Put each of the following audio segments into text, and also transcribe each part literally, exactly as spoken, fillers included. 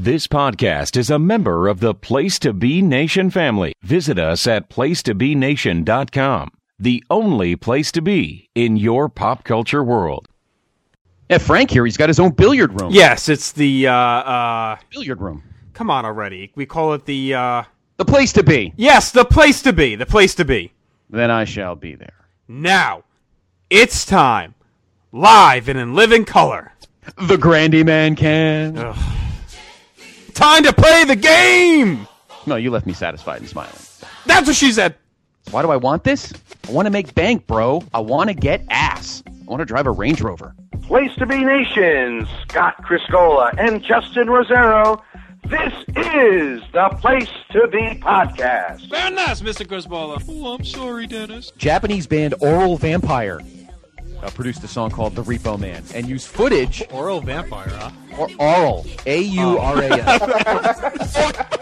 This podcast is a member of the Place to Be Nation family. Visit us at place to be nation dot com, the only place to be in your pop culture world. Yeah, Frank here, he's got his own billiard room. Yes, it's the, uh, uh... billiard room. Come on already. We call it the, uh... The place to be. Yes, the place to be. The place to be. Then I shall be there. Now, it's time. Live and in living color. The Grandy Man can. Ugh. Time to play the game! No, you left me satisfied and smiling. That's what she said. Why do I want this? I want to make bank, bro. I want to get ass. I want to drive a Range Rover. Place to Be Nation, Scott Criscola and Justin Rosero. This is the Place to Be podcast. Very nice, Mister Criscola. Oh, I'm sorry, Dennis. Japanese band Oral Vampire uh, produced a song called The Repo Man and used footage. Oral Vampire, huh? Or Oral. A U R A S.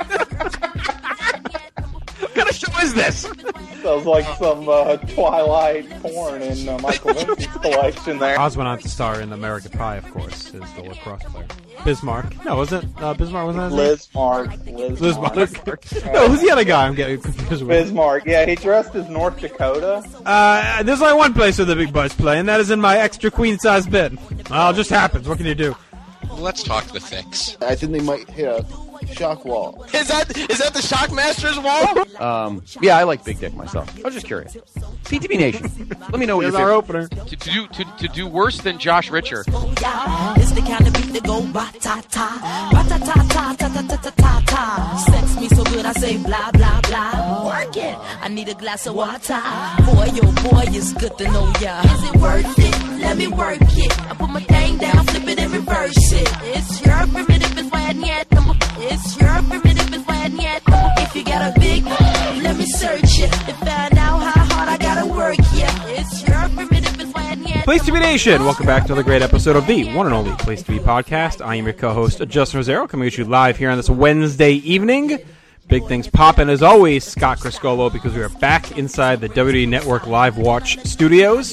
What kind of show is this? Sounds like some uh, Twilight porn in uh, Michael Vincent's collection there. Oz went on to star in American Pie, of course, as the lacrosse player. Bismarck. No, wasn't uh, Bismarck? Wasn't that his Lismark. name? Lismark. Lismarck. No, who's the other guy? I'm getting confused with. Bismarck. Yeah, he dressed as North Dakota. Uh, there's only one place where the big boys play, and that is in my extra queen-size bed. Well, it just happens. What can you do? Let's talk the fix. I think they might hit a shock wall. Is that is that the Shockmaster's wall? Um, yeah, I like Big Dick myself. I was just curious. P T B Nation, let me know what Here's your our favorite- opener. To, to do to, to do worse than Josh Richer. It's the kind of beat that go ba-ta-ta, ba-ta-ta-ta, ta-ta-ta-ta-ta. Sex me so good I say blah, blah, blah. Work it. I need a glass of water. Boy, oh boy, it's good to know ya. Is it worth it? Let me work it. I put my thing down, flip it and reverse it. It's your primitive, it's why yet. It's your primitive, it's why yet. If you got a big, let me search it to find out how hard I gotta work. Yeah, it's your primitive, it's why yet. Place to Be Nation, welcome back to another great episode of the one and only Place to Be podcast. I am your co-host, Justin Rosero, coming at you live here on this Wednesday evening. Big things popping, as always, Scott Criscolo, because we are back inside the W W E Network Live Watch studios.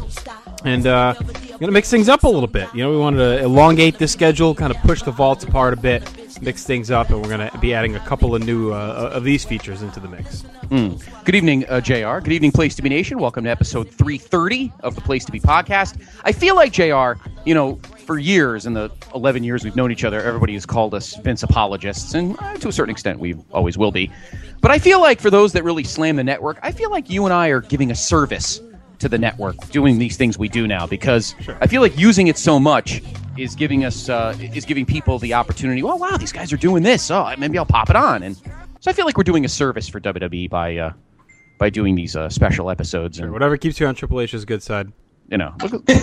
And uh, we're going to mix things up a little bit. You know, we wanted to elongate this schedule, kind of push the vaults apart a bit, mix things up, and we're going to be adding a couple of new uh, of these features into the mix. Mm. Good evening, uh, J R. Good evening, Place to Be Nation. Welcome to episode three thirty of the Place to Be podcast. I feel like, J R, you know, for years, in the eleven years we've known each other, everybody has called us Vince apologists, and uh, to a certain extent we always will be. But I feel like for those that really slam the network, I feel like you and I are giving a service to the network, doing these things we do now, because sure. I feel like using it so much is giving us, uh, is giving people the opportunity, oh, wow, these guys are doing this, oh, maybe I'll pop it on. And so I feel like we're doing a service for W W E by uh, by doing these uh, special episodes. Sure, and whatever keeps you on Triple H's good side. You know.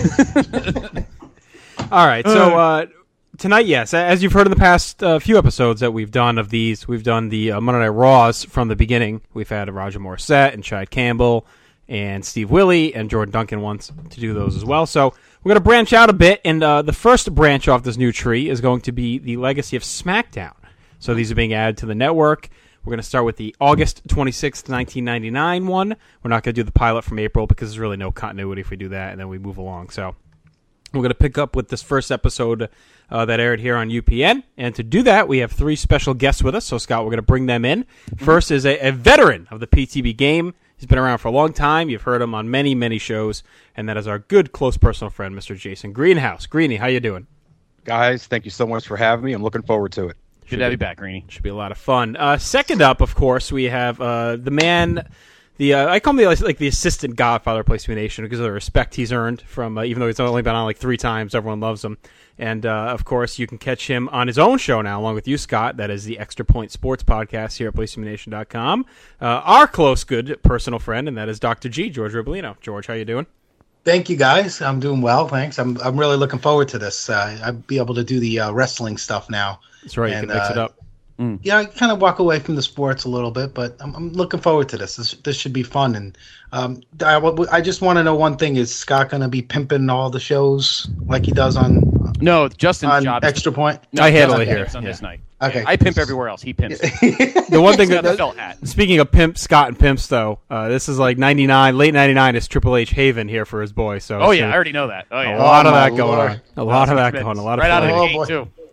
All right, so uh, tonight, yes, as you've heard in the past uh, few episodes that we've done of these, we've done the uh, Monday Night Raws from the beginning. We've had Roger Morissette and Chad Campbell and Steve Willie and Jordan Duncan wants to do those as well. So we're going to branch out a bit, and uh, the first branch off this new tree is going to be the legacy of SmackDown. So these are being added to the network. We're going to start with the August twenty-sixth, nineteen ninety-nine one. We're not going to do the pilot from April because there's really no continuity if we do that, and then we move along. So we're going to pick up with this first episode uh, that aired here on U P N. And to do that, we have three special guests with us. So, Scott, we're going to bring them in. First is a, a veteran of the P T B game. He's been around for a long time. You've heard him on many, many shows. And that is our good, close personal friend, Mister Jason Greenhouse. Greeny, how you doing? Guys, thank you so much for having me. I'm looking forward to it. Good to have you back, Greeny. Should be a lot of fun. Uh, second up, of course, we have uh, the man, the uh, I call him the, like the assistant godfather of Place to Be Nation because of the respect he's earned from, uh, even though he's only been on like three times, everyone loves him. And, uh, of course, you can catch him on his own show now, along with you, Scott. That is the Extra Point Sports Podcast here at place to be nation dot com. Uh, our close, good, personal friend, and that is Doctor G, George Roblino. George, how you doing? Thank you, guys. I'm doing well, thanks. I'm I'm really looking forward to this. Uh, I'll be able to do the uh, wrestling stuff now. That's right, and, you can mix uh, it up. Mm. Yeah, I kind of walk away from the sports a little bit, but I'm, I'm looking forward to this. This, this should be fun. And um, I, I just want to know one thing: is Scott going to be pimping all the shows like he does on? No, Justin's on job. Extra Point. No, I handle Justin it here on yeah. this night. Okay, I pimp everywhere else. He pimps. The one thing that, the felt hat. Speaking of pimp, Scott and pimps, though, uh, this is like ninety-nine, late ninety-nine is Triple H Haven here for his boy. So oh yeah, I already know that. Oh yeah, a lot oh, of that my going Lord. on. A lot of that going. A lot of right fun. out of the Oh, gate boy. too.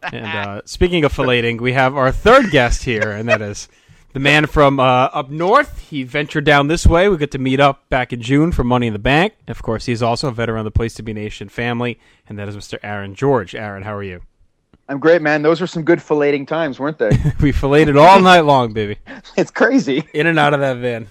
And uh, speaking of filleting, we have our third guest here, and that is the man from uh, up north. He ventured down this way. We got to meet up back in June for Money in the Bank. Of course, he's also a veteran of the Place to Be Nation family, and that is Mister Aaron George. Aaron, how are you? I'm great, man. Those were some good filleting times, weren't they? We filleted all night long, baby. It's crazy. In and out of that van.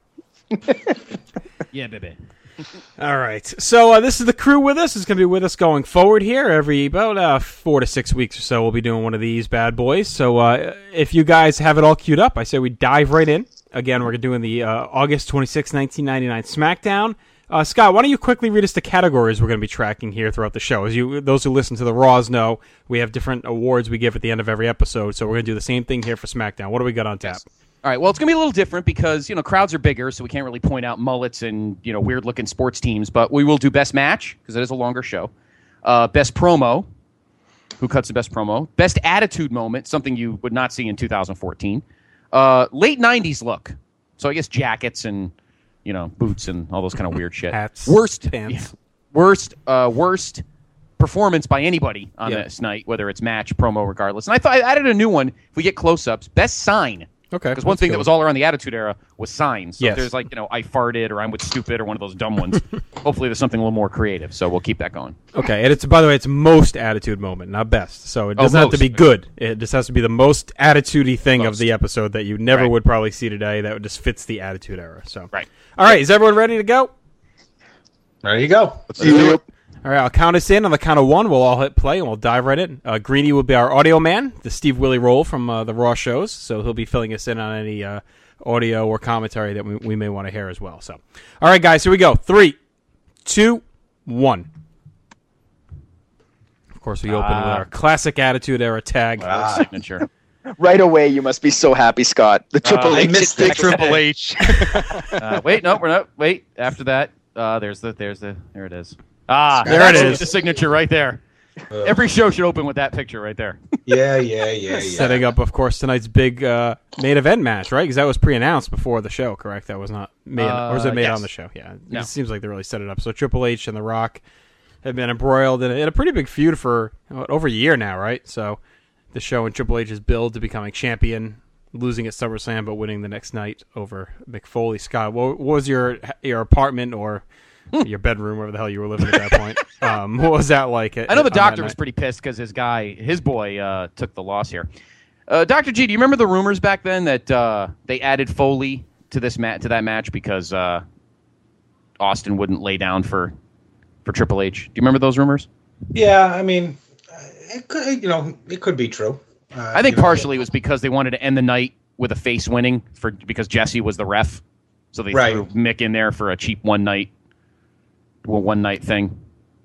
Yeah, baby. All right. So uh, this is the crew with us. It's going to be with us going forward here. Every about uh, four to six weeks or so, we'll be doing one of these bad boys. So uh, if you guys have it all queued up, I say we dive right in. Again, we're doing the uh, August twenty-sixth, nineteen ninety-nine SmackDown. Uh, Scott, why don't you quickly read us the categories we're going to be tracking here throughout the show? As you, those who listen to the Raws know, we have different awards we give at the end of every episode, so we're going to do the same thing here for SmackDown. What do we got on tap? All right, well, it's going to be a little different because, you know, crowds are bigger, so we can't really point out mullets and, you know, weird-looking sports teams, but we will do Best Match, because it is a longer show. Uh, best Promo, who cuts the best promo. Best Attitude Moment, something you would not see in two thousand fourteen. Uh, late nineties look, so I guess jackets and... you know, boots and all those kind of weird shit. Hats, worst pants. Yeah, worst, uh, worst performance by anybody on Yeah. this night, whether it's match, promo, regardless. And I thought I added a new one. If we get close-ups, best sign. Okay. Because one let's thing go. that was all around the Attitude Era was signs. So Yes. if there's like, you know, I farted or I'm with stupid or one of those dumb ones. Hopefully there's something a little more creative. So we'll keep that going. Okay, and it's, by the way, it's most attitude moment, not best. So it Oh, doesn't have to most. be good. It just has to be the most attitude-y thing of Most. the episode that you never Right. would probably see today that just fits the attitude era. So, Right. All right, is everyone ready to go? There you go. Let's do it. All right, I'll count us in. On the count of one, we'll all hit play, and we'll dive right in. Uh, Greeny will be our audio man, the Steve Willie Roll from uh, the Raw shows, so he'll be filling us in on any uh, audio or commentary that we, we may want to hear as well. So, all right, guys, here we go. Three, two, one. Of course, we open with Ah. our classic Attitude Era tag. Uh, signature. Right away, you must be so happy, Scott. The Triple I H. missed thing. it. Triple H. Uh, wait, no, we're not. Wait, after that, uh, there's the, there's the, there it is. Ah, There that's it is. The signature right there. Every show should open with that picture right there. Yeah, yeah, yeah, yeah. Setting up, of course, tonight's big uh, main event match, right? Because that was pre-announced before the show, correct? That was not made, Uh, or was it made yes. on the show? Yeah, No. it seems like they really set it up. So Triple H and The Rock have been embroiled in a, in a pretty big feud for what, over a year now, right? So the show and Triple H's build to becoming champion, losing at SummerSlam, but winning the next night over Mick Foley. Scott, what, what was your your apartment or your bedroom, wherever the hell you were living at that point? Um, what was that like? At, I know the on that doctor was night? pretty pissed because his guy, his boy, uh, took the loss here. Uh, Doctor G, do you remember the rumors back then that uh, they added Foley to this mat to that match because uh, Austin wouldn't lay down for for Triple H? Do you remember those rumors? Yeah, I mean, it could, you know, it could be true. Uh, I think you know, partially it was because they wanted to end the night with a face winning for because Jesse was the ref, so they Right. threw Mick in there for a cheap one night, well, one night thing.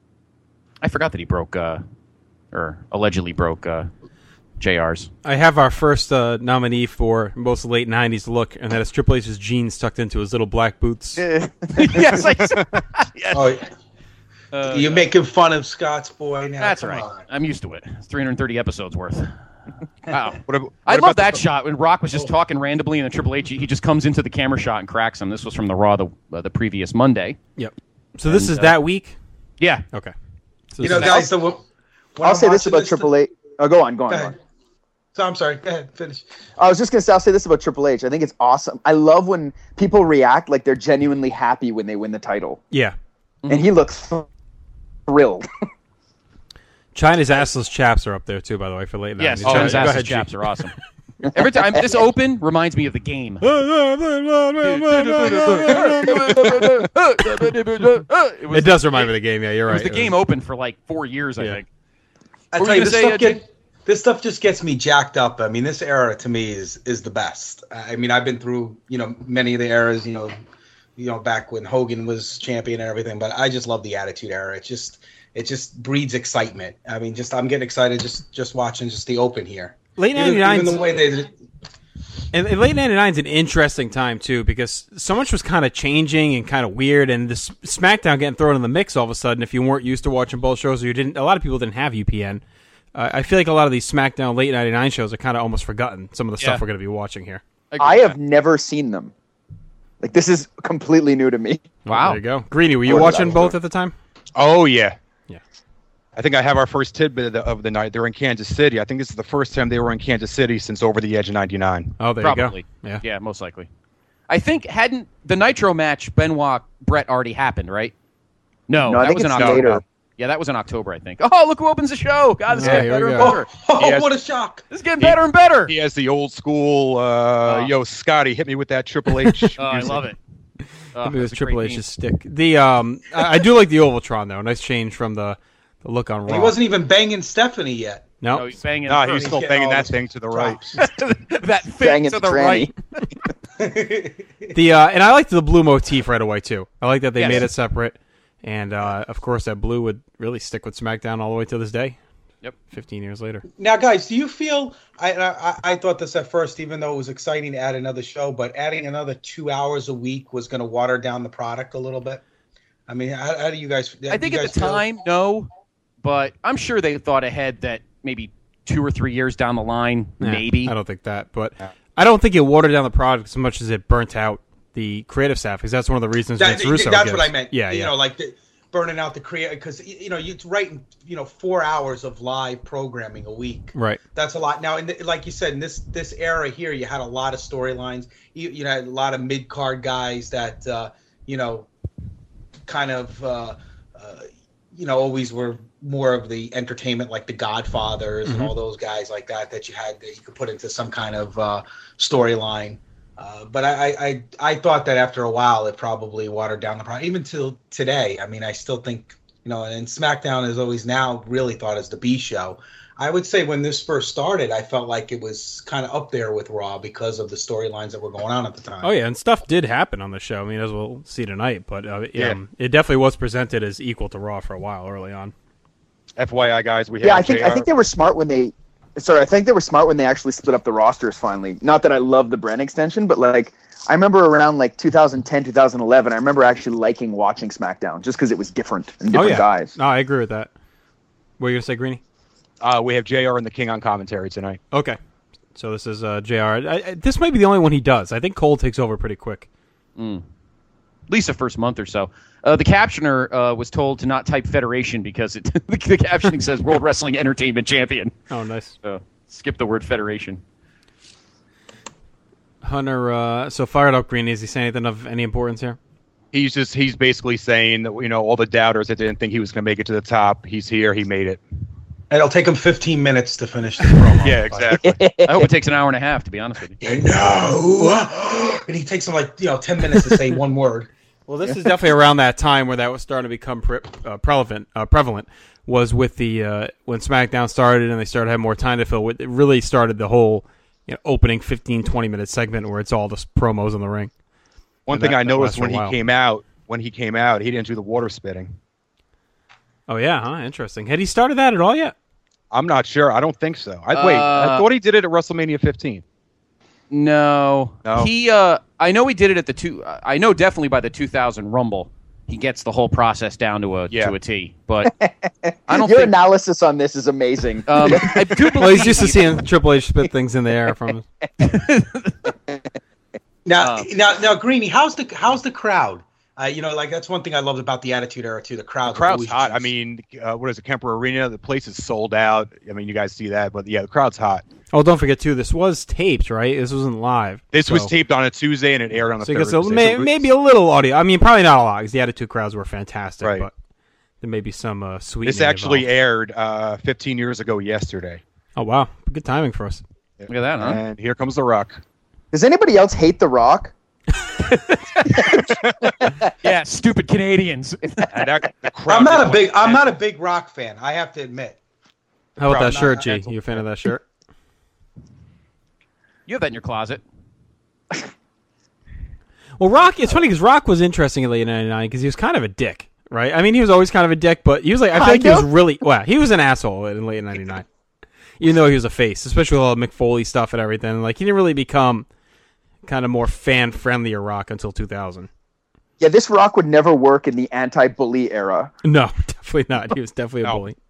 I forgot that he broke, uh, or allegedly broke uh, J R's. I have our first uh, nominee for most late nineties look, and that is Triple H's jeans tucked into his little black boots. Yes, I, yes. Oh, Uh, you're making fun of Scott's boy now. That's Come all right. on. I'm used to it. It's three hundred thirty episodes worth. Wow. What ab- what I about love the- that shot when Rock was just talking randomly, and then Triple H he just comes into the camera shot and cracks him. This was from the Raw the uh, the previous Monday. Yep. So this And, is uh, that week? Yeah. Okay. So You this know, is- guys, the, when I'll I'm say this watching about Triple H. Oh, go on, go on, Go go ahead. on. So I'm sorry. Go ahead. Finish. I was just gonna say, I'll say this about Triple H. I think it's awesome. I love when people react like they're genuinely happy when they win the title, yeah. and he looks thrilled. China's assless chaps are up there, too, by the way, for late Yes, nineties. China's Go ass ahead, G. chaps are awesome. Every time this open reminds me of the game. it, was, It does remind me of the game, yeah, you're It right. was the game open for like four years, I Yeah. think. I What tell were you, you this gonna stuff, say, uh, get, this stuff just gets me jacked up. I mean, this era to me is is the best. I mean, I've been through you know many of the eras. You know, you know back when Hogan was champion and everything. But I just love the Attitude Era. It just it just breeds excitement. I mean, just I'm getting excited just just watching just the Open here. Late Even, ninety-nine. even the way they did. And, and late ninety-nine is an interesting time, too, because so much was kind of changing and kind of weird, and this SmackDown getting thrown in the mix all of a sudden, if you weren't used to watching both shows, or you didn't, a lot of people didn't have U P N. Uh, I feel like a lot of these SmackDown late ninety-nine shows are kind of almost forgotten, some of the Yeah. stuff we're going to be watching here. I have never seen them. Like, this is completely new to me. Oh, there you go. Greeny, were you Oh, watching that was both good. at the time? Oh yeah. Yeah. I think I have our first tidbit of the, of the night. They're in Kansas City. I think this is the first time they were in Kansas City since Over the Edge ninety-nine. Oh, there Probably. you go. Yeah. Yeah, most likely. I think hadn't the Nitro match Benoit Brett already happened, right? No, No, I that think was in it's October. later. Yeah, that was in October, I think. Oh, look who opens the show! God, this is Yeah, getting here better we and go. better. Oh, He has- what a shock! This is getting better and better. He has the old school, uh, Oh. yo, Scotty, hit me with that Triple H. Oh, I music. love it. Oh, Maybe it was that's a great Triple meme. H's stick. The um, I, I do like the Ovaltron though. Nice change from the, the look on Raw. He wasn't even banging Stephanie yet. No, No, he's banging. Nah, it he was first. still Get banging all that the thing to the right. drops. that thing Banging to the the tranny. right. the uh, and I liked the blue motif right away too. I like that they Yes. made it separate, and uh, of course that blue would really stick with SmackDown all the way to this day. Yep. Fifteen years later. Now, guys, do you feel? I, I I thought this at first, even though it was exciting to add another show, but adding another two hours a week was going to water down the product a little bit. I mean, how, how do you guys? I think you at guys the feel? time, no, but I'm sure they thought ahead that maybe two or three years down the line, Nah, maybe. I don't think that, but I don't think it watered down the product as much as it burnt out the creative staff because that's one of the reasons That- Vince Russo that's gives. what I meant. Yeah, you yeah. know, like the, burning out the creative because you know you writing you know four hours of live programming a week. Right. That's a lot. Now, in the, like you said, in this this era here, you had a lot of storylines. You you know, had a lot of mid card guys that uh, you know, kind of uh, uh, you know, always were more of the entertainment, like the Godfathers Mhm. and all those guys like that that you had that you could put into some kind of uh, storyline. Uh, but I, I, I, I thought that after a while it probably watered down the product, even till today. I mean, I still think, you know, and SmackDown is always now really thought as the B show. I would say when this first started, I felt like it was kind of up there with Raw because of the storylines that were going on at the time. Oh yeah, and stuff did happen on the show. I mean, as we'll see tonight, but uh, Yeah. um, it definitely was presented as equal to Raw for a while early on. F Y I, guys, we have Yeah, I think J I R. think they were smart when they. Sorry, I think they were smart when they actually split up the rosters finally. Not that I love the brand extension, but like I remember around like two thousand ten, two thousand eleven, I remember actually liking watching SmackDown just because it was different and different oh yeah, guys. no, I agree with that. What are you gonna say, Greeny? Uh, we have J R and the King on commentary tonight. Okay, so this is uh, J R. I, I, this might be the only one he does. I think Cole takes over pretty quick. Mm. At least the first month or so. Uh, the captioner uh, was told to not type Federation because it, the, the captioning says World Wrestling Entertainment Champion. Oh, nice. So skip the word Federation. Hunter, uh, so fired up Greeny. Is he saying anything of any importance here? He's just he's basically saying that, you know, all the doubters that didn't think he was going to make it to the top, he's here, he made it. It'll take him fifteen minutes to finish the promo. Yeah, exactly. I hope it takes an hour and a half, to be honest with you. You know, and he takes him like you know ten minutes to say one word. Well, this is definitely around that time where that was starting to become pre- uh, prevalent. Uh, prevalent was with the uh, when SmackDown started and they started having more time to fill. With it really started the whole you know, opening fifteen, twenty minute segment where it's all the promos in the ring. One And thing that- I that noticed lasted when a he while. came out, when he came out, he didn't do the water spitting. Oh yeah, huh? Interesting. Had he started that at all yet? I'm not sure. I don't think so. I wait. I Uh, thought he did it at WrestleMania fifteen. No. No? He, uh, I know he did it at the two, I know definitely by the two thousand Rumble, he gets the whole process down to a, Yeah. to a T. But I don't Your think, analysis on this is amazing. um, I do believe Well, he's used to seeing Triple H spit things in the air from. Now, Uh, now, now, Greeny, how's the how's the crowd? Uh, you know, like that's one thing I loved about the Attitude Era too. The crowd, The crowd's hot. I mean, uh, what is it, Kemper Arena? The place is sold out. I mean, you guys see that, but yeah, the crowd's hot. Oh, don't forget too. This was taped, right? This wasn't live. This So- was taped on a Tuesday and it aired on the So you Thursday. guess a, may, So- maybe a little audio. I mean, probably not a lot because the Attitude crowds were fantastic. Right. But there may be some uh, sweet. This actually aired uh, fifteen years ago yesterday. Oh wow, good timing for us. Look at that, huh? And here comes The Rock. Does anybody else hate The Rock? Yeah, stupid Canadians. And that, the crowd I'm not a just big went I'm not a mental. big rock fan. I have to admit. How about that crowd- shirt, not- G? not- You a fan of that shirt? You have that in your closet. Well, Rock. It's funny because Rock was interesting in late ninety-nine because he was kind of a dick, right? I mean, he was always kind of a dick, but he was like I feel like he was really well. He was an asshole in late ninety-nine, even though he was a face, especially with all the McFoley stuff and everything. Like he didn't really become kind of more fan friendlier Rock until two thousand. Yeah, this Rock would never work in the anti-bully era. No, definitely not. He was definitely a No. bully.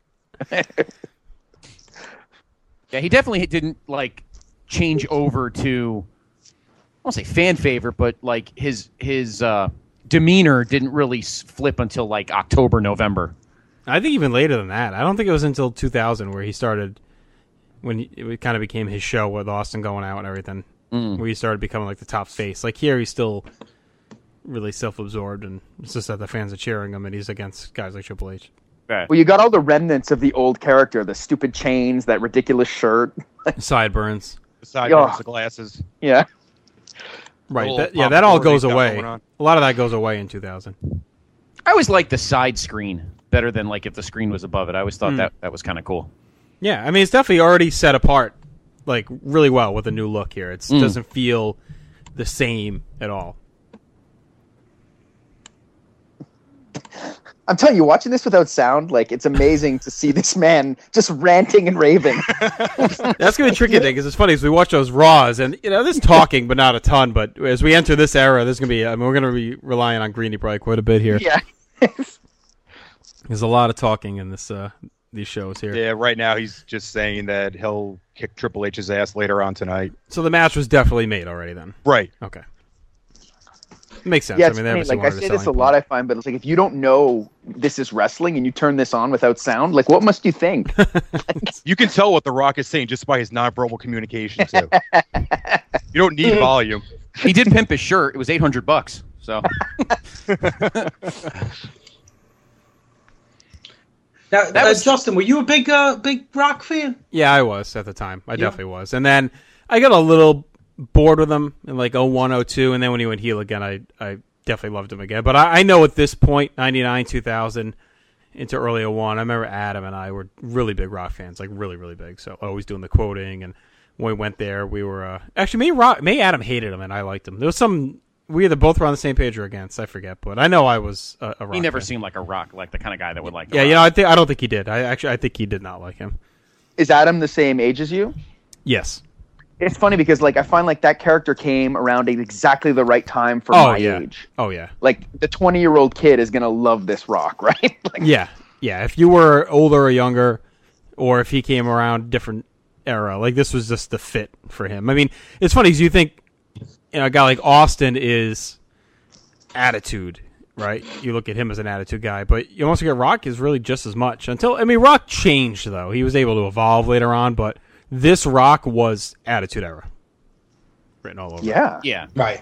Yeah, he definitely didn't like change over to I won't say fan favorite, but like his his uh, demeanor didn't really s- flip until like October, November. I think even later than that. I don't think it was until two thousand where he started, when he, it kind of became his show with Austin going out and everything, mm. where he started becoming like the top face. Like here, he's still really self-absorbed, and it's just that the fans are cheering him, and he's against guys like Triple H. Well, you got all the remnants of the old character, the stupid chains, that ridiculous shirt. Sideburns. The sideburns, the glasses. Yeah. Right. That, yeah, that all goes away. A lot of that goes away in two thousand. I always liked the side screen better than like if the screen was above it. I always thought Mm. that that was kind of cool. Yeah, I mean, it's definitely already set apart, like, really well with a new look here. It Mm. doesn't feel the same at all. I'm telling you, watching this without sound, like, it's amazing to see this man just ranting and raving. That's going to be tricky thing, because it's funny, as we watch those Raws, and, you know, there's talking, but not a ton, but as we enter this era, there's going to be, I mean, we're going to be relying on Greeny probably quite a bit here. Yeah. There's a lot of talking in this uh, these shows here. Yeah, right now he's just saying that he'll kick Triple H's ass later on tonight. So the match was definitely made already then? Right. Okay. Makes sense. Yeah, I it's mean, funny. obviously Like, I wanted say a this a selling lot, I find, but it's like, if you don't know this is wrestling and you turn this on without sound, like, what must you think? You can tell what The Rock is saying just by his nonverbal communication, too. You don't need volume. He did pimp his shirt. It was eight hundred bucks. So. Now, That uh, was- Justin, were you a big, uh, big Rock fan? Yeah, I was at the time. I Yeah. definitely was. And then I got a little bored with him in like oh one, oh two, and then when he went heel again, I, I definitely loved him again. But I, I know at this point, ninety-nine, two thousand, into early oh one, I remember Adam and I were really big Rock fans, like really, really big. So always doing the quoting, and when we went there, we were... Uh, actually, me, Rock, me Adam hated him, and I liked him. There was some... We either both were on the same page or against, I forget, but I know I was a, a Rock He never fan. seemed like a Rock, like the kind of guy that would like. The Yeah, Rock. you know, I, think I don't think he did. I actually, I think he did not like him. Is Adam the same age as you? Yes. It's funny because, like, I find like that character came around at exactly the right time for Oh, my yeah. age. Oh, yeah. Like, the twenty-year-old kid is gonna love this Rock, right? Like, Yeah, yeah. If you were older or younger, or if he came around different era, like this was just the fit for him. I mean, it's funny because you think, you know, a guy like Austin is attitude, right? You look at him as an attitude guy, but you also get Rock is really just as much. Until I mean, Rock changed though; he was able to evolve later on, but this Rock was attitude era, written all over. yeah, Yeah. Right.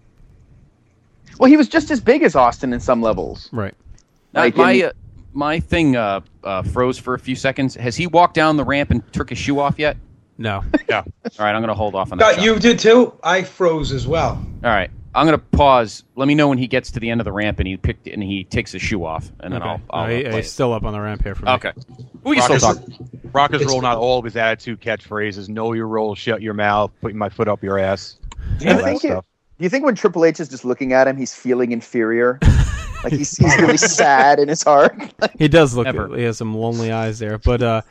Well, he was just as big as Austin in some levels. Right. Now, Like, my in- uh, my thing uh, uh, froze for a few seconds. Has he walked down the ramp and took his shoe off yet? No. Yeah. All right, I'm going to hold off on that. Uh, shot. you did too? I froze as well. All right, I'm going to pause. Let me know when he gets to the end of the ramp and he picked and he takes his shoe off, and then Okay. I'll. I'll No, he- uh, play he's it. still up on the ramp here for me. Okay. We can Rock still is, talk. Rock is It's- rolling out all of his attitude catchphrases. Know your role, shut your mouth, putting my foot up your ass. Do you all that think? It, stuff. do you think when Triple H is just looking at him, he's feeling inferior? Like he's he's really sad in his heart. He does look. Ever. He has some lonely eyes there, but uh,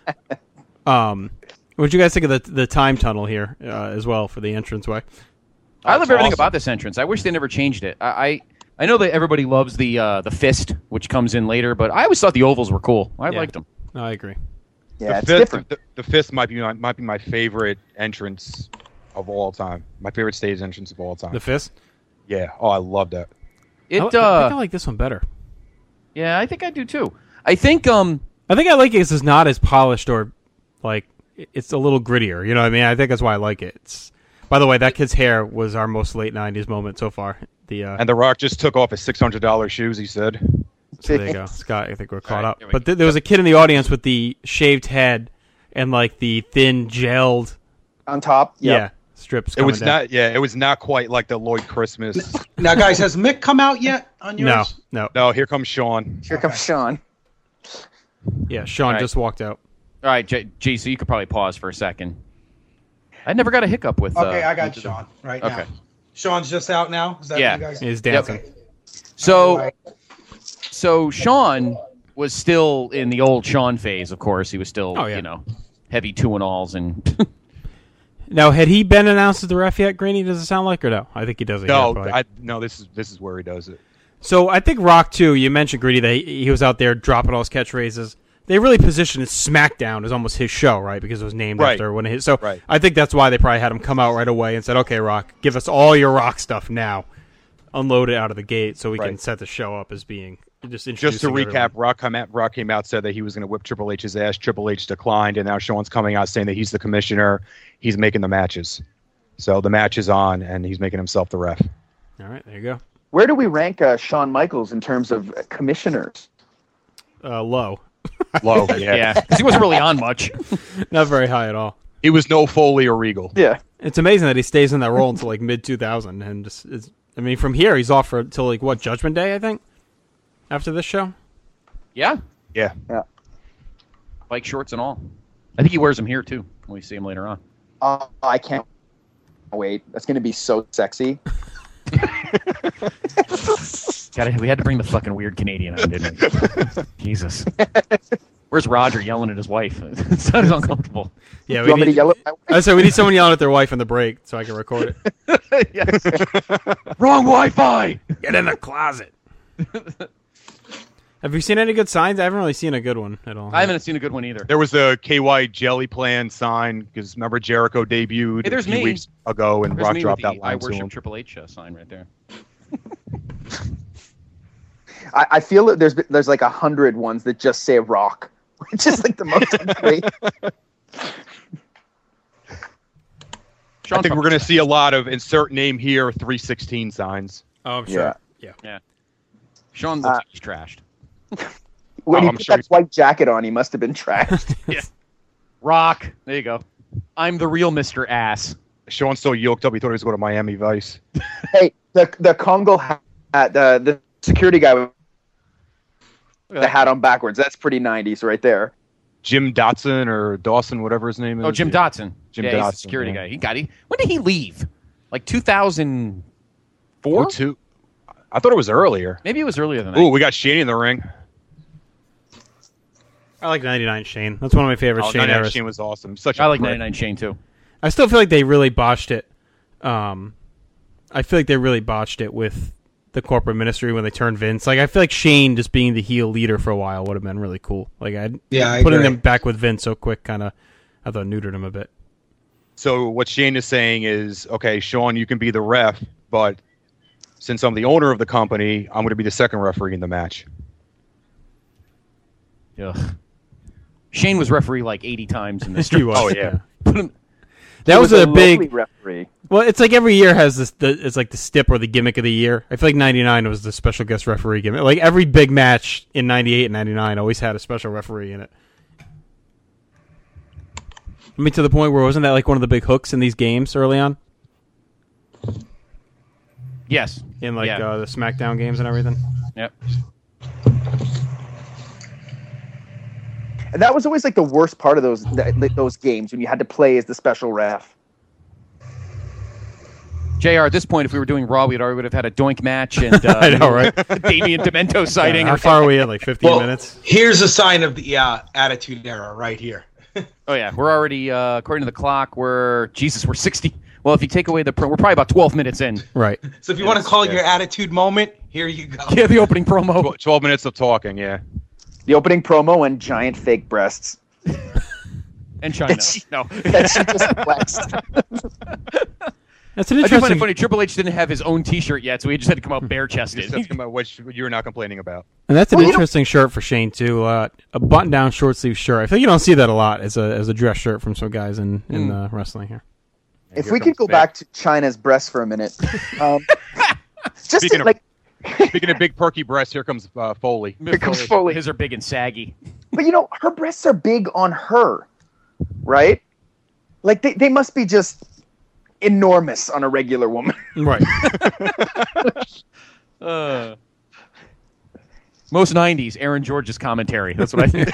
um, what'd you guys think of the the time tunnel here uh, as well for the entranceway? I love That's everything awesome. about this entrance. I wish they never changed it. I I, I know that everybody loves the uh, the fist, which comes in later, but I always thought the ovals were cool. I Yeah. liked them. No, I agree. Yeah, the it's fifth, different. The, the fifth might be my, might be my favorite entrance of all time. My favorite stage entrance of all time. The fist. Yeah. Oh, I love that. It. I, Uh, I think I like this one better. yeah, I think I do too. I think um. I think I like it because it's not as polished or like it's a little grittier. You know what I mean? I think that's why I like it. It's, by the way, that kid's hair was our most late nineties moment so far. The uh, And The Rock just took off his six hundred dollars shoes, he said. so there you go, Scott. I think we're caught right, up. here we But th- there was a kid in the audience with the shaved head and like the thin gelled On top, yeah yep. strips. It coming was down. not, yeah, it was not quite like the Lloyd Christmas. Now, guys, has Mick come out yet on No, yours? no. No, here comes Sean. Here comes Sean. Yeah, Sean Right. just walked out. All right, J- G. So you could probably pause for a second. I never got a hiccup with. Okay, uh, I got Sean right Okay. now. Sean's just out now? Is that Yeah. what you guys? He's dancing. Okay. So, Right. so Sean was still in the old Sean phase. Of course, he was still, Oh, yeah. you know, heavy two and alls and. Now, had he been announced as the ref yet, Greeny? Does it sound like or no? I think he does it. No, here, probably. I, no, this is this is where he does it. So I think Rock too. You mentioned Greedy that he, he was out there dropping all his catchphrases. They really positioned SmackDown as almost his show, right? Because it was named Right. after one of his. So Right. I think that's why they probably had him come out right away and said, "Okay, Rock, give us all your Rock stuff now, unload it out of the gate, so we can Right. set the show up as being Just, Just to recap, Rock, come out, Rock came out, said that he was going to whip Triple H's ass. Triple H declined, and now Sean's coming out saying that he's the commissioner. He's making the matches. So the match is on, and he's making himself the ref. All right, there you go. Where do we rank uh, Shawn Michaels in terms of uh, commissioners? Uh, low. Low, yeah. Yeah, because he wasn't really on much. Not very high at all. He was no Foley or Regal. Yeah. It's amazing that he stays in that role until like mid two thousand, and just is, I mean, from here he's off for until like what Judgment Day, I think. After this show. Yeah. Yeah. Yeah. Bike shorts and all. I think he wears them here too when we see him later on. Uh, I can't wait. That's going to be so sexy. God, we had to bring the fucking weird Canadian on, didn't we? Jesus. Where's Roger yelling at his wife? It sounds uncomfortable. Yeah, You we want me need, to yell at my wife? I said we need someone yelling at their wife in the break so I can record it. Yes. Wrong Wi-Fi. Get in the closet. Have you seen any good signs? I haven't really seen a good one at all. I haven't seen a good one either. There was the K Y Jelly Plan sign, because remember Jericho debuted Hey, there's a few me. weeks ago, and There's Rock me dropped with that the I line to worship him. Triple H uh, sign right there. I, I feel that there's there's like a hundred ones that just say Rock, which is like the most great. I think we're going to see a lot of insert name here three sixteen signs. Oh, I'm sure. Yeah. Yeah. Sean looks Uh, like he's trashed. When Oh, he I'm put sure that white jacket on, he must have been trashed. Yeah. Rock. There you go. I'm the real Mister Ass. Sean's so yoked up, he thought he was going to Miami Vice. Hey, the the Congo hat, the the security guy with the hat on backwards. That's pretty nineties right there. Jim Dotson or Dawson, whatever his name is. Oh, Jim Dotson. Jim yeah, Dotson, he's the security yeah. guy. He got he. When did he leave? Like two thousand four? Oh, two. I thought it was earlier. Maybe it was earlier than that. Ooh, we got Shane in the ring. I like ninety-nine Shane. That's one of my favorite Oh, Shane ninety-nine eras. Shane was awesome. Such a I like prick. ninety-nine Shane too. I still feel like they really botched it. Um, I feel like they really botched it with the corporate ministry when they turned Vince. Like, I feel like Shane just being the heel leader for a while would have been really cool. Like, I'd, Yeah, I putting agree. them back with Vince so quick kind of, I thought neutered him a bit. So what Shane is saying is, okay, Sean, you can be the ref, but since I'm the owner of the company, I'm going to be the second referee in the match. Ugh. Shane was referee like eighty times in this. He was, Oh, yeah. Put him, That He was, was a, a big. lovely referee. Well, it's like every year has this. The, it's like the stip or the gimmick of the year. I feel like ninety-nine was the special guest referee gimmick. Like every big match in ninety-eight and ninety-nine always had a special referee in it. I mean, to the point where wasn't that like one of the big hooks in these games early on? yes. In like Yeah. uh, the SmackDown games and everything. Yep. And that was always like the worst part of those th- those games when you had to play as the special ref. J R, at this point, if we were doing Raw, we already would have had a Doink match and uh, I know, right? Damien Demento sighting. Yeah, how far are we at? Like fifteen Well, minutes? here's a sign of the uh, Attitude Era right here. Oh yeah, we're already uh, according to the clock. We're Jesus. We're sixty. Well, if you take away the, pro, we're probably about twelve minutes in. Right. So if you want to call it your Attitude moment, here you go. Yeah, the opening promo. Tw- twelve minutes of talking, yeah. The opening promo and giant fake breasts. And China. That she- No. that she just flexed. That's an I do find it interesting. funny. Triple H didn't have his own T-shirt yet, so he just had to come out bare Just chested. that's about what you're not complaining about. And that's an Well, you interesting shirt for Shane too. Uh, a button-down short sleeve shirt. I feel you don't see that a lot as a as a dress shirt from some guys in in uh, wrestling here. And If here we comes could go Mick. back to China's breasts for a minute, um, just Speaking to, of- like, Speaking of big perky breasts, here comes uh, Foley. Here comes Foley. His are big and saggy. but you know, her breasts are big on her, right? Like they, they must be just enormous on a regular woman. Right. Uh, most nineties, Aaron George's commentary. That's what I think.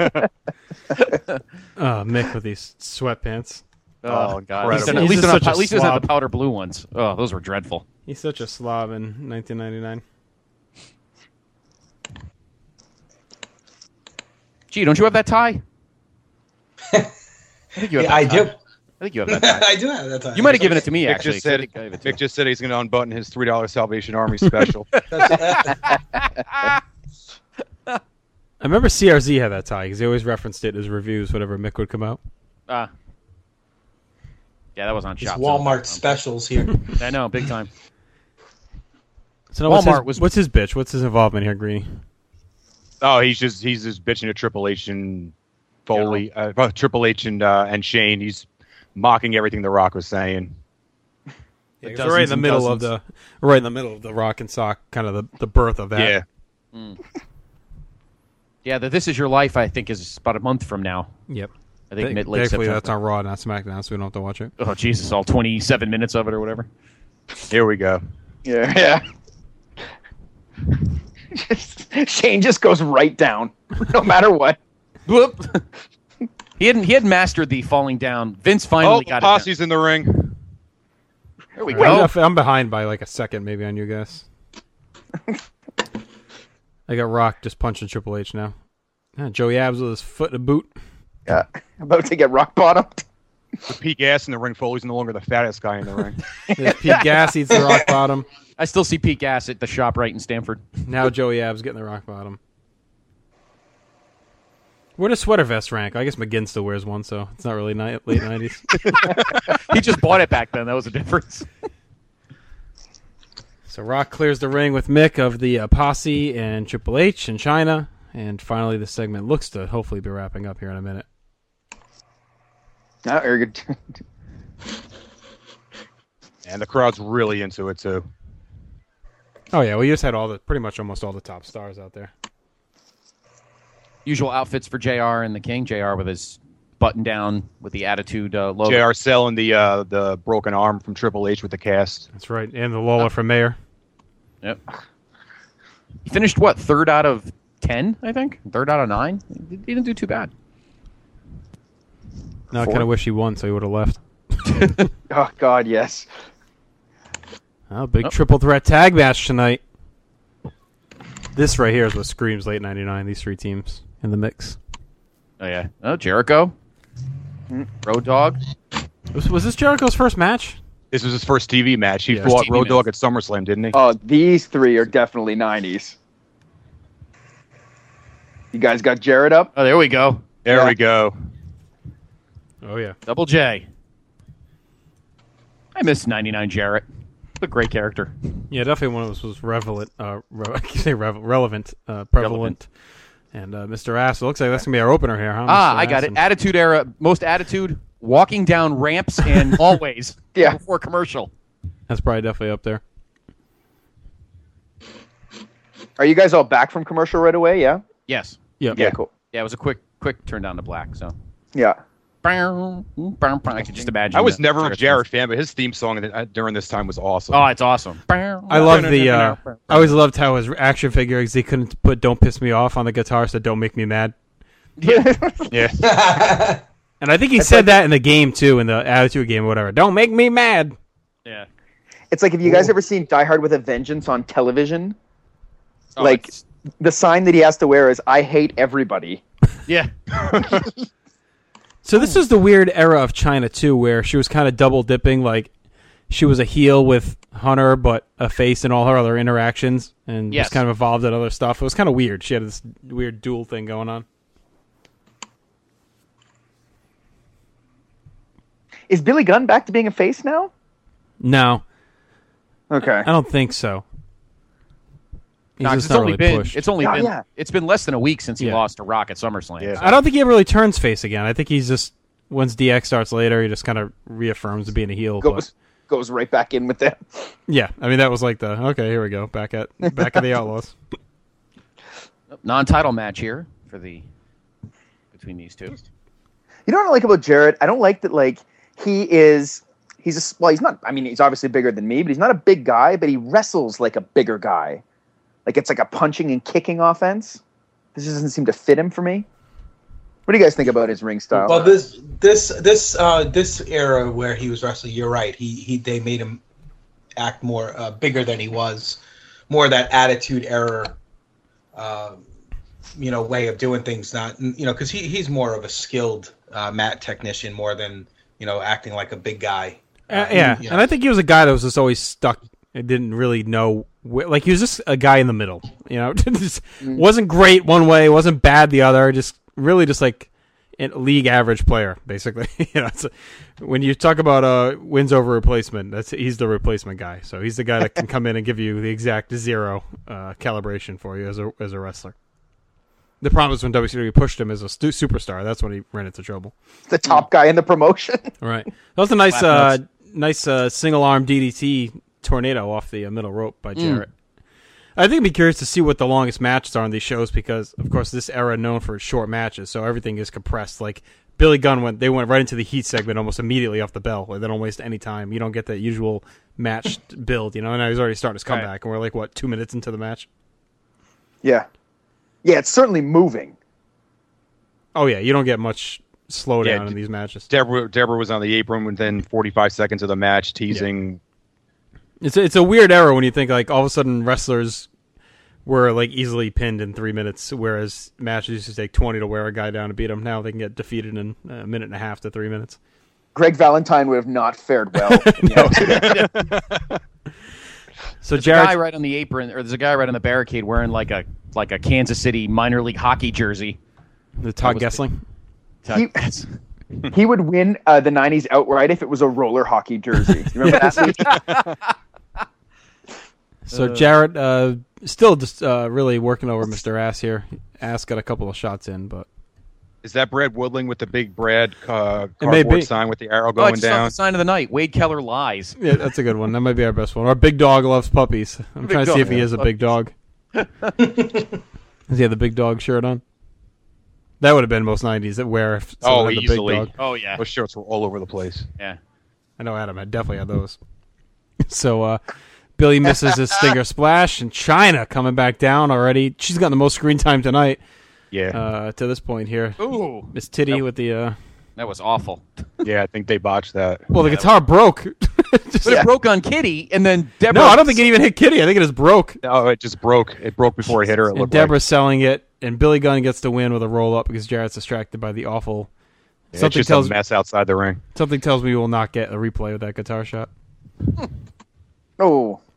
Uh, Mick with these sweatpants. Oh, God. At least, Incredible. at least, He's they're just not, such a at least they're not slob. the powder blue ones. Oh, those were dreadful. He's such a slob in nineteen ninety-nine. Gee, don't you have that tie? I think you have Yeah, that I tie. do. I think you have that tie. I do have that time. You might have given it to me, Mick actually. just said, I think I gave it to Mick just said he's going to unbutton his three dollar Salvation Army special. I remember C R Z had that tie because they always referenced it as reviews whenever Mick would come out. Ah. Yeah, that was on Just Shop. Walmart specials here. I know, big time. So now what's Walmart his, was- what's his bitch? What's his involvement here, Greeny? Oh, he's just he's just bitching to Triple H and Foley, uh, well, Triple H and uh, and Shane. He's mocking everything The Rock was saying. Yeah, so right in the middle of the right in the middle of the Rock and Sock, kind of the, the birth of that. Yeah. Mm. Yeah, the This Is Your Life, I think, is about a month from now. Yep. I think Th- mid late Thankfully, September. that's on Raw, not SmackDown, so we don't have to watch it. Oh, Jesus, all twenty-seven minutes of it or whatever. Here we go. Yeah, yeah. Shane just goes right down, no matter what. Whoop. he hadn't he hadn't mastered the falling down. Vince finally Oh, got it. Posse's in the ring. There we I'm go. def- I'm behind by like a second, maybe, on you guys. I got Rock just punching Triple H now. Yeah, Joey Abs with his foot in a boot. Yeah, about to get rock bottomed. With Pete Gas in the ring, Foley's no longer the fattest guy in the ring. Yeah, Pete Gas eats the rock bottom. I still see Pete Gas at the shop right in Stamford. Now Joey Abs getting the rock bottom. Where does sweater vest rank? I guess McGinn still wears one, so it's not really ni- late nineties. He just bought it back then. That was the difference. So Rock clears the ring with Mick of the uh, Posse and Triple H and China. And finally, the segment looks to hopefully be wrapping up here in a minute. Oh, very good. And the crowd's really into it, too. Oh, yeah. We just had all the pretty much almost all the top stars out there. Usual outfits for J R and the King. J R with his button down with the Attitude uh, logo. J R selling the uh, the broken arm from Triple H with the cast. That's right. And the Lola from Mayor. Yep. He finished, what, third out of ten, I think? Third out of nine? He didn't do too bad. No, I kind of wish he won, so he would have left. Oh, God, yes. Oh, big Oh. triple threat tag match tonight. This right here is what screams late ninety-nine, these three teams in the mix. Oh, yeah. Oh, Jericho. Road Dogg. Was, was this Jericho's first match? This was his first T V match. He Yeah, fought T V Road match. Dogg at SummerSlam, didn't he? Oh, these three are definitely nineties. You guys got Jarrett up? Oh, there we go. there yeah. we go. Oh, yeah. Double J. I miss ninety-nine Jarrett. What a great character. Yeah, definitely one of us was relevant, uh, re- I can say revel- relevant, uh, prevalent. And uh, Mister Ass, it looks like that's going to be our opener here, huh? Ah, Mister I got Ass it. and- Attitude Era. Most attitude. Walking down ramps and hallways. Yeah. Before commercial. That's probably definitely up there. Are you guys all back from commercial right away? Yeah? Yes. Yep. Yeah, cool. Yeah, it was a quick quick turn down to black, so. Yeah. I could just imagine. I was the- never a Jarrett fan, but his theme song uh, during this time was awesome. Oh, it's awesome. I love the. Uh, I always loved how his action figures he couldn't put "Don't Piss Me Off" on the guitar, so "Don't Make Me Mad." Yeah. And I think he It's said like- that in the game too, in the Attitude game or whatever. Don't make me mad. Yeah. It's like, have you guys ever seen Die Hard with a Vengeance on television? Oh, like, it's- the sign that he has to wear is, I hate everybody. Yeah. So this is the weird era of China too, where she was kind of double dipping. Like she was a heel with Hunter, but a face in all her other interactions, and Yes. just kind of evolved at other stuff. It was kind of weird. She had this weird dual thing going on. Is Billy Gunn back to being a face now? No, Okay. I don't think so. He's No, 'cause just it's not only really been pushed. it's only Oh, been yeah. it's been less than a week since he Yeah. lost to Rock at SummerSlam. Yeah. so- I don't think he ever really turns face again. I think he's just once D X starts later, he just kind of reaffirms being a heel. but- Goes goes right back in with them. Yeah, I mean that was like the okay. Here we go, back at back at the Outlaws. Non-title match here for the between these two. You know what I like about Jarrett? I don't like that, like, he is, he's a, well, he's not, I mean, he's obviously bigger than me, but he's not a big guy, but he wrestles like a bigger guy. Like, it's like a punching and kicking offense. This just doesn't seem to fit him for me. What do you guys think about his ring style? Well, this this this uh, this era where he was wrestling, you're right. He he they made him act more uh, bigger than he was, more of that attitude era, uh, you know, way of doing things. Not you know, because he he's more of a skilled uh, mat technician more than you know acting like a big guy. Uh, yeah, he- and I think he was a guy that was just always stuck and didn't really know. Wh- like he was just a guy in the middle. You know, just wasn't great one way, wasn't bad the other. Just really just like a league average player, basically. you know, it's a, when you talk about uh, wins over replacement, that's he's the replacement guy. So he's the guy that can come in and give you the exact zero uh, calibration for you as a as a wrestler. The problem is when W C W pushed him as a stu- superstar. That's when he ran into trouble. The top guy in the promotion. Right. That was a nice, uh, nice uh, single arm D D T tornado off the uh, middle rope by Jarrett. Mm. I think I'd be curious to see what the longest matches are on these shows because, of course, this era known for short matches, so everything is compressed. Like Billy Gunn went, they went right into the heat segment almost immediately off the bell. Like, they don't waste any time. You don't get that usual match build, you know. And now he's already starting his comeback, right. And we're like what two minutes into the match. Yeah. Yeah, it's certainly moving. Oh, yeah, you don't get much slowdown yeah, in these matches. Deborah, Deborah was on the apron within forty-five seconds of the match, teasing. Yeah. It's, a, it's a weird era when you think, like, all of a sudden wrestlers were, like, easily pinned in three minutes, whereas matches used to take twenty to wear a guy down to beat him. Now they can get defeated in a minute and a half to three minutes. Greg Valentine would have not fared well. So there's Jared, a guy right on the apron, or there's a guy right on the barricade wearing like a like a Kansas City minor league hockey jersey. The Todd Gessling. He, he would win uh, the nineties outright if it was a roller hockey jersey. You remember that? So Jarrett uh, still just uh, really working over Mister Ass here. Ass got a couple of shots in, but is that Brad Woodling with the big Brad uh, cardboard be. sign with the arrow going oh, it's down? The sign of the night. Wade Keller lies. Yeah, that's a good one. That might be our best one. Our big dog loves puppies. I'm big trying to see if he is a big dog. Does he have the big dog shirt on? That would have been most nineties that wear. If oh, had the easily. Big dog. Oh, yeah. Those shirts were all over the place. Yeah. I know Adam had definitely had those. So uh, Billy misses his stinger splash, and Chyna coming back down already. She's gotten the most screen time tonight. Yeah. Uh, to this point here. Ooh. Miss Titty that, with the... Uh... That was awful. Yeah, I think they botched that. Well, the yeah, guitar broke. Just, but yeah. It broke on Kitty, and then Deborah... No, I don't think it even hit Kitty. I think it just broke. No, it just broke. It broke before it hit her. It and Deborah's like. selling it, and Billy Gunn gets the win with a roll-up because Jarrett's distracted by the awful... Yeah, something it's just tells, a mess outside the ring. Something tells me we will not get a replay of that guitar shot. Oh.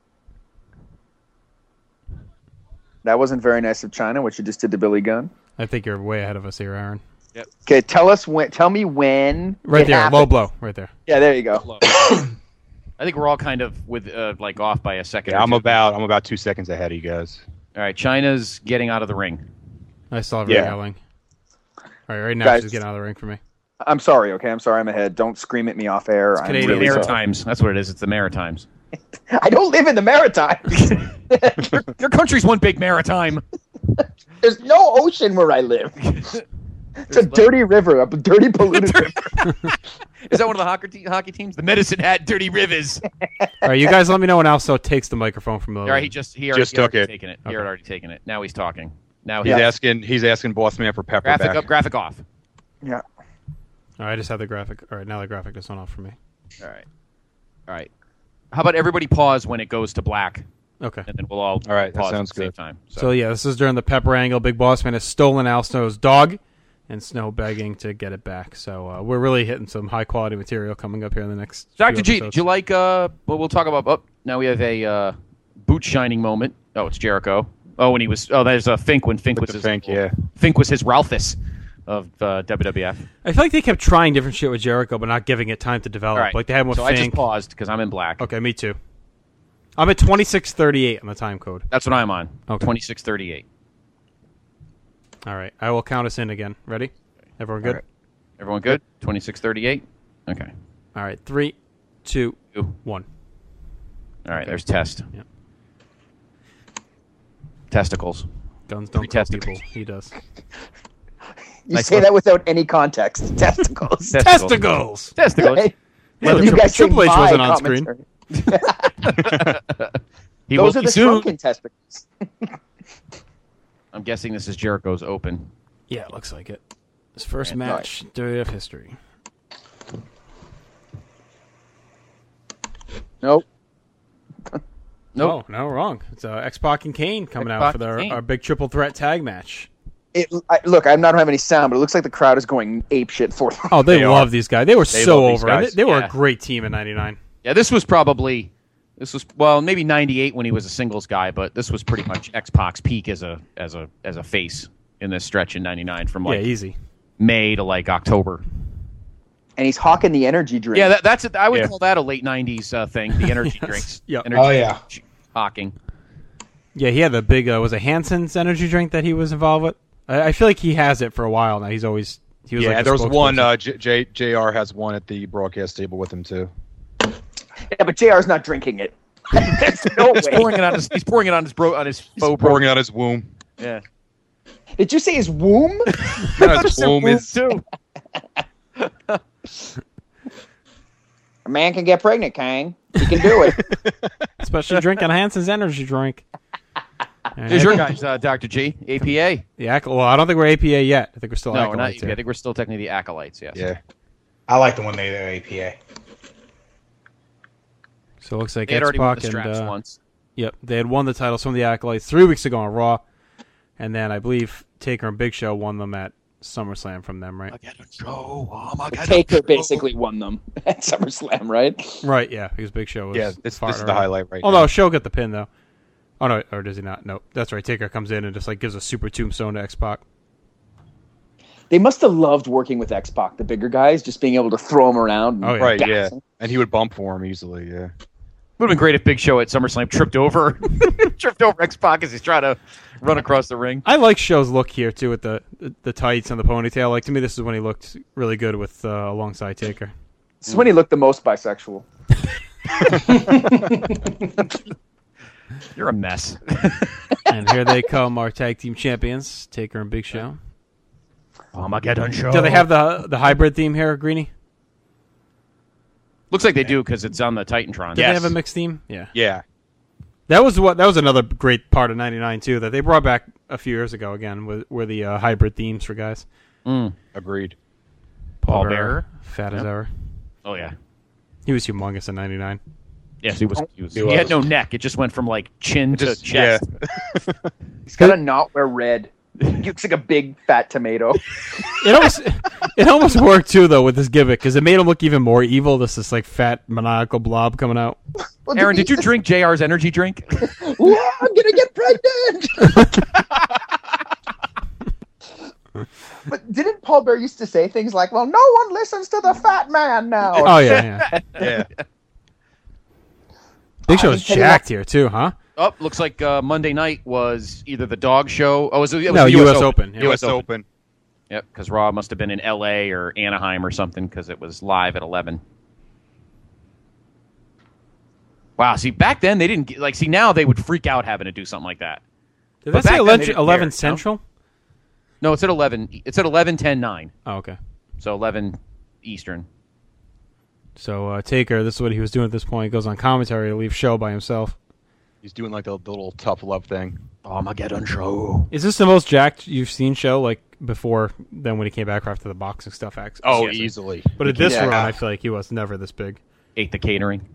That wasn't very nice of Chyna, what you just did to Billy Gunn. I think you're way ahead of us here, Aaron. Yep. Okay, tell us when. Tell me when. Right there, happened. low blow, right there. Yeah, there you go. I think we're all kind of with uh, like off by a second. Yeah, I'm about I'm about two seconds ahead of you guys. All right, Chyna's getting out of the ring. I saw her yeah. yelling. All right, right now guys, she's getting out of the ring for me. I'm sorry. Okay, I'm sorry. I'm ahead. Don't scream at me off air. It's I'm Canadian really Maritimes. Sorry. That's what it is. It's the Maritimes. I don't live in the Maritimes. your, your country's one big maritime. There's no ocean where I live. It's a dirty river, a dirty polluted river. Is that one of the hockey, te- hockey teams? The Medicine Hat Dirty Rivers. All right, you guys let me know when Also takes the microphone from the... All right, he just he already, just he took already it. Taken it. Okay. He had already taken it. Now he's talking. Now he's yeah. asking. He's asking Boss Man for pepper graphic back. up, graphic off. Yeah. All right, I just have the graphic. All right, now the graphic just went off for me. All right. All right. How about everybody pause when it goes to black? Okay. And then we'll all, all right, pause that sounds at the good. same time. So. so, yeah, this is during the pepper angle. Big Boss Man has stolen Al Snow's dog, and Snow begging to get it back. So uh, we're really hitting some high-quality material coming up here in the next Doctor G, episodes. did you like, uh, well, we'll talk about, oh, now we have a uh, boot-shining moment. Oh, it's Jericho. Oh, when he was, oh, there's a Fink when Fink With was his, Fink, yeah. Fink was his Ralphus of uh, W W F. I feel like they kept trying different shit with Jericho, but not giving it time to develop. All right. Like they had one with so Fink. I just paused because I'm in black. Okay, me too. I'm at twenty-six thirty-eight on the time code. That's what I'm on. Okay. twenty-six thirty-eight. All right. I will count us in again. Ready? Everyone good? Right. Everyone good? twenty-six thirty-eight? Okay. All right. Three, two, two. one. All right. Okay. There's test. Yep. Testicles. Guns don't kill people. He does. You nice say look. That without any context. Testicles. Testicles. Testicles. Right? Well, you tri- guys Triple H wasn't on commentary. screen. He Those are the soon. shrunken testicles. I'm guessing this is Jericho's open. Yeah, it looks like it. His first right, match in W W F history. Nope. Nope. Oh, no, wrong. It's uh, X-Pac and Kane coming X-Pac out for their, Kane. our big triple threat tag match. It, I, look, I'm not having any sound, but it looks like the crowd is going apeshit for them. Oh, they, they love are. these guys. They were they so over. They, they were yeah. a great team in ninety-nine. Yeah, this was probably, this was, well, maybe ninety-eight when he was a singles guy, but this was pretty much X-Pac's peak as a as a, as a face in this stretch in ninety-nine from like yeah, easy. May to like October. And he's hawking the energy drink. Yeah, that, that's it. I would yeah. call that a late nineties uh, thing, the energy drinks. Yep. Energy Oh, yeah. Hawking. Yeah, he had the big, uh, was it Hansen's energy drink that he was involved with? I, I feel like he has it for a while now. He's always he was yeah. like the there was one. spokesperson. Uh, J, J JR has one at the broadcast table with him too. Yeah, but J R's not drinking it. There's no He's way. pouring it on his. He's pouring it on his bro on his He's faux pouring bro. it on his womb. Yeah. Did you say his womb? No, his womb is. too. A man can get pregnant, Kang. He can do it. Especially drinking Hanson's energy drink. Here's your guys, uh, Doctor G, A P A. The Ac- well, I don't think we're A P A yet. I think we're still No, we're not. acolytes here. I think we're still technically the acolytes. Yes. Yeah. I like the one they they're A P A. So it looks like They had already won X-Pac the and straps uh, once. Yep, they had won the titles from the Acolytes three weeks ago on Raw, and then I believe Taker and Big Show won them at SummerSlam from them, right? Taker basically won them at SummerSlam, right? Right, yeah, because Big Show was. Yeah, this- farting this is the around. highlight right Oh now. no, Show got the pin though. Oh no, or does he not? Nope, that's right. Taker comes in and just like gives a super tombstone to X-Pac. They must have loved working with X-Pac, the bigger guys, just being able to throw him around. And Oh, yeah. Right, gas yeah. him. And he would bump for him easily, yeah. Would have been great if Big Show at SummerSlam tripped over, tripped over X-Pac as he's trying to run across the ring. I like Show's look here too with the the, the tights and the ponytail. Like to me, this is when he looked really good with uh, alongside Taker. This is when he looked the most bisexual. You're a mess. And here they come, our tag team champions, Taker and Big Show. Armageddon Show. Do they have the the hybrid theme here, Greeny? Looks like they do because it's on the Titantron. Do they have a mixed theme? Yeah. Yeah. That was what. That was another great part of ninety-nine too that they brought back a few years ago again. Were, were the uh, hybrid themes for guys? Mm. Agreed. Paul Bearer. fat as Yep. ever. Oh yeah. He was humongous in ninety-nine. Yes, he was. He, was, He he, was. had no neck. It just went from like chin to just- chest. He's got to not wear red. He looks like a big fat tomato. It almost it almost worked too though with this gimmick because it made him look even more evil. This this like fat maniacal blob coming out. Well, Aaron, he did you just- drink J R's energy drink? Yeah, I'm gonna get pregnant. But didn't Paul Bear used to say things like, "Well, no one listens to the fat man now"? Oh yeah, yeah. Yeah. Big Show's I tell you jacked here too, huh? Oh, looks like uh, Monday night was either the dog show. Oh, it was, it was No, the U U S S Open. Yeah. U S Open. Yep, because Raw must have been in L A or Anaheim or something because it was live at eleven. Wow, see, back then they didn't get, like. See, now they would freak out having to do something like that. Did But that say back then they eleven, didn't eleven care, no? Central? No, it's at eleven. It's at eleven, ten, nine. Oh, okay. So eleven Eastern. So uh, Taker, this is what he was doing at this point. He goes on commentary to leave Show by himself. He's doing like the, the little tough love thing. Armageddon Show. Is this the most jacked you've seen Show like before? Then when he came back after the boxing stuff, acts. Oh, Yes. easily. But at this Yeah. run, I feel like he was never this big. Ate the catering.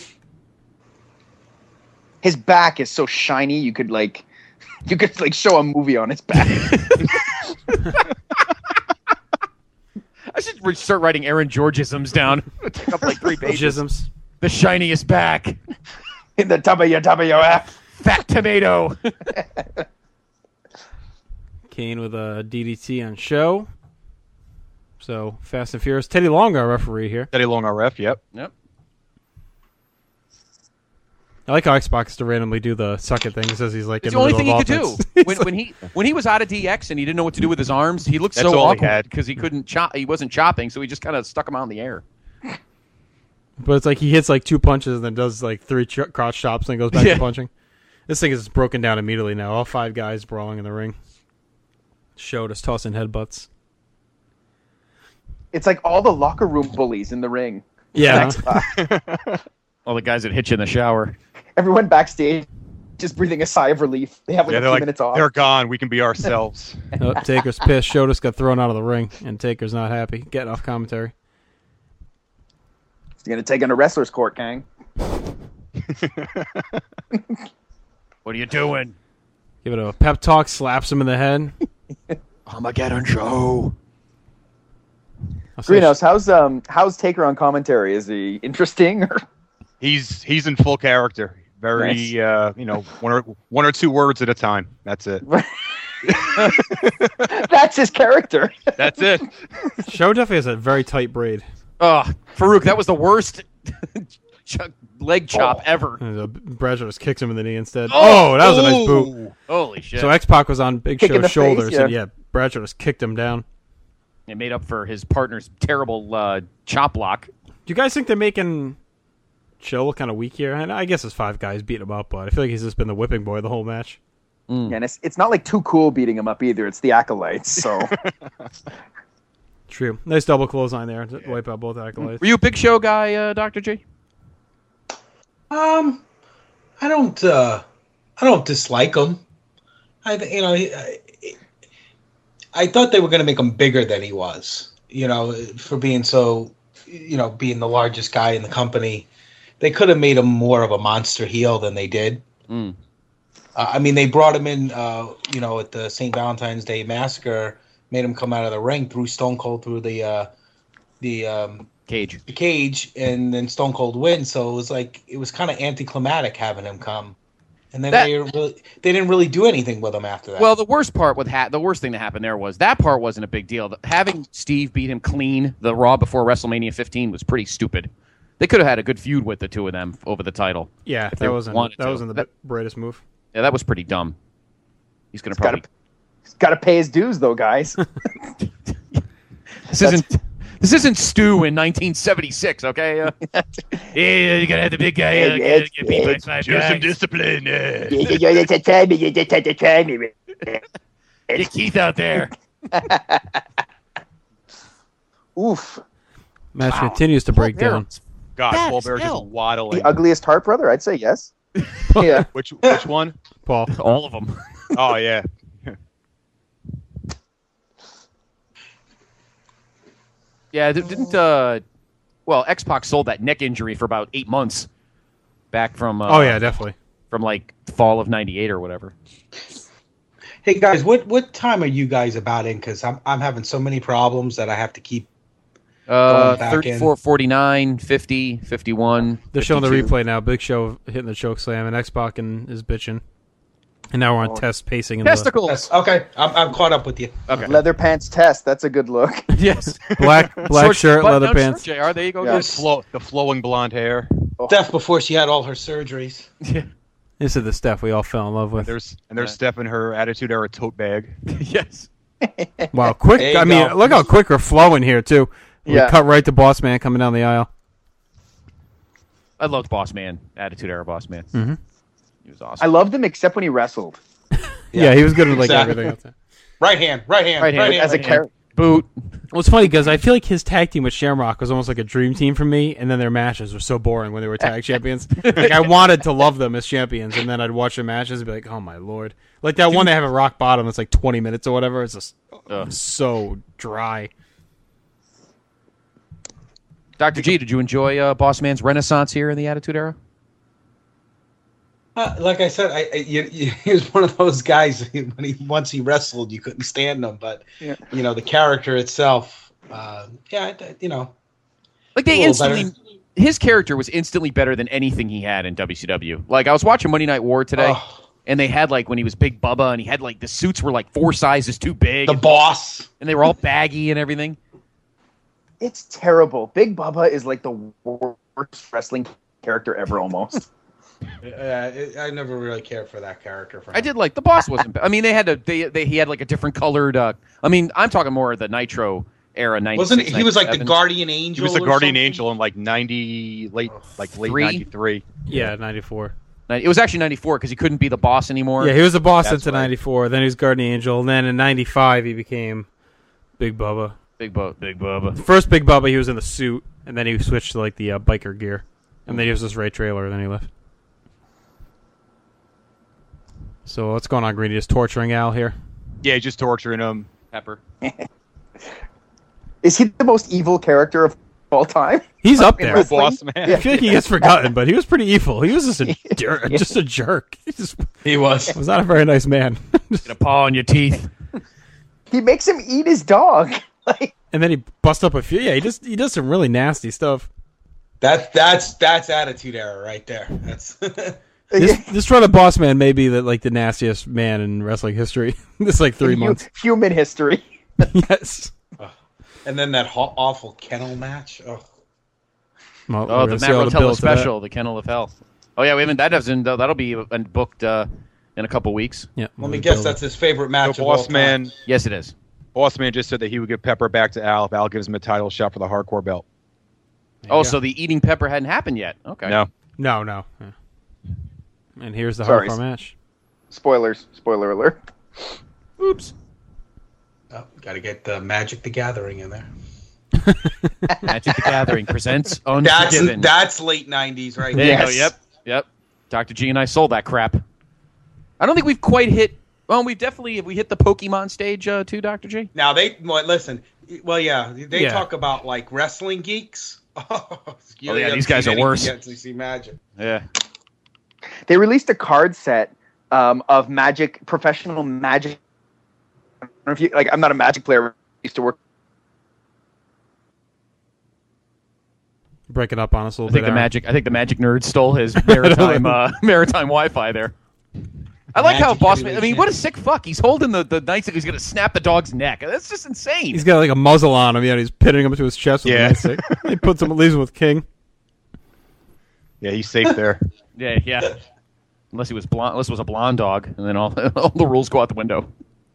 His back is so shiny, you could like, you could like show a movie on his back. I should re- start writing Aaron Georgisms down. Take up like three pages. Jisms. The shiniest back. In the W W F. Fat tomato. Kane with a D D T on Show. So Fast and Furious. Teddy Long, our referee here. Teddy Long R F, yep. Yep. I like how Xbox to randomly do the suck it thing. He says he's like It's in the only the thing he middle could of do. offense. when, when he when he was out of D X and he didn't know what to do with his arms, he looked That's so all he awkward had. because he couldn't chop. He wasn't chopping, so he just kind of stuck him out in the air. But it's like he hits like two punches and then does like three ch- crotch chops and goes back Yeah. to punching. This thing is broken down immediately now. All five guys brawling in the ring. Show just tossing headbutts. It's like all the locker room bullies in the ring. Yeah. All the guys that hit you in the shower. Everyone backstage just breathing a sigh of relief. They have like Yeah, a they're few like, minutes off. they're gone. We can be ourselves. Oh, Taker's pissed. Show just got thrown out of the ring, and Taker's not happy. Getting off commentary. You're gonna take him to wrestler's court, gang. What are you doing? Give it a pep talk, slaps him in the head. Armageddon Show. I'll say- Greenhouse, how's um how's Taker on commentary? Is he interesting? Or? He's he's in full character. Very Nice. uh, you know, one or one or two words at a time. That's it. That's his character. That's it. Show definitely has a very tight braid. Oh, Farouk, that was the worst ch- leg chop Oh. ever. And uh, Bradshaw just kicks him in the knee instead. Oh, that was a nice boot. Holy shit. So X-Pac was on Big Kick in Show's the shoulders, face, and yeah. yeah, Bradshaw just kicked him down. It made up for his partner's terrible uh, chop block. Do you guys think they're making Chill look kind of weak here? And I guess it's five guys beating him up, but I feel like he's just been the whipping boy the whole match. Mm. Yeah, and it's, it's not like Too Cool beating him up either. It's the Acolytes, so... True. Nice double clothesline there to wipe out both Acolytes. Were you a Big Show guy, uh, Doctor J? Um, I don't. Uh, I don't dislike him. I, you know, I, I thought they were going to make him bigger than he was. You know, for being so, you know, being the largest guy in the company, they could have made him more of a monster heel than they did. Mm. Uh, I mean, they brought him in, uh, you know, at the Saint Valentine's Day Massacre, made him come out of the ring, threw Stone Cold through the uh, the um, cage, the cage, and then Stone Cold wins. So it was like it was kind of anticlimactic having him come, and then That- they didn't really they didn't really do anything with him after that. Well, the worst part with ha- the worst thing that happened there was that part wasn't a big deal. The- Having Steve beat him clean the Raw before WrestleMania fifteen was pretty stupid. They could have had a good feud with the two of them over the title. Yeah, if they that wasn't wanted that to. wasn't the That- brightest move. Yeah, that was pretty dumb. He's gonna He's probably. gotta, he's got to pay his dues, though, guys. This isn't this isn't Stu in nineteen seventy-six, okay? Uh, yeah, you gotta have the big guy. Uh, get, get beat by five Show some guys. discipline. Uh. Get Keith out there. Oof. Match Wow. continues to break Paul Bearer. down. God, Bad Paul as Bear's just hell. waddling. The ugliest Hart brother? I'd say yes. Yeah. Which which one? Paul. All of them. Oh yeah. Yeah, di- didn't uh, well, X-Pac sold that neck injury for about eight months back from. Uh, Oh yeah, definitely. From like fall of ninety-eight or whatever. hey guys, what what time are you guys about in? Because I'm I'm having so many problems that I have to keep. Uh, Going back thirty-four, forty-nine, fifty, fifty-one. They're showing the fifty-two. replay now. Big Show hitting the choke slam, and X-Pac and is bitching. And now we're on Oh. test pacing. In Testicles. Yes, okay, I'm I'm caught up with you. Okay. Leather pants test. That's a good look. Yes. The black black Short shirt, button-down leather pants. shirt, J R, there you go. Yeah. guys. Flow, the flowing blonde hair. Steph before she had all her surgeries. Yeah. This is the stuff we all fell in love with. There's and there's Steph in her Attitude Era tote bag. Yes. Wow, quick! There you I mean, go. look how quick we're flowing here too. We Yeah. cut right to Boss Man coming down the aisle. I loved Boss Man, Attitude Era Boss Man. Mhm. He was awesome. I loved him except when he wrestled. Yeah, he was good with like Exactly. everything else. Right hand, right hand, Right right hand, hand. As a right hand. character. Boot. Well, it's funny because I feel like his tag team with Shamrock was almost like a dream team for me, and then their matches were so boring when they were tag champions. Like I wanted to love them as champions, and then I'd watch their matches and be like, "Oh my lord!" Like that one they have at Rock Bottom. It's like twenty minutes or whatever. It's just Ugh. so dry. Doctor G, did you enjoy uh, Boss Man's renaissance here in the Attitude Era? Uh, like I said, I, I you, you, he was one of those guys. When he once he wrestled, you couldn't stand him. But Yeah. you know the character itself. Uh, yeah, I- you know. Like A they little instantly, his character was instantly better than anything he had in W C W. Like I was watching Monday Night War today, Oh, and they had like when he was Big Bubba, and he had like the suits were like four sizes too big, the and, boss. and they were all baggy and everything. It's terrible. Big Bubba is like the worst wrestling character ever, almost. Uh, I never really cared for that character. For him. I did like the boss wasn't. ba- I mean, they had to. They, they he had like a different colored. Uh, I mean, I'm talking more of the Nitro era. Wasn't it, he was like the ninety-seven. guardian He angel? was the or guardian something? angel in like ninety late like late Three? ninety-three. Yeah, ninety-four. It was actually ninety-four because he couldn't be the boss anymore. Yeah, he was the boss That's into right. ninety-four. Then he was Guardian Angel. And then in ninety-five, he became Big Bubba. Big Bubba. Big Bubba. First Big Bubba, he was in the suit, and then he switched to like the uh, biker gear, and then he was this Ray Trailer, and then he left. So what's going on, Greeny? Just torturing Al here. Yeah, just torturing him. Pepper. Is he the most evil character of all time? He's up In there. wrestling? Boss man. I feel like he gets forgotten, but he was pretty evil. He was just a jer- just a jerk. He just He was. was not a very nice man. Get a paw on your teeth. He makes him eat his dog. Like, And then he busts up a few. Yeah, he just he does some really nasty stuff. That's that's that's attitude error right there. That's This this run of Boss Man may be the, like the nastiest man in wrestling history. This like three hu- months. human history. Yes. and then that ho- awful kennel match. Oh. Well, Oh, we're the gonna see Matt all the Rotella build to that. special, the Kennel of Hell. Oh yeah, we haven't. That doesn't. That'll be uh, booked uh, in a couple weeks. Yeah. Let me we'll guess, build that's his favorite match The of all boss time. man. Yes, it is. Boss Man just said that he would give Pepper back to Al if Al gives him a title shot for the hardcore belt. Oh, so the eating Pepper hadn't happened yet. Okay. No. No, no. Yeah. And here's the Sorry. hardcore match. Spoilers. Spoiler alert. Oops. Oh, got to get the Magic the Gathering in there. Magic the Gathering presents That's Unforgiven. that's late nineties, right? There there. you go. Yep. Yep. Doctor G and I sold that crap. I don't think we've quite hit. Well, we've definitely have we hit the Pokemon stage uh, too, Doctor G. Now they well, listen. Well, yeah, they Yeah. talk about like wrestling geeks. Oh, you Oh, yeah, haven't these guys seen are anything worse. yet till you see Magic. Yeah. They released a card set um, of Magic, professional Magic. I don't know if you like. I'm not a Magic player. I used to work. Break it up on us a I little think bit. the Aaron. magic. I think the Magic Nerd stole his maritime uh, maritime Wi-Fi there. I like how Magic Boss Man. I Relation. mean, what a sick fuck! He's holding the the knife. He's gonna snap the dog's neck. That's just insane. He's got like a muzzle on him. Yeah, and he's pinning him to his chest with Yeah. a nightstick. He puts him, leaves him with King. Yeah, he's safe there. Yeah, yeah. Unless he was blonde. Unless it was a blonde dog, and then all all the rules go out the window.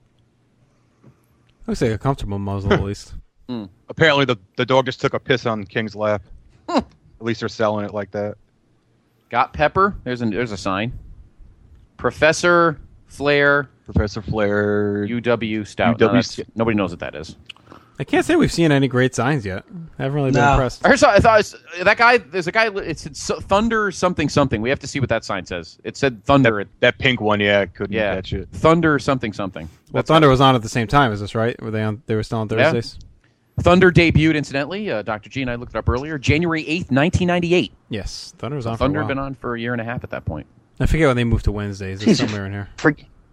Looks like a comfortable muzzle at least. Apparently, the, the dog just took a piss on King's lap. At least they're selling it like that. Got Pepper. There's a there's a sign. Professor Flair. Professor Flair. U W Stout. U W No, that's- nobody knows what that is. I can't say we've seen any great signs yet. I haven't really been No. impressed. I, heard, so- I thought it was- that guy. There's a guy. It said so- Thunder something something. We have to see what that sign says. It said Thunder. That, that pink one, yeah, couldn't yeah, catch it. Thunder something something. Well, Thunder was on at the same time as this, right? Were they on? They were still on Yeah. Thursdays. Thunder debuted, incidentally. Uh, Doctor G and I looked it up earlier. January eighth, nineteen ninety-eight. Yes, Thunder was on. Thunder for a had been while. on for a year and a half at that point. I forget when they moved to Wednesdays. It's Jesus. somewhere in here. For,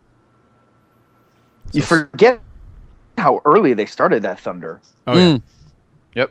you forget how early they started that Thunder. Oh yeah. Yep.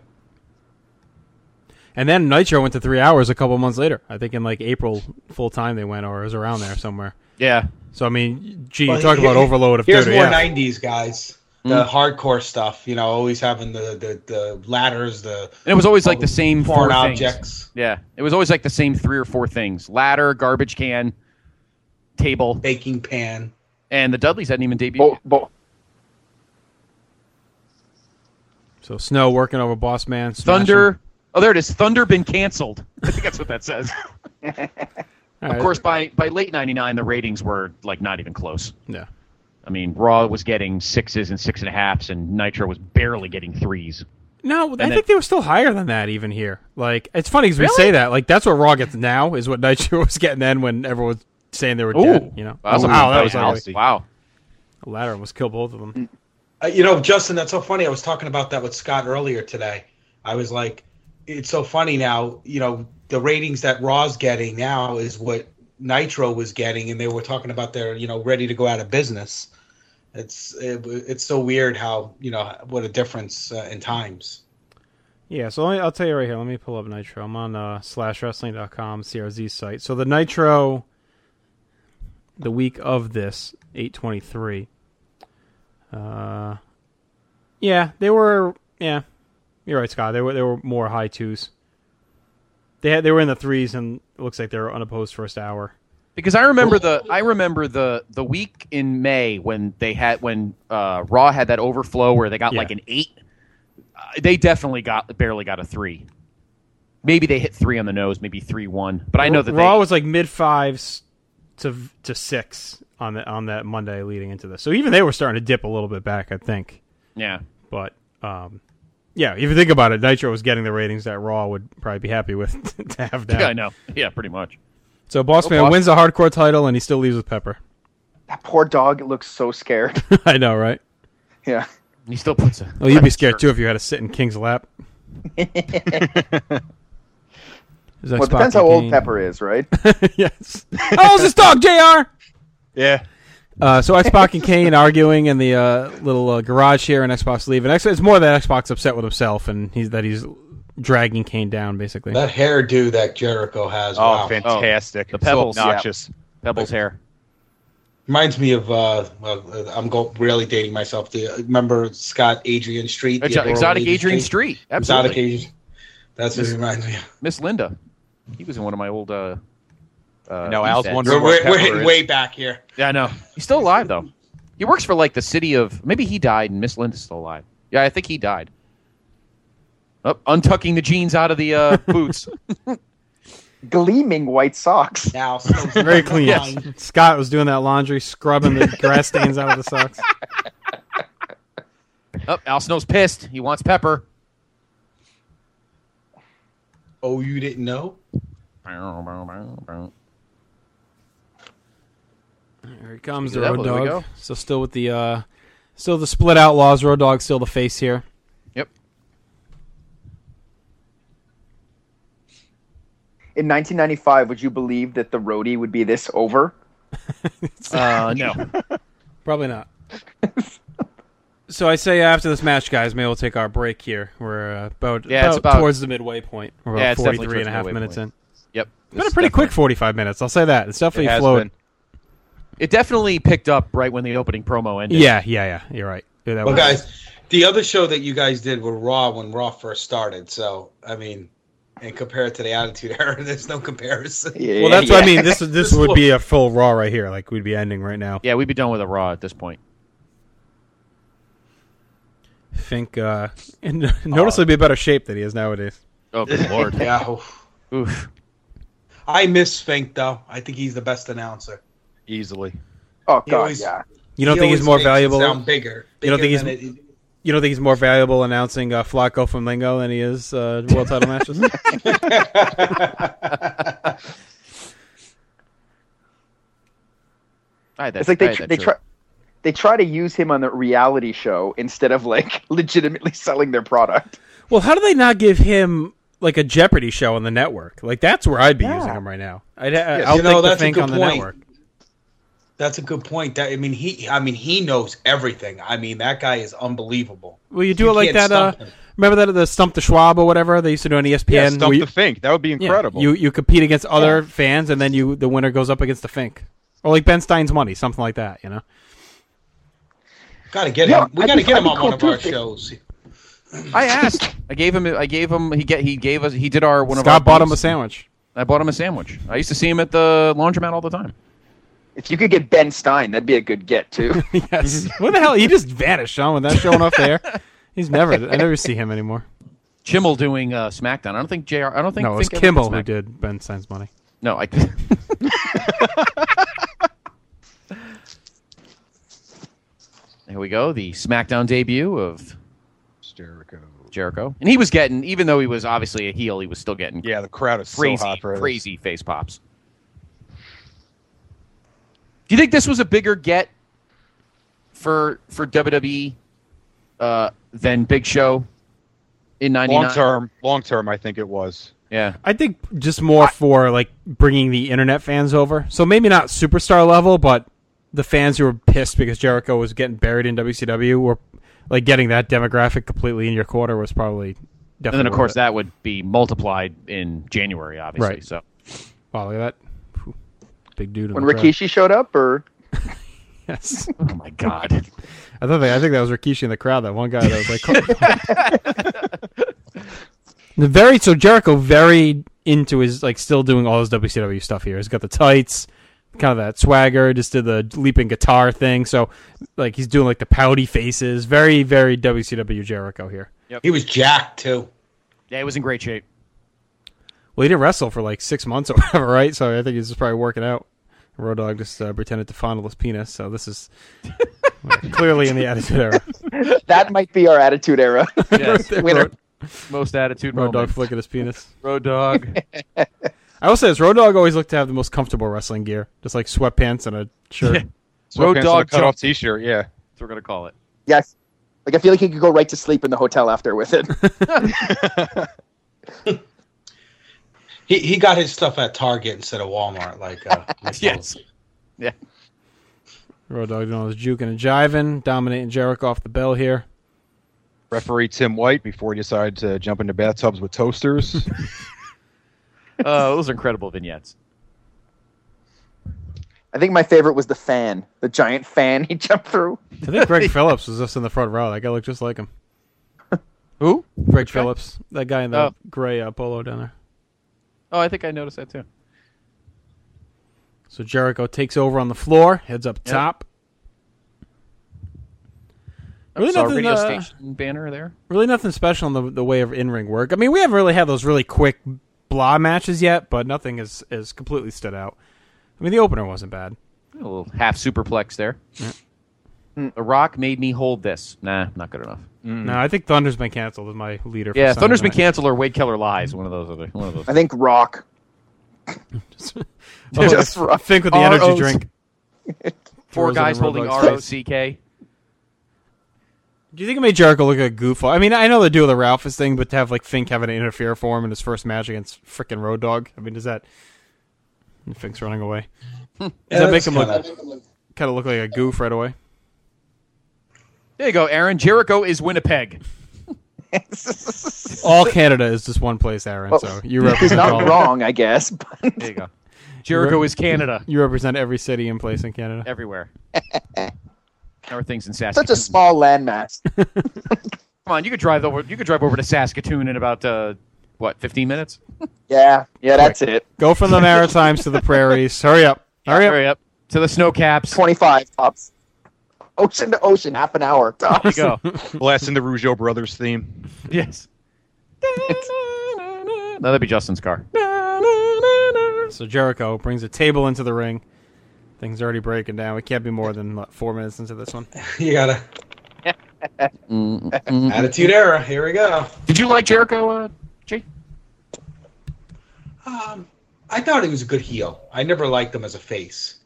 And then Nitro went to three hours a couple months later. I think in like April full time they went, or it was around there somewhere. Yeah. So I mean, gee, Well, you talk here- about overload of Here's theater. more Yeah. nineties guys. The hardcore stuff, you know, always having the, the, the ladders, the And it was always all like the same four foreign things. objects. Yeah. It was always like the same three or four things: ladder, garbage can, table, baking pan, and the Dudleys hadn't even debuted. Bo- bo- So Snow working over Boss Man. smash Thunder. him. Oh, there it is. Thunder been canceled. I think that's what that says. All Of right. course, by by late ninety-nine, the ratings were like not even close. Yeah. I mean, Raw was getting sixes and six and a halves, and Nitro was barely getting threes. No, I And think then- they were still higher than that even here. Like it's funny because we Really? say that. Like that's what Raw gets now is what Nitro was getting then when everyone was saying they were Ooh. dead. You know. Wow, Oh, wow, that that was was ugly. nasty. Wow. The ladder almost killed both of them. Uh, you know, Justin, that's so funny. I was talking about that with Scott earlier today. I was like, it's so funny now, you know, the ratings that Raw's getting now is what Nitro was getting, and they were talking about their, you know, ready to go out of business. It's it, it's so weird how, you know, what a difference uh, in times. Yeah, so let me, I'll tell you right here. Let me pull up Nitro. I'm on uh, slash wrestling dot com, C R Z site. So the Nitro, the week of this, eight twenty-three. Uh, yeah, they were. Yeah, you're right, Scott. They were they were more high twos. They had they were in the threes, and it looks like they were unopposed first hour. Because I remember the I remember the the week in May when they had when uh, Raw had that overflow where they got Yeah. like an eight. Uh, they definitely got barely got a three. Maybe they hit three on the nose, maybe three one. But I know that Raw they, was like mid fives to to six on the on that Monday leading into this. So even they were starting to dip a little bit back, I think. yeah. But um, yeah, if you think about it, Nitro was getting the ratings that Raw would probably be happy with to have now. Yeah, I know. Yeah, pretty much. So Boss Oh, Man Boss- wins the hardcore title, and he still leaves with Pepper. that poor dog looks so scared. I know, right? Yeah. He still puts a. Well, you'd be scared too if you had to sit in King's lap. Is that Well, it depends how Spocky old Kane? Pepper is, right? Yes. How old's this dog, J R? Yeah. Uh, so Xbox and Kane arguing in the uh, little uh, garage here, and Xbox leaving. X- It's more that Xbox upset with himself, and he's that he's dragging Kane down, basically. That hairdo that Jericho has, Oh, wow. fantastic. The Pebbles, So obnoxious. Pebbles hair. Reminds me of, uh, well, uh, I'm go- really dating myself. The, remember Scott Adrian Street? The Exo- Adorable Exotic Lady Adrian Street. Exotic Absolutely. Adrian. That's what it reminds me of. Miss Linda. He was in one of my old. Uh, uh, No, Al's E-sets. wondering We're, where we're Pepper hitting is. way back here. Yeah, I know. He's still alive though. He works for like the city of. Maybe he died and Miss Linda's still alive. Yeah, I think he died. Oh, untucking the jeans out of the uh, boots. Gleaming white socks. Now, Very clean. Yes. Scott was doing that laundry, scrubbing the grass stains out of the socks. Oh, Al Snow's pissed. He wants Pepper. Oh, you didn't know? Here he comes, the There Road we Dog. go. So still with the, uh, still the Split Outlaws. Road Dog still the face here. Yep. In nineteen ninety-five, would you believe that the roadie would be this over? uh, no. Probably not. So I say after this match, guys, maybe we'll take our break here. We're uh, about, Yeah, about, it's about- towards the midway point. We're about Yeah, it's definitely forty-three and a half towards the midway minutes point. in. Yep. It's been a pretty quick forty-five minutes. I'll say that. It's definitely It has flowed. been. It definitely picked up right when the opening promo ended. Yeah, yeah, yeah. You're right. Yeah, that Well, was- guys, the other show that you guys did were Raw when Raw first started. So, I mean, and compared to the Attitude Era, there's no comparison. well, that's what I mean. This this would be a full Raw right here. Like we'd be ending right now. Yeah, we'd be done with a Raw at this point. Fink uh, in noticeably a better shape than he is nowadays. Oh, good lord. Yeah. Oof. Oof. I miss Fink, though. I think he's the best announcer. Easily. Oh, He God, always- yeah. You don't he think he's always more makes it valuable? sound bigger. You don't think bigger he's than it- you don't think he's more valuable announcing uh, Flacco from Lingo than he is uh, world title matches? I had that, It's like I they had tr- that they shirt. try they try to use him on the reality show instead of like legitimately selling their product. Well, how do they not give him like a Jeopardy show on the network? Like that's where I'd be Yeah. using him right now. I'd uh, Yes, I'll you know, take the that's a Fink good on the point. network. That's a good point. That I mean, he. I mean, he knows everything. I mean, that guy is unbelievable. Well, you do it like can't that. Uh, stump him. remember that the Stump the Schwab or whatever they used to do on E S P N. Yeah, Stump where the you- Fink. That would be Yeah, incredible. you you compete against other fans, and then you the winner goes up against the Fink, or like Ben Stein's Money, something like that. You know. Got to get Yeah, him. We I got to think get him that'd on be one cool of our too. shows. I asked. I gave him. I gave him. He get. He gave us. He did our one of Scott our. bought him a beats. sandwich. I bought him a sandwich. I used to see him at the laundromat all the time. If you could get Ben Stein, that'd be a good get too. Yes. What the hell? He just vanished, Sean, with that showing off there. He's never. I never see him anymore. Kimmel doing uh, SmackDown. I don't think J R. I don't think. No, it was Fink ever Kimmel did who Smack- did Ben Stein's Money. No, I. Here we go. The SmackDown debut of Jericho. Jericho, and he was getting, even though he was obviously a heel, he was still getting Yeah, the crowd is crazy, so hot for this. crazy face pops. Do you think this was a bigger get for for W W E uh, than Big Show in ninety-nine? Long term, long term, I think it was. Yeah. I think just more for like bringing the internet fans over. So maybe not superstar level, but the fans who were pissed because Jericho was getting buried in W C W were like getting that demographic completely in your quarter was probably definitely. And then, of worth course, it. that would be multiplied in January, obviously. Right. So, Wow, look at that. Whew. Big dude. in When the crowd. Rikishi showed up, or Yes. oh my God. I thought they, I think that was Rikishi in the crowd. That one guy that was like, the very so Jericho very into his like still doing all his W C W stuff here. He's got the tights, kind of that swagger. Just did the leaping guitar thing. So like he's doing like the pouty faces. Very very W C W Jericho here. He was jacked too. Yeah, he was in great shape. Well, he didn't wrestle for like six months or whatever, right? So I think he's just probably working out. Road Dogg just uh, pretended to fondle his penis. So this is clearly in the Attitude Era. that might be our Attitude Era. Yes. Winner. Road, Most attitude Road Dogg moment. flicking his penis. Road Dogg. I will say this: Road Dogg always looked to have the most comfortable wrestling gear, just like sweatpants and a shirt. Yeah. Road Sweatpants and a Dogg cut off jump. T-shirt. Yeah. That's what we're going to call it. Yes. Like I feel like he could go right to sleep in the hotel after with it. He he got his stuff at Target instead of Walmart. Like uh, Yes. Yeah. Road Dogg doing all his juking and jiving, dominating Jericho off the bell here. Referee Tim White before he decided to jump into bathtubs with toasters. Uh, those are incredible vignettes. I think my favorite was the fan, the giant fan he jumped through. I think Greg Phillips was just in the front row. That guy looked just like him. Who? Greg Phillips, that guy in the Oh. gray uh, polo down there. Oh, I think I noticed that too. So Jericho takes over on the floor, heads up Yep. top. Really Saw a nothing, radio uh, station banner there. Really nothing special in the the way of in-ring work. I mean, we haven't really had those really quick blah matches yet, but nothing has, has completely stood out. I mean, the opener wasn't bad. A little half superplex there. Yeah. The Rock made me hold this. Nah, not good enough. Mm. No, I think Thunder's been canceled as my leader. For Yeah, Thunder's been Sunday night. canceled or Wade Keller lies. One of those other. One of those. I think Rock. just, oh, Just Rock. Think with the R O C energy drink. Four Throws it guys in holding Road R O Dogg's C K. Do you think it made Jericho look like a goof? I mean, I know they're doing the Ralphus thing, but to have like Fink having to interfere for him in his first match against frickin' Road Dogg, I mean, does that? And Fink's running away. Does Yeah, that make that's him look kinda- kind of look like a goof right away? There you go, Aaron. Jericho is Winnipeg. All Canada is just one place, Aaron. Well, so you he's represent not all. wrong, I guess. But There you go. Jericho is Canada. You represent every city and place in Canada. Everywhere. Everything's in such Saskatoon. a small landmass. Come on, you could drive over. You could drive over to Saskatoon in about uh, what, fifteen minutes? Yeah, yeah, that's it. Go from the Maritimes to the prairies. Hurry up. Hurry up. Hurry up to the snow caps. Twenty-five tops. Ocean to ocean, half an hour. There you Tops. go. Blasting the Rougeau Brothers theme. Yes. No, that'd be Justin's car. So Jericho brings a table into the ring. Things are already breaking down. We can't be more than what, four minutes into this one. You gotta. Mm-mm. Attitude Era. Here we go. Did you like Jericho, uh, Jay? Um, I thought he was a good heel. I never liked him as a face.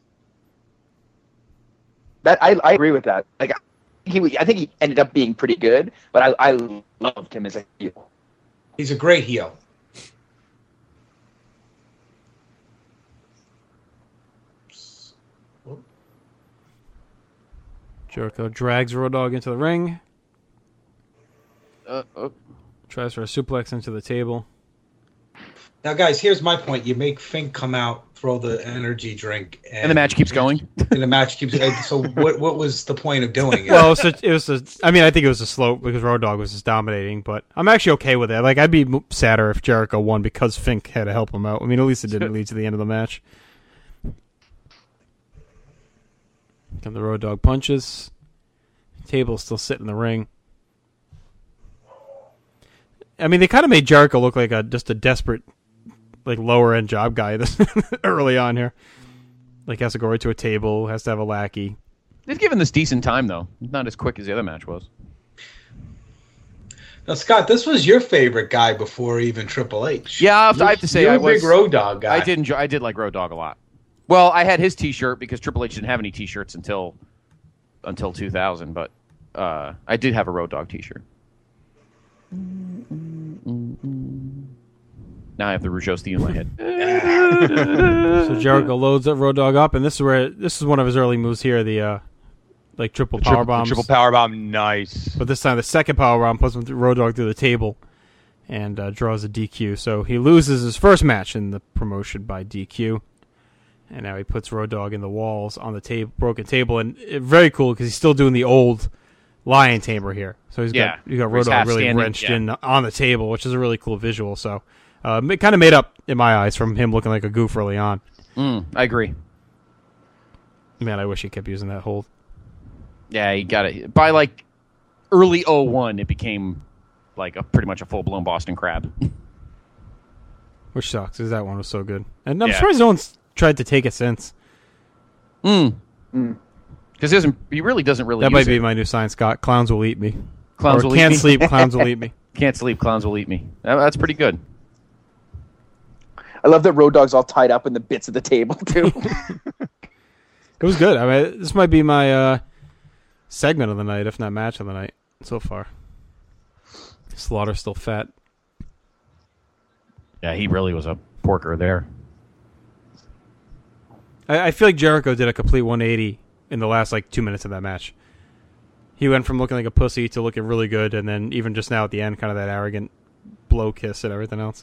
That I, I agree with that. Like he, I think he ended up being pretty good, but I, I loved him as a heel. He's a great heel. Jericho drags Road Dogg into the ring. Uh, uh. Tries for a suplex into the table. Now, guys, here's my point. You make Fink come out, throw the energy drink, and, And the match keeps going. And the match keeps. and So, what what was the point of doing it? Well, it was, a, it was a, I mean, I think it was a slope because Road Dogg was just dominating, but I'm actually okay with it. Like, I'd be m- sadder if Jericho won because Fink had to help him out. I mean, at least it didn't lead to the end of the match. Come the Road Dogg punches. Table's still sitting in the ring. I mean, they kind of made Jericho look like a just a desperate, like lower end job guy this early on here. Like has to go right to a table, has to have a lackey. They've given this decent time though, not as quick as the other match was. Now, Scott, this was your favorite guy before even Triple H. Yeah, I have to, I have to say You're I a was big Road Dogg guy. I did enjoy. I did like Road Dogg a lot. Well, I had his T-shirt because Triple H didn't have any T-shirts until until two thousand, but uh, I did have a Road Dogg T-shirt. Now I have the Rougeau theme in my head. So Jericho loads up Road Dogg up, and this is where this is one of his early moves here. The uh, like triple The power triple, bombs. triple power bomb, nice. But this time the second power bomb puts him through Road Dogg through the table and uh, draws a D Q. So he loses his first match in the promotion by D Q. And now he puts Road Dogg in the walls on the table, broken table. And it, very cool because he's still doing the old lion tamer here. So he's Yeah, got you got where he's Road Dogg half really standing, wrenched yeah. in on the table, which is a really cool visual. So uh, it kind of made up in my eyes from him looking like a goof early on. Mm, I agree. Man, I wish he kept using that hold. Yeah, he got it. By like early oh one, it became like a pretty much a full blown Boston Crab. Which sucks because that one was so good. And I'm Yeah. surprised no one's tried to take it since. Mm. Because he doesn't. He really doesn't really. That use might be it. my new sign, Scott. Clowns will eat me. Clowns Or will can't eat me. sleep. Clowns will eat me. Can't sleep. Clowns will eat me. That- That's pretty good. I love that Road Dogg's all tied up in the bits of the table too. It was good. I mean, this might be my uh, segment of the night, if not match of the night so far. Slaughter's still fat. Yeah, he really was a porker there. I, I feel like Jericho did a complete one eighty in the last like two minutes of that match. He went from looking like a pussy to looking really good, and then even just now at the end, kind of that arrogant blow kiss and everything else.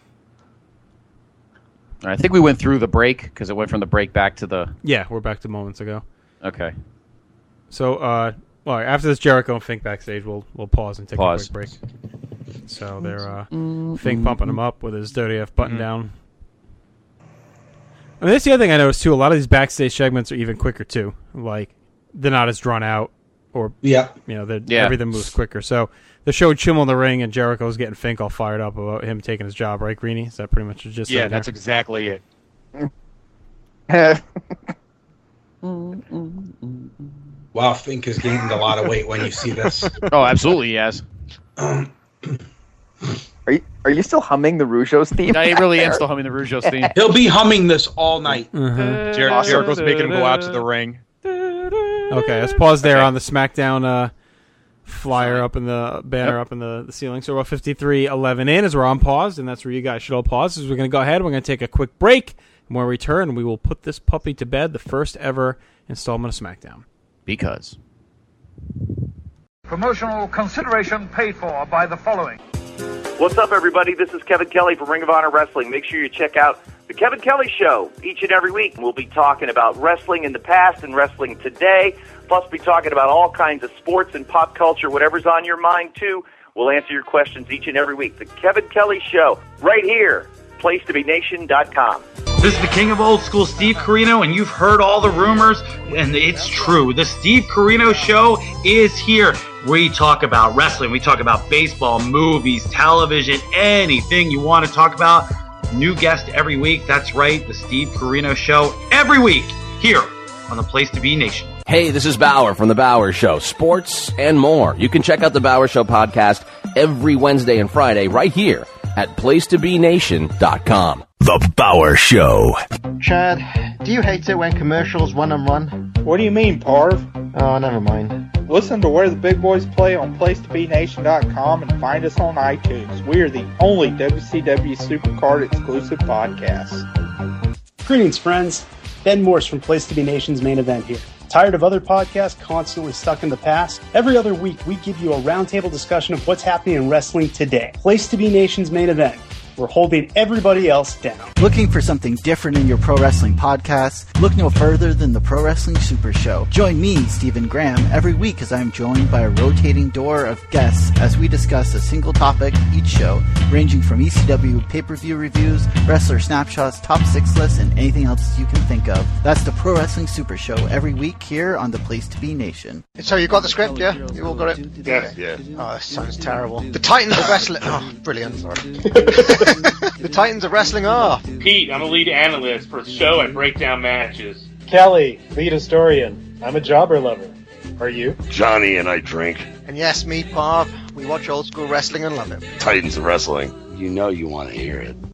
I think we went through the break because it went from the break back to the. Yeah, we're back to moments ago. Okay. So, uh, well, after this Jericho and Fink backstage, we'll we'll pause and take Pause. a quick break. So they're uh, Fink pumping him up with his dirty F button down. I mean, that's the other thing I noticed too. A lot of these backstage segments are even quicker too. Like they're not as drawn out. or yeah, you know, yeah. everything moves quicker. So they showed Chimmel in the ring, and Jericho's getting Fink all fired up about him taking his job, right, Greeny? Is that pretty much just yeah? That's exactly it. Wow, Fink has gained a lot of weight when you see this. Oh, absolutely, yes. Um, are you are you still humming the Rougeau's theme? I really am still humming the Rougeau's theme. He'll be humming this all night. Mm-hmm. Jer- Awesome. Jericho's making him go out to the ring. Okay, let's pause there Okay. on the SmackDown uh, flyer up in the banner Yep. up in the, the ceiling. So we're fifty-three eleven in as we're on pause, and that's where you guys should all pause. As we're going to go ahead, we're going to take a quick break. And when we return, we will put this puppy to bed, the first ever installment of SmackDown. Because. Promotional consideration paid for by the following. What's up, everybody? This is Kevin Kelly from Ring of Honor Wrestling. Make sure you check out The Kevin Kelly Show each and every week. We'll be talking about wrestling in the past and wrestling today. Plus, be talking about all kinds of sports and pop culture, whatever's on your mind, too. We'll answer your questions each and every week. The Kevin Kelly Show, right here, place to be nation dot com. This is the king of old school, Steve Corino, and you've heard all the rumors, and it's true. The Steve Corino Show is here. We talk about wrestling, we talk about baseball, movies, television, anything you want to talk about. New guest every week. That's right, the Steve Corino Show every week here on the Place to Be Nation. Hey, this is Bauer from The Bauer Show, sports and more. You can check out The Bauer Show podcast every Wednesday and Friday right here at place to be nation dot com. The Bauer Show. Chad, do you hate it when commercials run and run? What do you mean, Parv? Oh, never mind. Listen to Where the Big Boys Play on place to be nation dot com and find us on iTunes. We are the only W C W Supercard exclusive podcast. Greetings, friends. Ben Morse from Place to Be Nation's Main Event here. Tired of other podcasts constantly stuck in the past? Every other week, we give you a roundtable discussion of what's happening in wrestling today. Place to Be Nation's Main Event. We're holding everybody else down. Looking for something different in your pro wrestling podcast? Look no further than the Pro Wrestling Super Show. Join me, Stephen Graham, every week as I am joined by a rotating door of guests as we discuss a single topic each show, ranging from E C W pay-per-view reviews, wrestler snapshots, top six lists, and anything else you can think of. That's the Pro Wrestling Super Show every week here on the Place to Be Nation. So you got the script, yeah? You all got it? Yeah, yeah. Oh, this sounds terrible. The Titans of Wrestling... Oh, brilliant. The Titans of Wrestling are... Pete, I'm a lead analyst for the show. I break down matches. Kelly, lead historian. I'm a jobber lover. Are you? Johnny and I drink. And yes, me, Parv. We watch old school wrestling and love it. Titans of Wrestling. You know you want to hear it.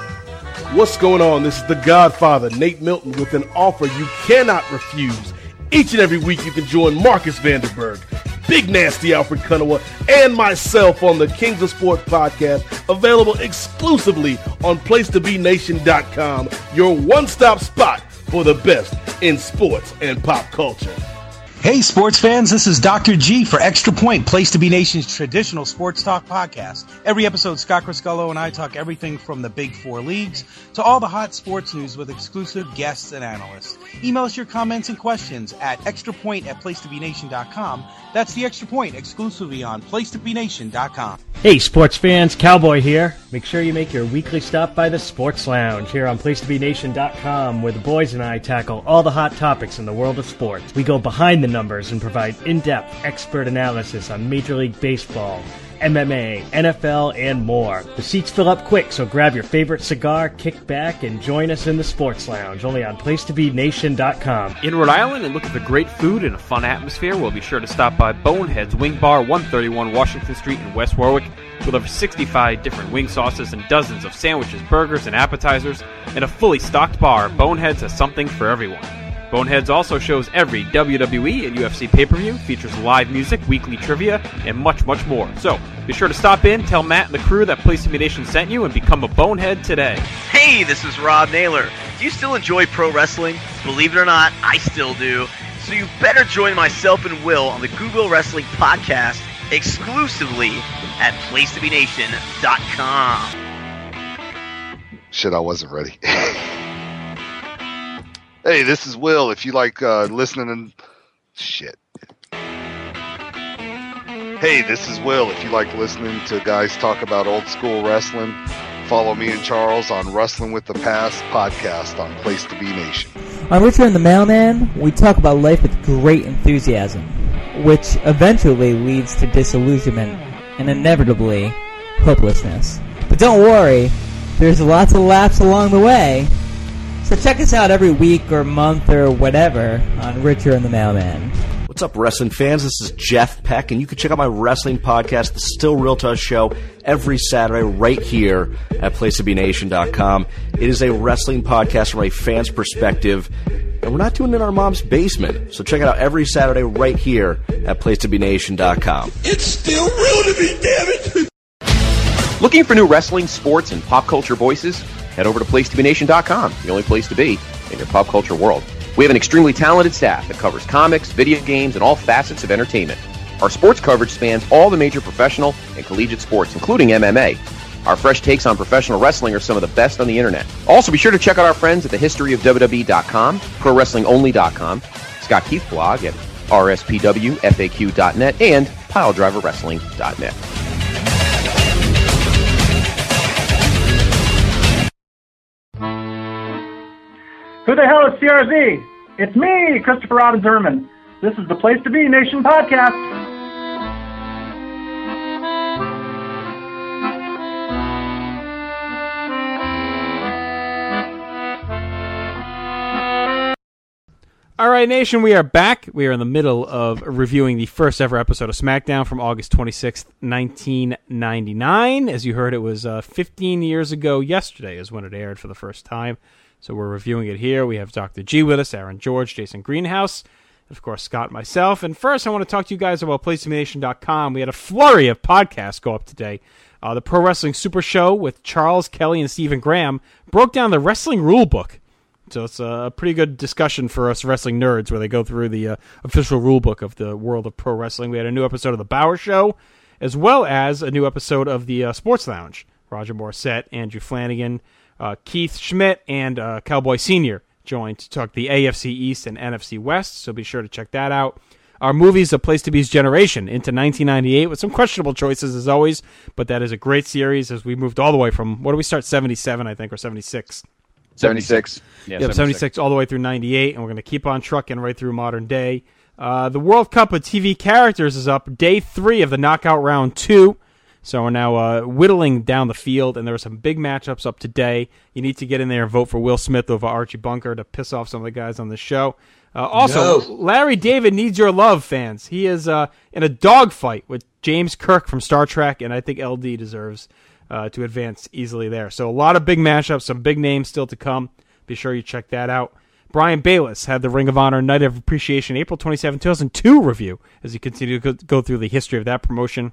What's going on? This is the Godfather, Nate Milton, with an offer you cannot refuse. Each and every week you can join Marcus Vanderberg, Big Nasty Alfred Kunawa, and myself on the Kings of Sports podcast, available exclusively on place to be nation dot com, your one-stop spot for the best in sports and pop culture. Hey, sports fans, this is Doctor G for Extra Point, Place to Be Nation's traditional sports talk podcast. Every episode, Scott Criscullo and I talk everything from the big four leagues to all the hot sports news with exclusive guests and analysts. Email us your comments and questions at extrapoint at place to be nation dot com. That's the Extra Point, exclusively on place to be nation dot com. Hey, sports fans, Cowboy here. Make sure you make your weekly stop by the Sports Lounge here on place to be nation dot com, where the boys and I tackle all the hot topics in the world of sports. We go behind the numbers and provide in-depth expert analysis on Major League Baseball, M M A, N F L, and more. The seats fill up quick, so grab your favorite cigar, kick back, and join us in the Sports Lounge, only on place to be nation dot com. In Rhode Island and looking for great food and a fun atmosphere, we'll be sure to stop by Bonehead's Wing Bar, one thirty-one Washington Street in West Warwick, with over sixty-five different wing sauces and dozens of sandwiches, burgers, and appetizers. In a fully stocked bar, Bonehead's has something for everyone. Boneheads also shows every W W E and U F C pay-per-view, features live music, weekly trivia, and much, much more. So, be sure to stop in, tell Matt and the crew that Place to Be Nation sent you, and become a Bonehead today. Hey, this is Rob Naylor. Do you still enjoy pro wrestling? Believe it or not, I still do. So you better join myself and Will on the Google Wrestling Podcast exclusively at place to be nation dot com. Shit, I wasn't ready. Hey, this is Will. If you like uh, listening and... Shit. Hey, this is Will. If you like listening to guys talk about old school wrestling, follow me and Charles on Wrestling with the Past podcast on Place to Be Nation. On Richard and the Mailman, we talk about life with great enthusiasm. which eventually leads to disillusionment and inevitably hopelessness. But don't worry, there's lots of laughs along the way. So check us out every week or month or whatever on Richard and the Mailman. What's up, wrestling fans? This is Jeff Peck, and you can check out my wrestling podcast, The Still Real to Us Show, every Saturday right here at place to be nation dot com. It is a wrestling podcast from a fan's perspective, and we're not doing it in our mom's basement. So check it out every Saturday right here at place to be nation dot com. It's still real to me, damn it! Looking for new wrestling, sports, and pop culture voices? Head over to place to be nation dot com, the only place to be in your pop culture world. We have an extremely talented staff that covers comics, video games, and all facets of entertainment. Our sports coverage spans all the major professional and collegiate sports, including M M A. Our fresh takes on professional wrestling are some of the best on the internet. Also, be sure to check out our friends at the history of W W E dot com, pro wrestling only dot com, Scott Keith blog at r s p w f a q dot net, and pile driver wrestling dot net. Who the hell is C R Z? It's me, Christopher Robin Zimmerman. This is the Place to Be Nation podcast. All right, Nation, we are back. We are in the middle of reviewing the first ever episode of SmackDown from August twenty-sixth, nineteen ninety-nine. As you heard, it was uh, fifteen years ago yesterday is when it aired for the first time. So we're reviewing it here. We have Doctor G with us, Aaron George, Jason Greenhouse, and of course, Scott, myself. And first, I want to talk to you guys about place to be nation dot com. We had a flurry of podcasts go up today. Uh, the Pro Wrestling Super Show with Charles Kelly and Stephen Graham broke down the wrestling rule book. So it's a pretty good discussion for us wrestling nerds where they go through the uh, official rule book of the world of pro wrestling. We had a new episode of The Bauer Show, as well as a new episode of the uh, Sports Lounge. Roger Morissette, Andrew Flanagan, uh, Keith Schmidt, and uh, Cowboy Senior joined to talk the A F C East and N F C West, so be sure to check that out. Our movies, A Place to Be's Generation, into nineteen ninety-eight, with some questionable choices as always, but that is a great series as we moved all the way from, what do we start, seventy-seven, I think, or seventy-six? seventy-six. Yeah, yeah seventy-six all the way through ninety-eight, and we're going to keep on trucking right through modern day. Uh, the World Cup of T V characters is up, day three of the knockout round two. So we're now uh, whittling down the field, and there are some big matchups up today. You need to get in there and vote for Will Smith over Archie Bunker to piss off some of the guys on the show. Uh, also, no. Larry David needs your love, fans. He is uh, in a dogfight with James Kirk from Star Trek, and I think L D deserves uh, to advance easily there. So a lot of big matchups, some big names still to come. Be sure you check that out. Brian Bayless had the Ring of Honor Night of Appreciation April twenty-seventh, two thousand two review as he continued to go through the history of that promotion.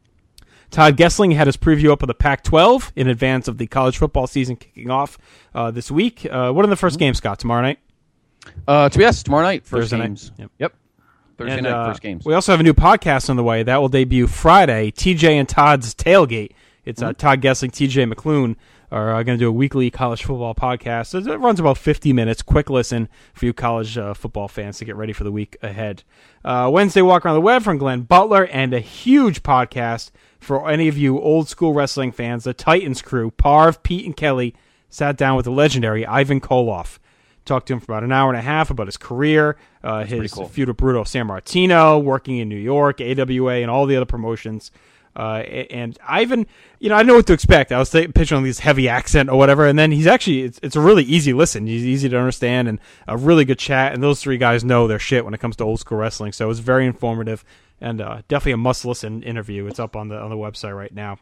Todd Gessling had his preview up of the Pac twelve in advance of the college football season kicking off uh, this week. Uh, what are the first games, Scott, tomorrow night? Uh, to yes, tomorrow night, first Thursday games. Night. Yep. yep. Thursday and, night, uh, first games. We also have a new podcast on the way. That will debut Friday, T J and Todd's Tailgate. It's uh, Todd Gessling, T J McClune are uh, going to do a weekly college football podcast. It runs about fifty minutes. Quick listen for you college uh, football fans to get ready for the week ahead. Uh, Wednesday Walk Around the Web from Glenn Butler, and a huge podcast for any of you old school wrestling fans. The Titans crew, Parv, Pete, and Kelly, sat down with the legendary Ivan Koloff. Talked to him for about an hour and a half about his career, uh, his cool. feud with Bruto Sammartino, working in New York, A W A, and all the other promotions. Uh, and Ivan, you know, I know what to expect. I was th- pitching on this heavy accent or whatever, and then he's actually, it's, it's a really easy listen. He's easy to understand and a really good chat, and those three guys know their shit when it comes to old school wrestling, so it's very informative and uh, definitely a must-listen interview. It's up on the on the website right now.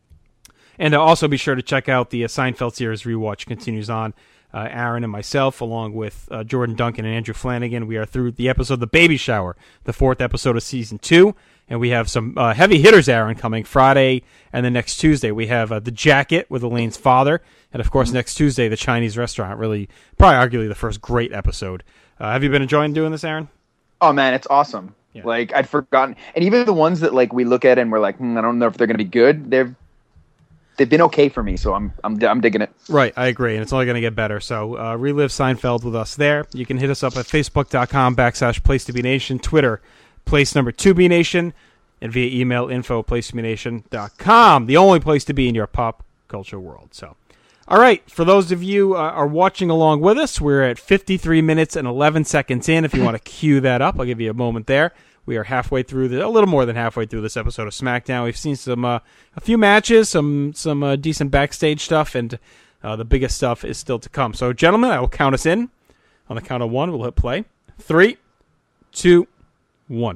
And uh, also be sure to check out the uh, Seinfeld series rewatch continues on. Uh, Aaron and myself, along with uh, Jordan Duncan and Andrew Flanagan, we are through the episode The Baby Shower, the fourth episode of season two. And we have some uh, heavy hitters, Aaron, coming Friday and then next Tuesday. We have uh, The Jacket with Elaine's father. And, of course, next Tuesday, The Chinese Restaurant. Really, probably arguably the first great episode. Uh, have you been enjoying doing this, Aaron? Oh, man, it's awesome. Yeah. Like, I'd forgotten. And even the ones that, like, we look at and we're like, hmm, I don't know if they're going to be good. They've they've been okay for me, so I'm I'm I'm digging it. Right, I agree, and it's only going to get better. So uh, relive Seinfeld with us there. You can hit us up at facebook.com backslash Place to Be Nation, Twitter, Place number two B Nation, and via email, info at place to be nation dot com, the only place to be in your pop culture world. So, all right, for those of you uh, are watching along with us, we're at fifty-three minutes and eleven seconds in. If you want to cue that up, I'll give you a moment there. We are halfway through the, a little more than halfway through this episode of SmackDown. We've seen some, uh, a few matches, some some uh, decent backstage stuff, and uh, the biggest stuff is still to come. So, gentlemen, I will count us in. On the count of one, we'll hit play. Three, two, one.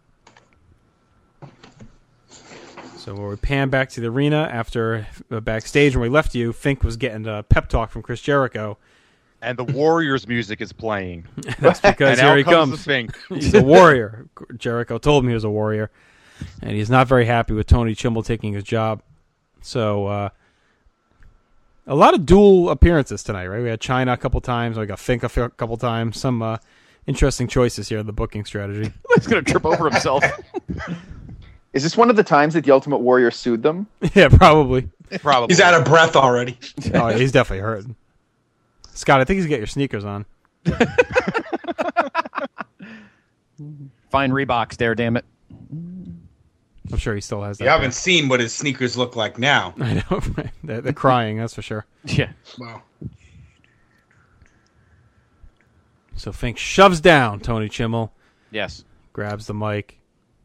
So when we pan back to the arena after uh, backstage, when we left you, Fink was getting a pep talk from Chris Jericho. And the Warriors music is playing. That's because and here he comes. comes. The Fink. He's a warrior. Jericho told him he was a warrior. And he's not very happy with Tony Chimel taking his job. So, uh, a lot of dual appearances tonight, right? We had China a couple times. We got Fink a f- couple times. Some uh, interesting choices here in the booking strategy. He's going to trip over himself. Is this one of the times that the Ultimate Warrior sued them? Yeah, probably. Probably. He's out of breath already. Oh, yeah, he's definitely hurt. Scott, I think he's got your sneakers on. Fine Reeboks there, damn it. I'm sure he still has that. You haven't seen what his sneakers look like now. I know. they're, they're crying, that's for sure. Yeah. Wow. So Fink shoves down Tony Chimel. Yes. Grabs the mic.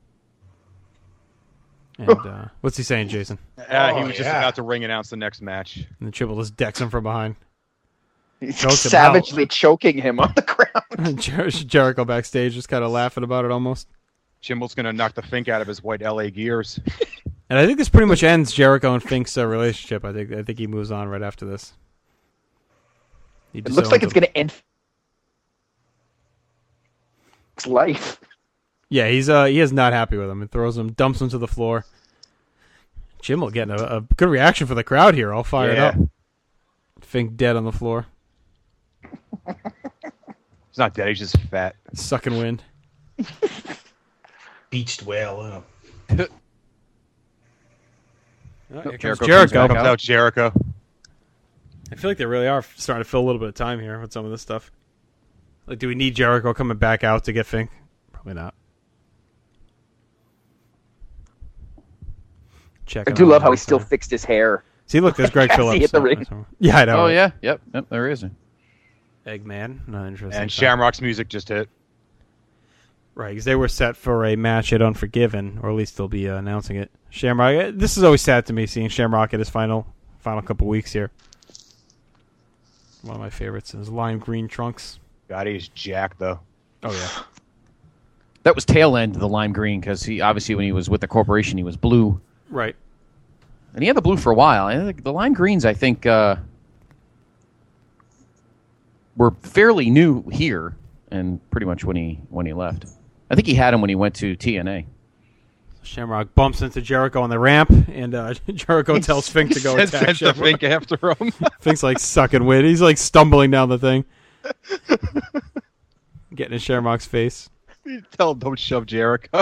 And uh, what's he saying, Jason? Uh, he Oh, was just yeah. about to ring announce the next match. And then Chimel just decks him from behind. He's Chokes him savagely choking him on the ground. Jer- Jericho backstage just kind of laughing about it almost. Chimel's going to knock the Fink out of his white L A gears. And I think this pretty much ends Jericho and Fink's uh, relationship. I think I think he moves on right after this. He It looks like it's going going to end his life. Yeah, he's uh he is not happy with him and throws him, dumps him to the floor. Chimel getting a, a good reaction for the crowd here, all fired Yeah. up. Fink dead on the floor, He's not dead, he's just fat. sucking wind. Beached whale. Uh. Oh, here comes Jericho Jericho. comes, comes out Jericho. I feel like they really are starting to fill a little bit of time here with some of this stuff. Like, do we need Jericho coming back out to get Fink? Probably not. Check. I do love how he still fixed his hair. See, look, there's Greg As he Phillips. hit the ring. Yeah, I know. Oh, yeah. Yep. Yep. There is. Eggman, not interesting. And Shamrock's music just hit. Right, because they were set for a match at Unforgiven, or at least they'll be uh, announcing it. Shamrock. This is always sad to me, seeing Shamrock at his final final couple weeks here. One of my favorites is lime green trunks. God, he's jacked, though. Oh, yeah. That was tail end of the lime green because he obviously when he was with the corporation he was blue. Right. And he had the blue for a while. I think the lime greens, I think, uh, were fairly new here, and pretty much when he when he left. I think he had them when he went to T N A. Shamrock bumps into Jericho on the ramp, and uh, Jericho tells Fink to go Sends- attack sends the Shamrock. Fink after him. Fink's like sucking wind. He's like stumbling down the thing, getting in Shamrock's face. Tell him don't shove Jericho.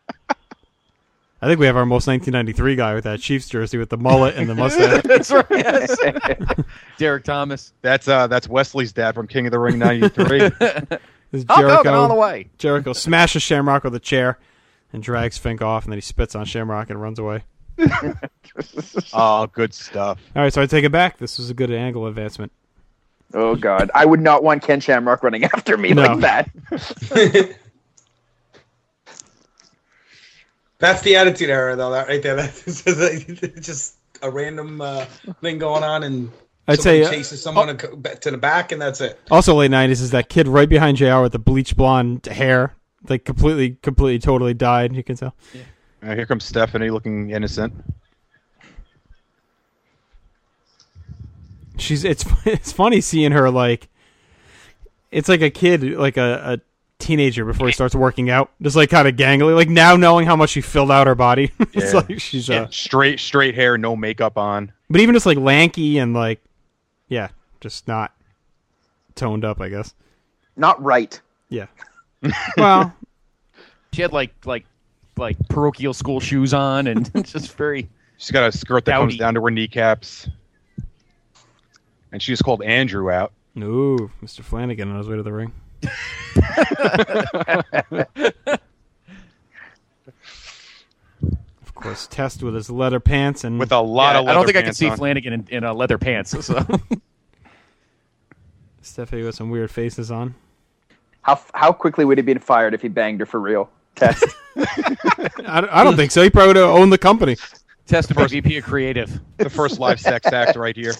I think we have our most nineteen ninety-three guy with that Chiefs jersey with the mullet and the mustache. That's right. Yes. Derek Thomas. That's uh, that's Wesley's dad from King of the Ring ninety-three. This Hulk Hogan Jericho all the way. Jericho smashes Shamrock with a chair and drags Fink off, and then he spits on Shamrock and runs away. Oh, good stuff. All right, so I take it back. This was a good angle advancement. Oh, God. I would not want Ken Shamrock running after me No. like that. That's the attitude error, though. That right there. That's just a random uh, thing going on, and I'd someone say, uh, chases someone to the back, and that's it. Also, late nineties is that kid right behind J R with the bleach blonde hair, like completely, completely, totally dyed. You can tell. Uh, here comes Stephanie, looking innocent. She's it's it's funny seeing her like it's like a kid, like a, a teenager before he starts working out, just like kind of gangly. Like now knowing how much she filled out her body, it's Yeah. like she's Yeah, uh, straight, straight hair, no makeup on. but even just like lanky and like yeah, just not toned up, I guess. Not right. Yeah. Well, She had like like like parochial school shoes on and just very. She's got a skirt that Dowdy. comes down to her kneecaps. And she just called Andrew out. Ooh, Mister Flanagan on his way to the ring. Of course, Test with his leather pants and with a lot Yeah, of I don't leather think I can pants see on. Flanagan in, in uh, leather pants. So. Stephanie with some weird faces on. How how quickly would he been fired if he banged her for real? Test. I, don't- I don't think so. He probably would have owned the company. Test of V P of Creative. The first live sex act right here.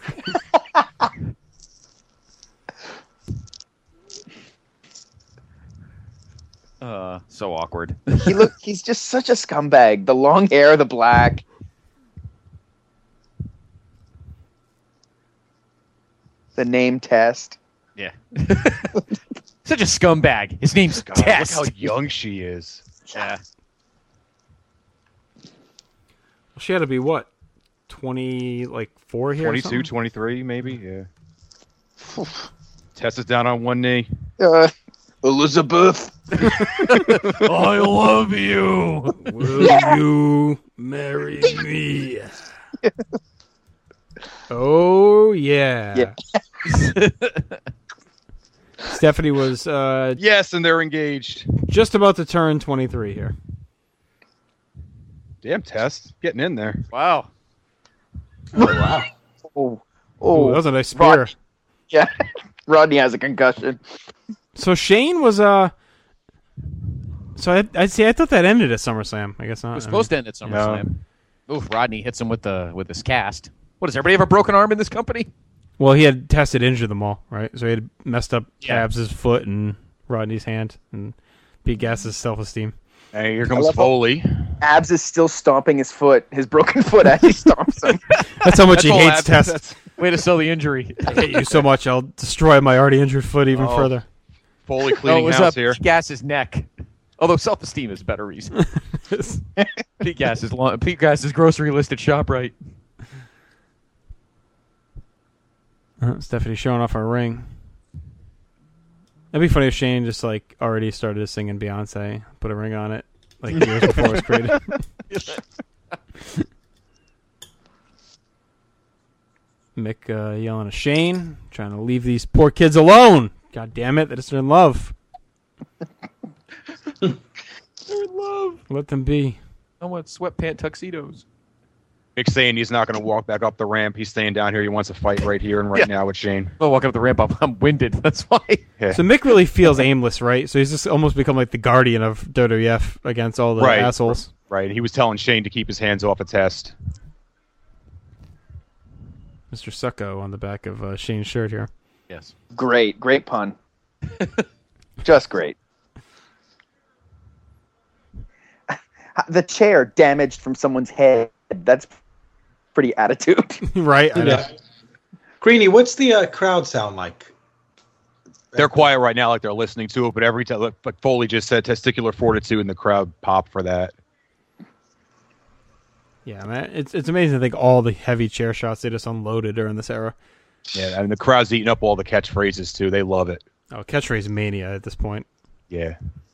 Uh, so awkward. he look. He's just such a scumbag. The long hair, the black. The name Test. Yeah. Such a scumbag. His name's God, Test. look how young she is. Yeah. Well, she had to be what? twenty, like four here? or twenty-two, something? twenty-three, maybe. Yeah. Tess is down on one knee. Uh, Elizabeth. I love you. Will you marry me? Oh, yeah. Yeah. Stephanie was uh, Yes, and they're engaged. just about to turn twenty-three here. Damn, Tess. Getting in there. Wow. Oh, wow. Oh, Ooh, oh. that was a nice spear. Rod- yeah. Rodney has a concussion. So Shane was uh so I I see I thought that ended at SummerSlam. I guess not. It was supposed I mean, to end at SummerSlam. Oof, Rodney hits him with the with his cast. What, does everybody have a broken arm in this company? Well, he had tested injured them all, right? So he had messed up Yeah. Abs' foot and Rodney's hand and beat Gas's self-esteem. Hey, here I comes love Foley. Abs is still stomping his foot. His broken foot as he stomps him. That's how much That's he all hates Abs- Test. that's- Way to sell the injury. I hate you so much, I'll destroy my already injured foot even Oh. further. Foley Oh, cleaning it was house up here. Pete Gas's neck. Although self-esteem is a better reason. Pete Gas is long, Pete Gas is grocery list at ShopRite. Uh, Stephanie showing off her ring. That'd be funny if Shane just like already started singing Beyonce, put a ring on it, like years before it was created. Mick uh, yelling at Shane, trying to leave these poor kids alone. God damn it, they're just in love. They're in love. Let them be. I want sweatpant tuxedos. Mick's saying he's not going to walk back up the ramp. He's staying down here. He wants to fight right here and right Yeah. now with Shane. Well, walking up the ramp, I'm, I'm winded. That's why. Yeah. So Mick really feels aimless, right? So he's just almost become like the guardian of W W F against all the Right. assholes. Right. He was telling Shane to keep his hands off a Test. Mister Succo on the back of uh, Shane's shirt here. Yes. Great, great pun. Just great. The chair damaged from someone's head. That's pretty attitude. Right. I know. Yeah. Greeny, what's the uh, crowd sound like? They're quiet right now like they're listening to it, but every time, like Foley just said, testicular fortitude, and the crowd popped for that. Yeah, man, it's it's amazing to think all the heavy chair shots they just unloaded during this era. Yeah, and the crowd's eating up all the catchphrases, too. They love it. Oh, catchphrase mania at this point. Yeah.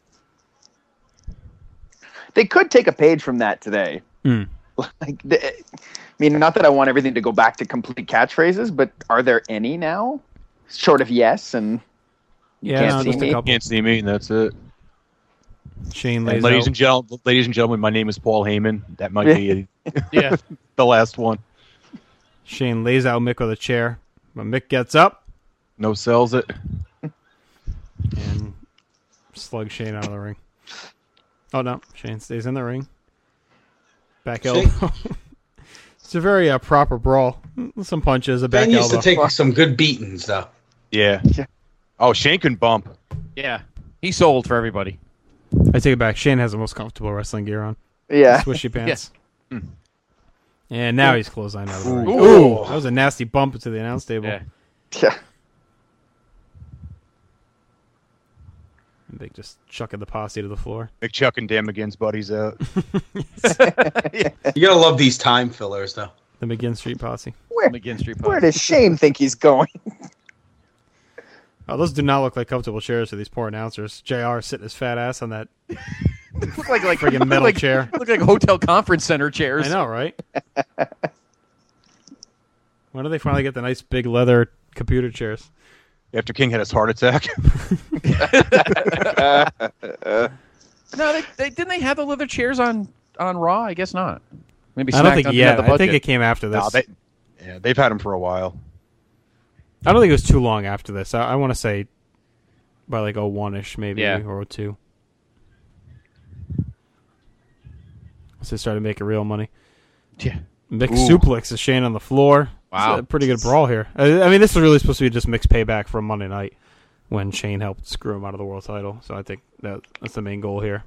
They could take a page from that today. Hmm. Like, the, I mean, not that I want everything to go back to complete catchphrases, but are there any now? Short of yes, and you Yeah, can't no, see just a me. couple. Can't see me, and that's it. Shane And lays ladies out. and gentlemen, ladies and gentlemen, my name is Paul Heyman. That might be Yeah. the last one. Shane lays out Mick with a chair, but Mick gets up No sells it. and slugs Shane out of the ring. Oh no, Shane stays in the ring. Back Shane- elbow. It's a very uh, proper brawl. Some punches, a back Ben used elbow. to take some good beatings, though. Yeah. Oh, Shane can bump. Yeah. He sold for everybody. I take it back. Shane has the most comfortable wrestling gear on. Yeah. Swishy pants. Yeah. And now he's clotheslined out of the ring. Ooh. Ooh, that was a nasty bump to the announce table. Yeah. Yeah. And they just chucking the posse to the floor. McChuck and Dan McGinn's buddies out. You gotta love these time fillers, though. The McGinn Street posse. Where, McGinn Street where Posse. does Shane think he's going? Oh, those do not look like comfortable chairs for these poor announcers. J R sitting his fat ass on that Look like like friggin' look metal like, chair. Look like hotel conference center chairs. I know, right? When do they finally get the nice big leather computer chairs? After King had his heart attack. No, they, they didn't they have the leather chairs on on Raw? I guess not. Maybe I don't SmackDown think didn't yet. have the I think budget. it came after this. No, they, yeah, they've had him for a while. I don't think it was too long after this. I, I want to say by like oh one ish maybe Yeah. or oh two. So they started making real money. Yeah. Mick Ooh. suplexes Shane on the floor. Wow. It's a pretty good brawl here. I, I mean, this was really supposed to be just Mick's payback from Monday night when Shane helped screw him out of the world title. So I think that that's the main goal here.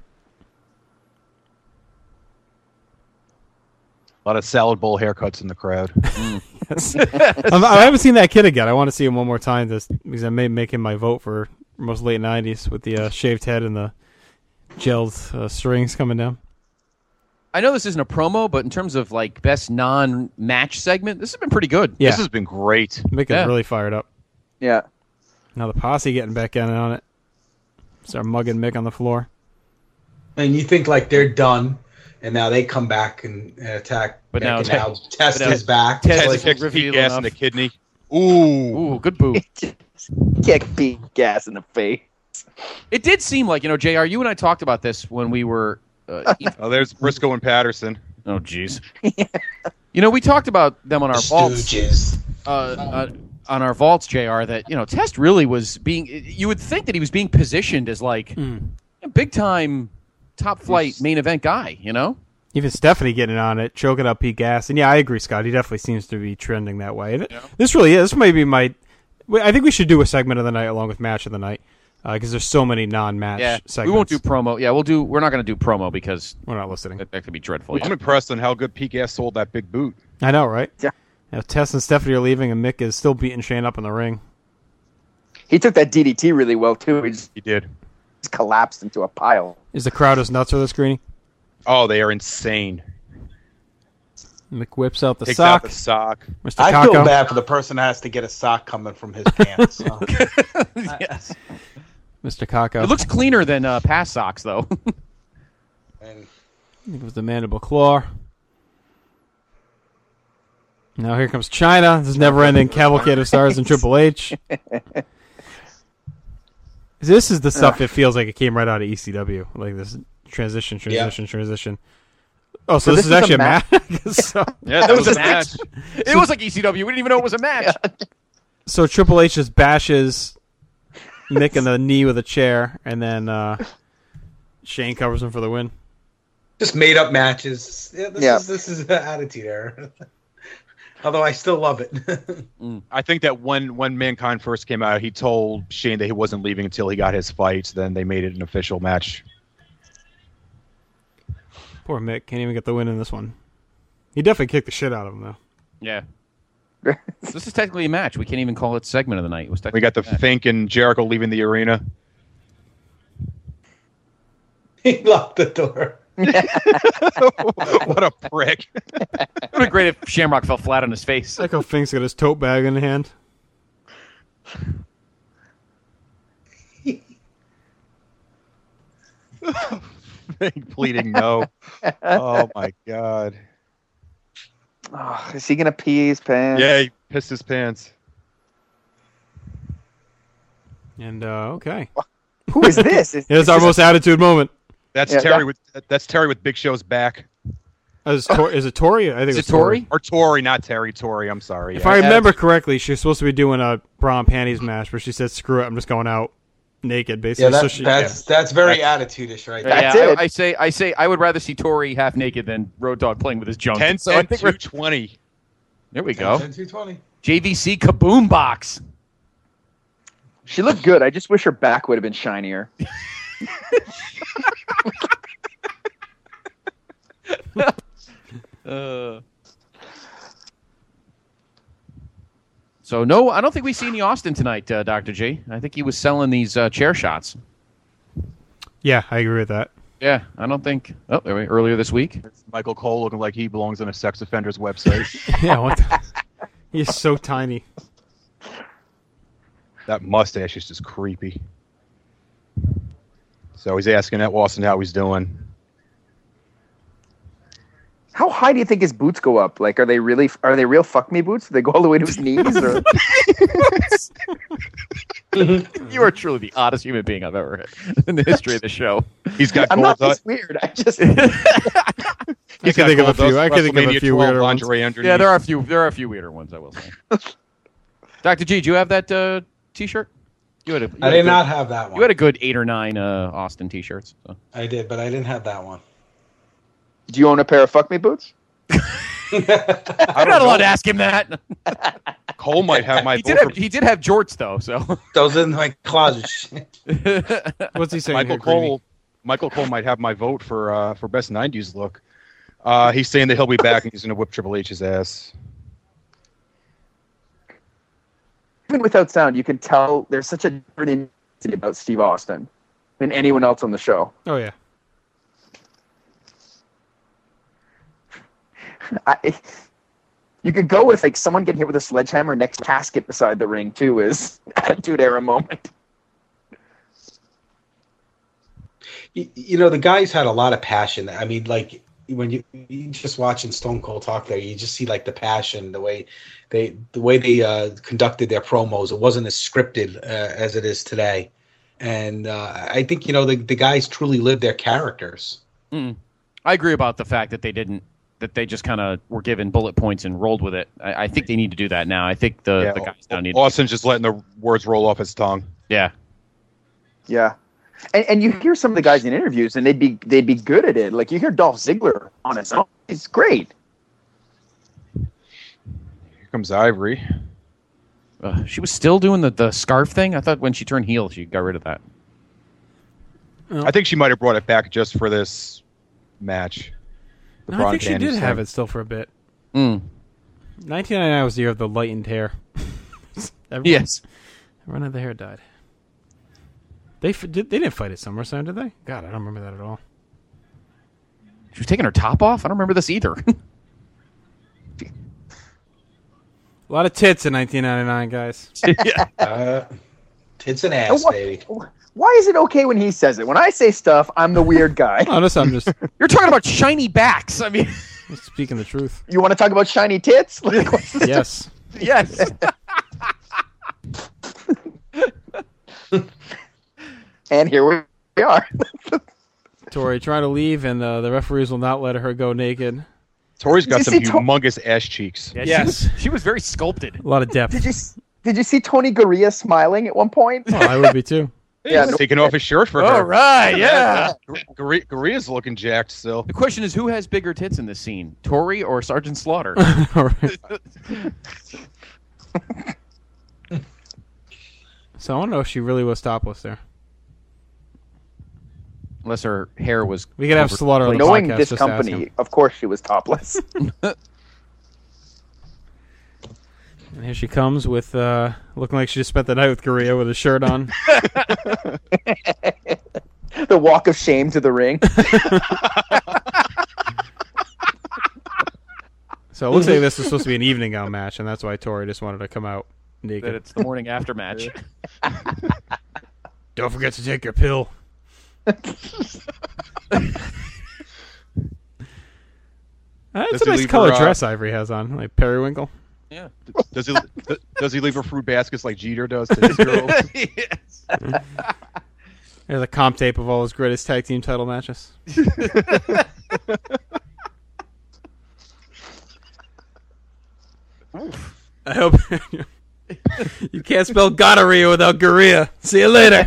A lot of salad bowl haircuts in the crowd. Yes. I'm- I haven't seen that kid again. I want to see him one more time this, because I may make him my vote for most late nineties with the uh, shaved head and the gelled uh, strings coming down. I know this isn't a promo, but in terms of like best non-match segment, this has been pretty good. Yeah. This has been great. Mick is Yeah. really fired up. Yeah. Now the posse getting back in on it. Start mugging Mick on the floor. And you think like they're done, and now they come back and uh, attack. But Mick, now and Ted- now Test but now is back. Ted It's is like, Kicks reveal Pete gas in enough. the kidney. Ooh. Ooh, good boot. Kick Pete Gas in the face. It did seem like, you know, J R, you and I talked about this when we were... Uh, Oh, there's Briscoe and Patterson. oh, jeez. You know, we talked about them on our vaults. Stooges. Uh, uh, on our vaults, J R, that, you know, Test really was being... You would think that he was being positioned as, like, a big-time, top-flight main event guy, you know? Even Stephanie getting on it, choking up Pete Gas. And yeah, I agree, Scott. He definitely seems to be trending that way. And This really is. This might be my... I think we should do a segment of the night along with Match of the Night, because there's so many non-match Yeah, segments. we won't do promo. Yeah, we'll do... We're not going to do promo because... We're not listening. That, that could be dreadful. I'm Yeah. impressed on how good Pete Gas sold that big boot. I know, right? Yeah. You know, Tess and Stephanie are leaving, and Mick is still beating Shane up in the ring. He took that D D T really well, too. He just, He did. just collapsed into a pile. Is the crowd as nuts for this, Greeny? Oh, they are insane. Mick whips out the Takes sock. out the sock. Mister I Kako. feel bad for the person that has to get a sock coming from his pants. So. Yes. Mister Kako. It looks cleaner than uh, past socks, though. And It was the mandible claw. Now here comes China. This never-ending cavalcade of stars and Triple H. This is the stuff it feels like it came right out of E C W, like this transition, transition, transition. Oh, so, So this, this is is a actually a ma- match. so, Yeah, that was a match. It was like E C W. We didn't even know it was a match. so Triple H just bashes Mick in the knee with a chair, and then uh, Shane covers him for the win. just made up matches. Yeah, this Yeah. is this is the attitude era. Although I still love it. I think that when when Mankind first came out, he told Shane that he wasn't leaving until he got his fight. Then they made it an official match. Poor Mick can't even get the win in this one. He definitely kicked the shit out of him, though. Yeah. This is technically a match. We can't even call it segment of the night. It was We got the technically a match. Fink and Jericho leaving the arena. He locked the door. What a prick. It would be great if Shamrock fell flat on his face. Echo Fink's got his tote bag in hand. Fink pleading no. Oh my god. Oh, is he gonna pee his pants? Yeah, he pissed his pants. And, uh, okay. Who is this? Is, It's our most attitude moment. That's Yeah, Terry that- with that's Terry with Big Show's back. Uh, Is, Tor- is it Tori? I think Is it's it Tori? Or Tori, not Terry. Tori, I'm sorry. If yeah. I remember correctly, she was supposed to be doing a bra and panties match, but she said, "Screw it, I'm just going out naked." Basically, Yeah, that, so she, that's that's very attitude-ish right there. That's yeah, it. I, I say, I say, I would rather see Tori half naked than Road Dogg playing with his junk. ten, So I think two we're, twenty. there we go. ten, two twenty. J V C Kaboom Box. She looked good. I just wish her back would have been shinier. Uh, so no, I don't think we see any Austin tonight, uh, Doctor G. I think he was selling these uh, chair shots. yeah, I agree with that. Yeah, I don't think. Oh, there we earlier this week. Michael Cole looking like he belongs on a sex offender's website. Yeah, what the- he's so tiny. That mustache is just creepy. So he's asking that Austin how he's doing. How high do you think his boots go up? Like, are they really? Are they real fuck me boots? Do they go all the way to his knees? Or? You are truly the oddest human being I've ever met in the history of the show. He's got I'm gold not dust. this weird. I just. I He's can got think of a gold few. dust I can think of a WrestleMania few twelve weirder ones. lingerie underneath. Yeah, there are a few. There are a few weirder ones, I will say. Doctor G, do you have that uh, T-shirt? You had a, you I had a did good- not have that one. You had a good eight or nine uh, Austin T-shirts. So. I did, but I didn't have that one. Do you own a pair of fuck me boots? I'm not allowed to ask him that. Cole might have my he vote did have, for- he did have jorts though, so Those in my closet. What's he saying? Michael here, Greeny? Cole. Michael Cole might have my vote for uh, for best nineties look. Uh, he's saying that he'll be back and he's going to whip Triple H's ass. Even without sound, you can tell there's such a different intensity about Steve Austin than anyone else on the show. Oh yeah. I, you could go with like someone getting hit with a sledgehammer next casket beside the ring too is Attitude Era moment. You, you know, the guys had a lot of passion. I mean, like when you, you just watching Stone Cold talk there, you just see like the passion, the way they the way they uh, conducted their promos. It wasn't as scripted uh, as it is today, and uh, I think you know the the guys truly lived their characters. Mm. I agree about the fact that they didn't. That they just kind of were given bullet points and rolled with it. I, I think they need to do that now. I think the, Yeah, the guys now need. Austin's just letting the words roll off his tongue. Yeah, Yeah, and and you hear some of the guys in interviews, and they'd be they'd be good at it. Like you hear Dolph Ziggler on his own; he's great. Here comes Ivory. uh, she was still doing the, the scarf thing. I thought when she turned heel, she got rid of that. I think she might have brought it back just for this match. The No, I Braun think she Panties did have thing. it still for a bit. Mm. nineteen ninety-nine was the year of the lightened hair. Everyone, Yes. everyone had the hair dyed. They f- did, they didn't fight at SummerSlam, did they? God, I don't remember that at all. She was taking her top off. I don't remember this either. A lot of tits in nineteen ninety-nine, guys. Yeah. Uh, tits and And ass, why, baby. why is it okay when he says it? When I say stuff, I'm the weird guy. Oh, no, I'm just You're talking about shiny backs. I mean, speaking the truth. You want to talk about shiny tits? Like, what's the- Yes. yes. And here we are. Tori trying to leave, and uh, the referees will not let her go naked. Tori's got Did some you see To- humongous ass cheeks. Yeah, Yes. She was, she was very sculpted. A lot of depth. Did you did you see Tony Garea smiling at one point? Oh, I would be too. Yeah, He's no- taking off his shirt for All her. right, yeah. Garia's looking jacked still. The question is, who has bigger tits in this scene, Tori or Sergeant Slaughter? All right. So I want to know if she really was topless there. Unless her hair was. We could have covered- Slaughter on the Knowing podcast. this just to ask company, him. of course she was topless. And here she comes with uh, looking like she just spent the night with Garea with a shirt on. The walk of shame to the ring. So it looks like this is supposed to be an evening gown match, and that's why Tori just wanted to come out naked. That it's the morning after match. Don't forget to take your pill. That's Does a he nice leave color her, uh, dress Ivory has on, like periwinkle. Yeah. Does he does he leave her fruit baskets like Jeter does to his girls? Yes. There's a comp tape of all his greatest tag team title matches. I hope you can't spell gonorrhea without Garea. See you later.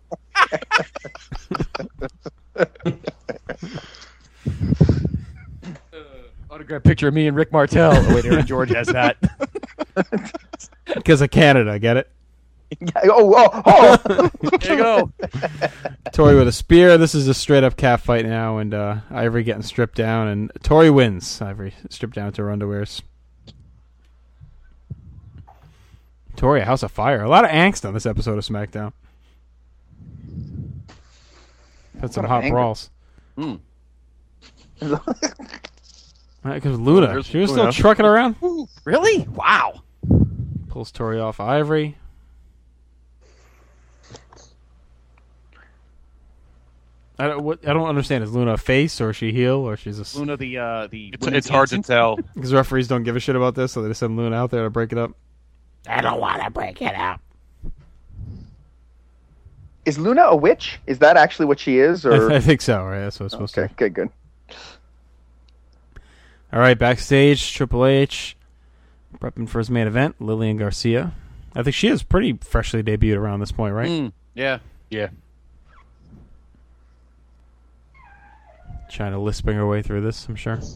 Autograph picture of me and Rick Martel. Oh, wait, Aaron George has that. Because of Canada, get it? oh, oh, oh. There you go. Tori with a spear. This is a straight up calf fight now, and uh, Ivory getting stripped down, and Tori wins. Ivory stripped down to her underwears. Tori, a house of fire. A lot of angst on this episode of SmackDown. Had some What a hot anger. brawls. Mm. Because Luna, There's she was Luna. still trucking around. Really? Wow. Pulls Tori off Ivory. I don't. What, I don't understand. Is Luna a face or is she heel or she's a? s- Luna, the uh, the It's, it's hard to tell. Because referees don't give a shit about this, so they just send Luna out there to break it up. I don't want to break it up. Is Luna a witch? Is that actually what she is? I, Or I think so. Right? That's what it's supposed okay, to. good, good. All right, backstage, Triple H prepping for his main event. Lillian Garcia. I think she is pretty freshly debuted around this point, right? Mm, yeah. Yeah. Trying to lisping her way through this, I'm sure.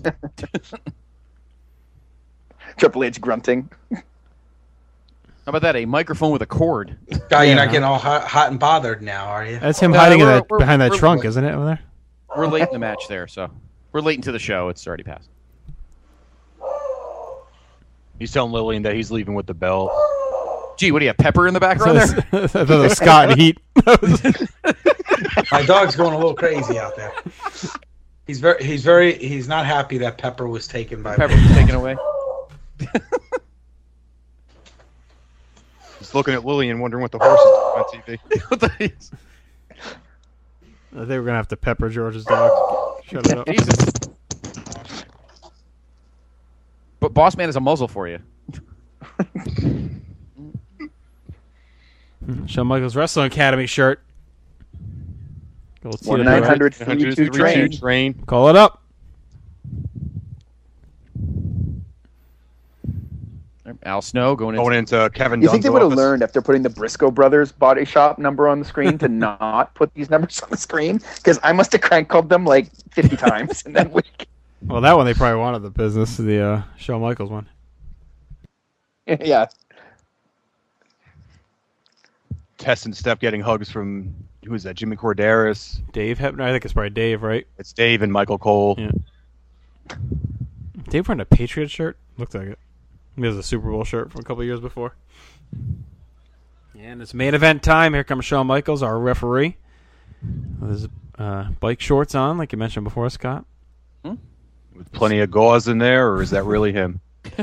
Triple H grunting. How about that? A microphone with a cord. Guy, you're Yeah. not getting all hot, hot and bothered now, are you? That's him Uh, hiding in we're- that, we're- behind that we're- trunk, isn't it, over there? We're late in the match there, so we're late into the show. It's already passed. He's telling Lillian that he's leaving with the belt. Gee, what do you have, Pepper in the background I there? thought it was Scott and Heat. My dog's going a little crazy out there. He's very, he's very, he's not happy that Pepper was taken by. Pepper was taken away. He's looking at Lillian, wondering what the horse is doing on T V. What the- I think we're gonna have to pepper George's dog. Shut it up. Jesus. But Boss Man is a muzzle for you. Shawn Michaels Wrestling Academy shirt. one nine hundred three two train. train. Call it up. Al Snow going into, Going into Kevin You think Dunn's they would have office. learned after putting the Briscoe Brothers body shop number on the screen to not put these numbers on the screen? Because I must have crank called them like fifty times in that week. Well, that one they probably wanted the business. The uh, Shawn Michaels one. Yeah. Tess and Steph getting hugs from, who is that, Jimmy Corderas? Dave Hebner. I think it's probably Dave, right? It's Dave and Michael Cole. Yeah. Dave wearing a Patriot shirt? Looked like it. He has a Super Bowl shirt from a couple years before. And it's main event time. Here comes Shawn Michaels, our referee. With his uh, bike shorts on, like you mentioned before, Scott. With plenty of gauze in there, or is that really him?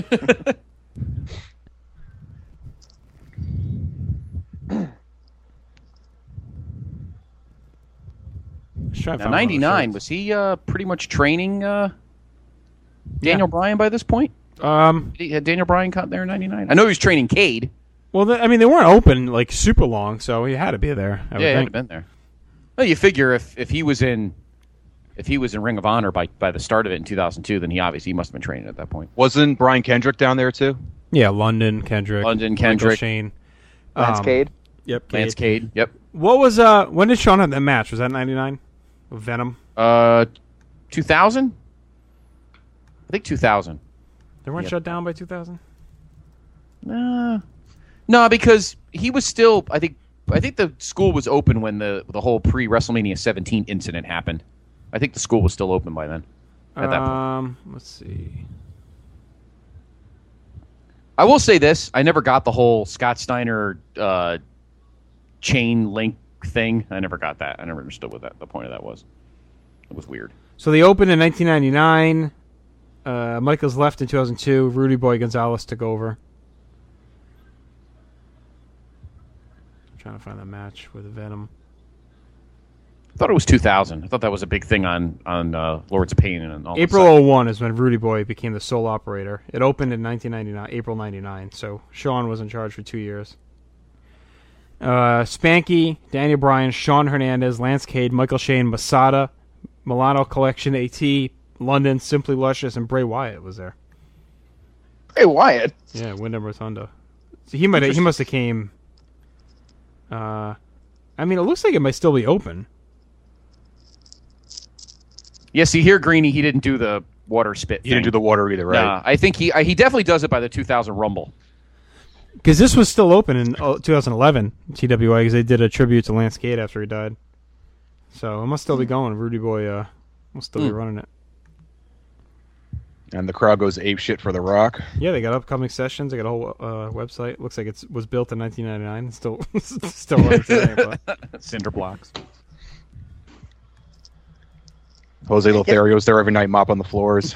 now, ninety-nine, was he uh, pretty much training uh, Daniel Bryan by this point? Um, Did he, had Daniel Bryan caught there in ninety-nine? I know he was training Cade. Well, the, I mean, they weren't open like super long, so he had to be there. I Yeah, would he had think. to been there. Well, you figure if, if he was in if he was in Ring of Honor by, by the start of it in two thousand two, then he obviously must have been training at that point. Wasn't Brian Kendrick down there too? Yeah, London, Kendrick, London, Michael Kendrick. Shane, Lance Um, Cade. Yep, Lance Cade. Yep. What was uh? When did Shawn have that match? Was that ninety-nine? With Venom. Uh, two thousand. I think two thousand. They weren't Yep. shut down by two thousand. Uh, no, because he was still. I think. I think the school was open when the the whole pre WrestleMania seventeen incident happened. I think the school was still open by then. At that point. Um, let's see. I will say this: I never got the whole Scott Steiner uh, chain link thing. I never got that. I never understood what that the point of that was. It was weird. So they opened in nineteen ninety-nine. Uh, Michaels left in two thousand two. Rudy Boy Gonzalez took over. I'm trying to find that match with Venom. I thought it was two thousand. I thought that was a big thing on on uh, Lords of Pain and all. April oh one is when Rudy Boy became the sole operator. It opened in nineteen ninety-nine, April ninety-nine. So Shawn was in charge for two years. Uh, Spanky, Daniel Bryan, Shawn Hernandez, Lance Cade, Michael Shane, Masada, Milano Collection, AT, London, Simply Luscious, and Bray Wyatt was there. Bray Wyatt? Yeah, Wyndham Rotunda. So he might he must have came. Uh, I mean, it looks like it might still be open. Yes, you hear Greeny. He didn't do the water spit. He didn't do the water either, right? Nah, I think he uh, he definitely does it by the two thousand Rumble. Because this was still open in uh, twenty eleven, T W A, because they did a tribute to Lance Cade after he died. So it must still be going. Rudy Boy uh, must still be Hmm. running it. And the crowd goes ape shit for The Rock. Yeah, they got upcoming sessions. They got a whole uh, website. Looks like it was built in nineteen ninety-nine. It's still still running today. But. Cinder blocks. Jose Lothario's there every night mopping the floors.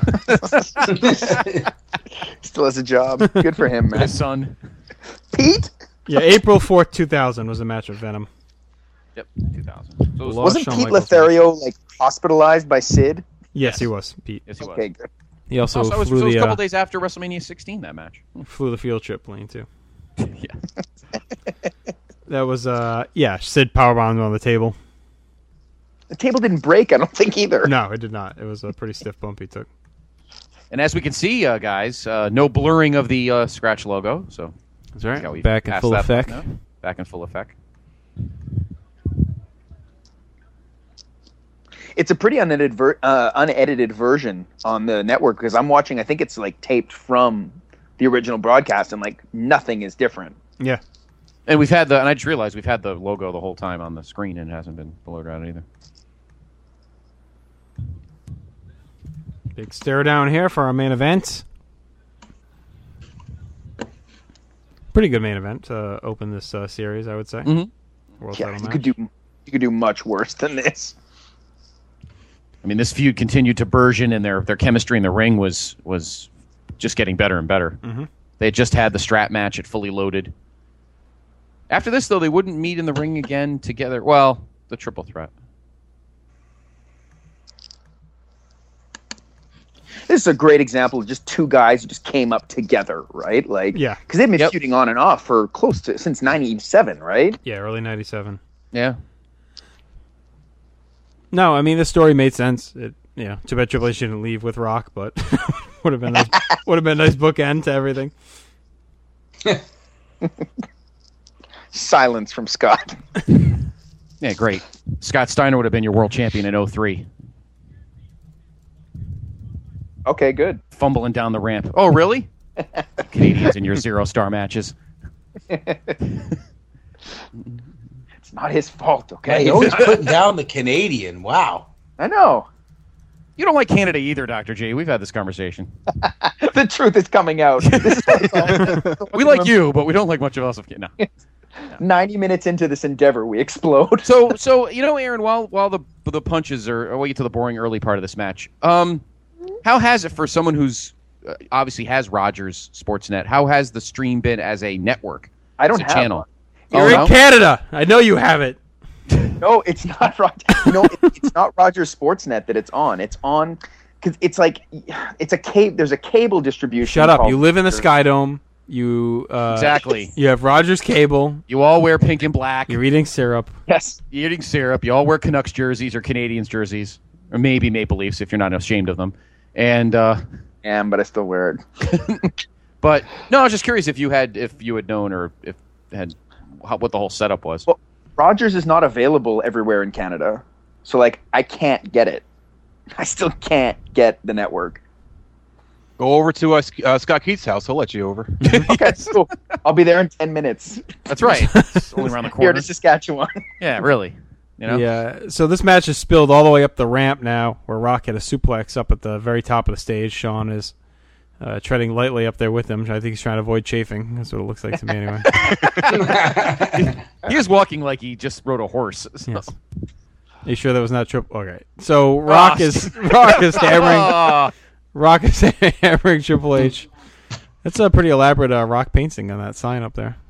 Still has a job. Good for him, man. His son. Pete? Yeah, April fourth, two thousand was the match with Venom. Yep, two thousand. So it was Wasn't Shawn Pete Michaels Lothario like hospitalized by Sid? Yes, he was, Pete. Yes, he was. Okay, good. He also, Also, it was, flew so it was the a couple uh, days after WrestleMania sixteen. That match. flew the field trip plane too. Yeah. That was uh yeah, Sid powerbombed on the table. The table didn't break, I don't think either. No, it did not. It was a pretty stiff bump he took. And as we can see, uh, guys, uh, no blurring of the uh, Scratch logo. So That's right. yeah, we Back in passed full that effect. now. Back in full effect. it's a pretty unedited ver- uh, unedited version on the network because I'm watching. I think it's like taped from the original broadcast, and like nothing is different. Yeah. And we've had the, and I just realized we've had the logo the whole time on the screen, and it hasn't been blurred out either. Big stare down here for our main event. Pretty good main event to open this uh, series, I would say. Mm-hmm. World yeah, you could do you could do much worse than this. I mean, this feud continued to burgeon, and their their chemistry in the ring was was just getting better and better. Mm-hmm. They had just had the strap match at Fully Loaded. After this, though, they wouldn't meet in the ring again together. Well, the triple threat. This is a great example of just two guys who just came up together, right? Like, yeah, because they've been yep. feuding on and off for close to since ninety-seven, right? Yeah, early ninety-seven. Yeah. No, I mean the story made sense. It, yeah, too bad Triple H didn't leave with Rock, but would have been nice, would have been a nice bookend to everything. Silence from Scott. Yeah, great. Scott Steiner would have been your world champion in oh three. Okay, good. Fumbling down the ramp. Oh, really? Canadians in your zero-star matches. It's not his fault, okay? Yeah, he always putting down the Canadian. Wow. I know. You don't like Canada either, Doctor J. We've had this conversation. The truth is coming out. This is we like you, but we don't like much of us. Of no. no. Ninety minutes into this endeavor, we explode. So, so you know, Aaron, while while the the punches are, while we get to the boring early part of this match, um, how has it for someone who's uh, obviously has Rogers Sportsnet? How has the stream been as a network? I don't as a have channel. One. You're oh, in no? Canada. I know you have it. No, it's not Rogers. No, it, it's not Rogers Sportsnet that it's on. It's on because it's like it's a cable. There's a cable distribution. Shut up! called- You live in the Sky Dome. You uh, Exactly. You have Rogers Cable. You all wear pink and black. You're eating syrup. Yes. You're eating syrup. You all wear Canucks jerseys or Canadians jerseys, or maybe Maple Leafs if you're not ashamed of them. And uh, am, but I still wear it. But no, I was just curious if you had if you had known or if had how, what the whole setup was. Well, Rogers is not available everywhere in Canada, so like I can't get it. I still can't get the network. Go over to uh, uh, Scott Keith's house. He'll let you over. Okay, cool. I'll be there in ten minutes. That's right. It's only around the corner. Here to Saskatchewan. Yeah, really. You know? Yeah. So this match is spilled all the way up the ramp now, where Rock had a suplex up at the very top of the stage. Sean is uh, treading lightly up there with him. I think he's trying to avoid chafing. That's what it looks like to me, anyway. He is walking like he just rode a horse. So. Yes. Are you sure that was not triple? Okay. So Rock Oh, is Rock is hammering. Oh. Rock is hammering Triple H. That's a pretty elaborate uh, Rock painting on that sign up there.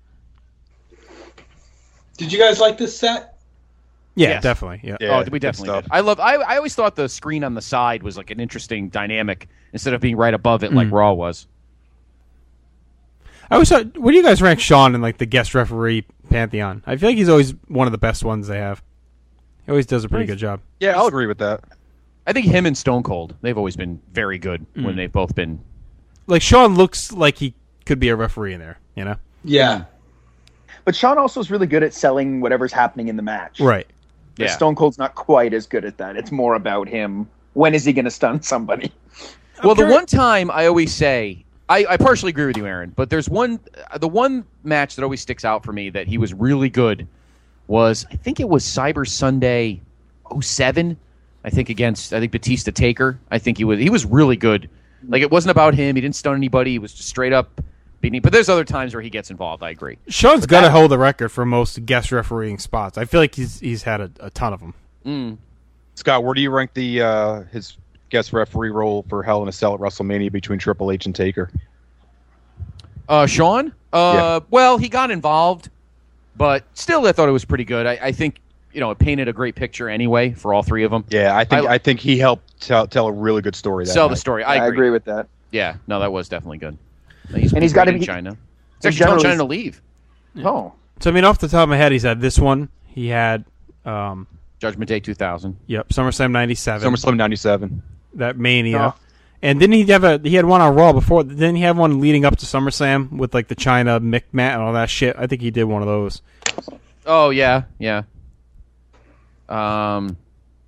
Did you guys like this set? Yeah, Yes. definitely. Yeah. oh, we definitely did. I love. I I always thought the screen on the side was like an interesting dynamic instead of being right above it like Mm. Raw was. I always thought, where do you guys rank Sean in like the guest referee pantheon? I feel like he's always one of the best ones they have. He always does a pretty good job. Yeah, I'll agree with that. I think him and Stone Cold, they've always been very good Mm. when they've both been. Like Sean looks like he could be a referee in there, you know? Yeah. But Sean also is really good at selling whatever's happening in the match. Right. But Yeah. Stone Cold's not quite as good at that. It's more about him. When is he going to stun somebody? Well, the one time I always say, I, I partially agree with you, Aaron, but there's one, the one match that always sticks out for me that he was really good was, I think it was Cyber Sunday oh seven, I think against, I think Batista Taker. I think he was, he was really good. Like, it wasn't about him. He didn't stun anybody. He was just straight up beating. But there's other times where he gets involved. I agree. Sean's got to hold the record for most guest refereeing spots. I feel like he's he's had a, a ton of them. Mm. Scott, where do you rank the uh, his guest referee role for Hell in a Cell at WrestleMania between Triple H and Taker? Uh, Sean? Uh, Well, he got involved, but still I thought it was pretty good. I, I think, you know, it painted a great picture anyway for all three of them. Yeah, I think I- I, think he helped tell, tell a really good story. That Sell night. the story. I I agree. agree with that. Yeah, no, that was definitely good. He's And he's great gotta in be- China. He's in actually telling general, China to he's- leave. Oh. So, I mean, off the top of my head, he's had this one. He had... Um, Judgment Day two thousand. Yep, SummerSlam ninety-seven. SummerSlam ninety-seven. That Mania. Oh. And didn't he have a... He had one on Raw before. Didn't he have one leading up to SummerSlam with, like, the China Mick Mat and all that shit? I think he did one of those. Oh, yeah, yeah. Um,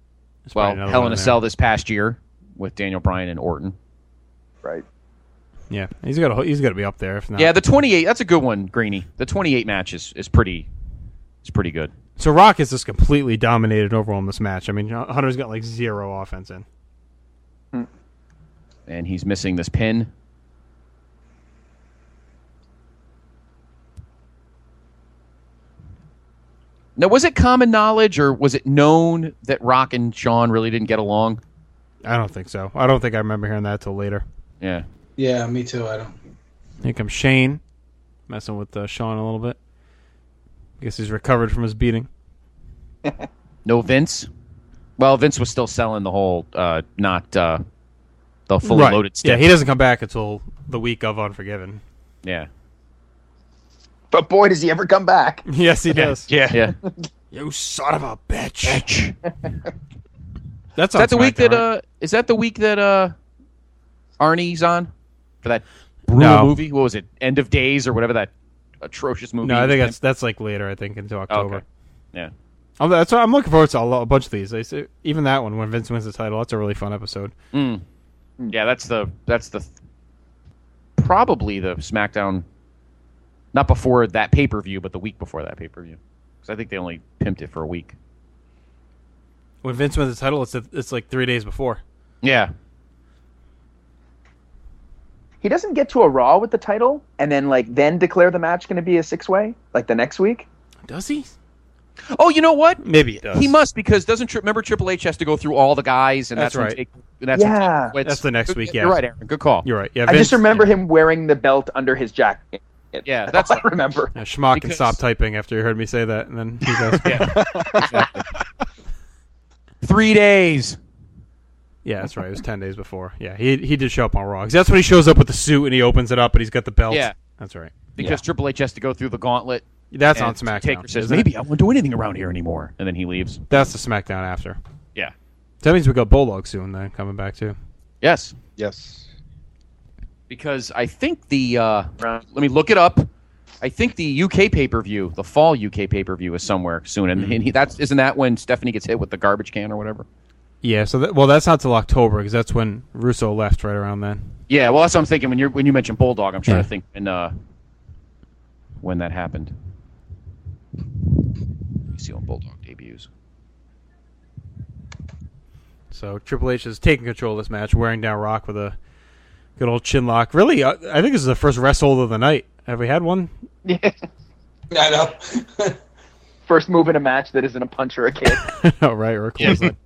well, another Hell one in a there. Cell this past year with Daniel Bryan and Orton. Right. Yeah, he's got to he's got to be up there. If not. Yeah, the twenty-eight. That's a good one, Greeny. The twenty-eight match is, is pretty. It's pretty good. So Rock has just completely dominated overall in this match. I mean, Hunter's got like zero offense in. And he's missing this pin. Now, was it common knowledge or was it known that Rock and Shawn really didn't get along? I don't think so. I don't think I remember hearing that till later. Yeah. Yeah, me too. I don't. Here comes Shane, messing with uh, Shawn a little bit. I guess he's recovered from his beating. No Vince? Well, Vince was still selling the whole, uh, not uh, the fully Right. loaded stick. Yeah, he doesn't come back until the week of Unforgiven. Yeah. But boy, does he ever come back. Yes, he does. Yeah. Yeah. You son of a bitch. Bitch. That's Is that the on week SmackDown, that right? uh is that the week that uh Arnie's on for that brutal No. movie? What was it? End of Days or whatever that atrocious movie. No, I was think named? that's that's like later. I think into October. Okay. Yeah. I'm, that's why I'm looking forward to a, lot, a bunch of these. I say, even that one when Vince wins the title. That's a really fun episode. Mm. Yeah, that's the that's the probably the SmackDown, not before that pay per view, but the week before that pay per view. Because I think they only pimped it for a week. When Vince wins the title, it's it's like three days before. Yeah. He doesn't get to a Raw with the title and then like then declare the match going to be a six way like the next week. Does he? Oh, you know what? Maybe he does. He must because doesn't tri- remember Triple H has to go through all the guys and That's that's, when right. take, and that's when Yeah. take- That's the next week. Yeah, You're right, Aaron. Good call. You're right. Yeah, I Vince, just remember him wearing the belt under his jacket. Yeah, that's that's all I remember. Yeah, Schmuck can Because- stop typing after he heard me say that, and then he goes, Yeah. Exactly. Three days. "Yeah, that's right. It was ten days before." Yeah, he he did show up on Raw. 'Cause that's when he shows up with the suit and he opens it up and he's got the belt. Yeah. That's right. Because Triple H has to go through the gauntlet. That's and on SmackDown, Taker says, isn't maybe it? I won't do anything around here anymore. And then he leaves. That's the SmackDown after. Yeah. That means we got Bulldog soon. Then coming back too. Yes. Yes. Because I think the, uh, let me look it up. I think the U K pay-per-view, the fall U K pay-per-view is somewhere soon. And, and he, that's, isn't that when Stephanie gets hit with the garbage can or whatever? Yeah. So that, well, that's not till October because that's when Russo left. Right around then. Yeah, well, that's what I'm thinking. When you when you mentioned Bulldog, I'm trying Yeah. to think when, uh, when that happened. Let me see when Bulldog debuts. So Triple H is taking control of this match, wearing down Rock with a good old chin lock. Really, uh, I think this is the first rest hold of the night. Have we had one? Yeah. I know. First move in a match that isn't a punch or a kick. Oh, right, or a clothesline.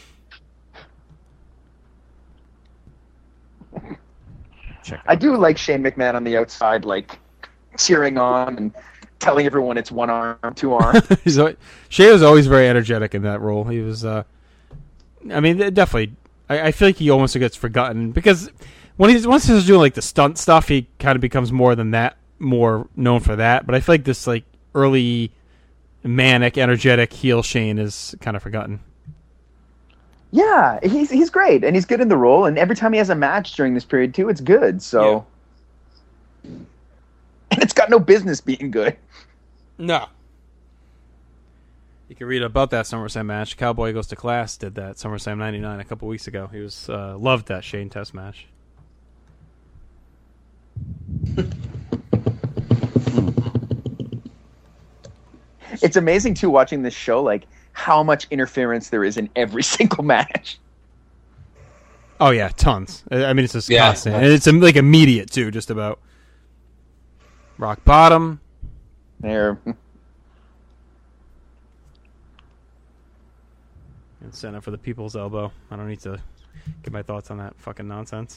Check. I do like Shane McMahon on the outside, like cheering on and telling everyone it's one arm, two arm. He's always, Shea was always very energetic in that role. He was, uh, I mean, it definitely. I, I feel like he almost gets forgotten because when he's once he's doing like the stunt stuff, he kind of becomes more than that, more known for that. But I feel like this like early manic, energetic heel Shane is kind of forgotten. Yeah, he's he's great and he's good in the role. And every time he has a match during this period too, it's good. So, and it's got no business being good. No. You can read about that SummerSlam match. Cowboy Goes to Class did that SummerSlam ninety-nine a couple weeks ago. He was uh, loved that Shane Test match. It's amazing too watching this show, like how much interference there is in every single match. Oh yeah, tons. I I mean, it's just Yeah. constant, and it's um, like immediate too. Just about rock bottom. There. Incentive for the people's elbow. I don't need to get my thoughts on that fucking nonsense.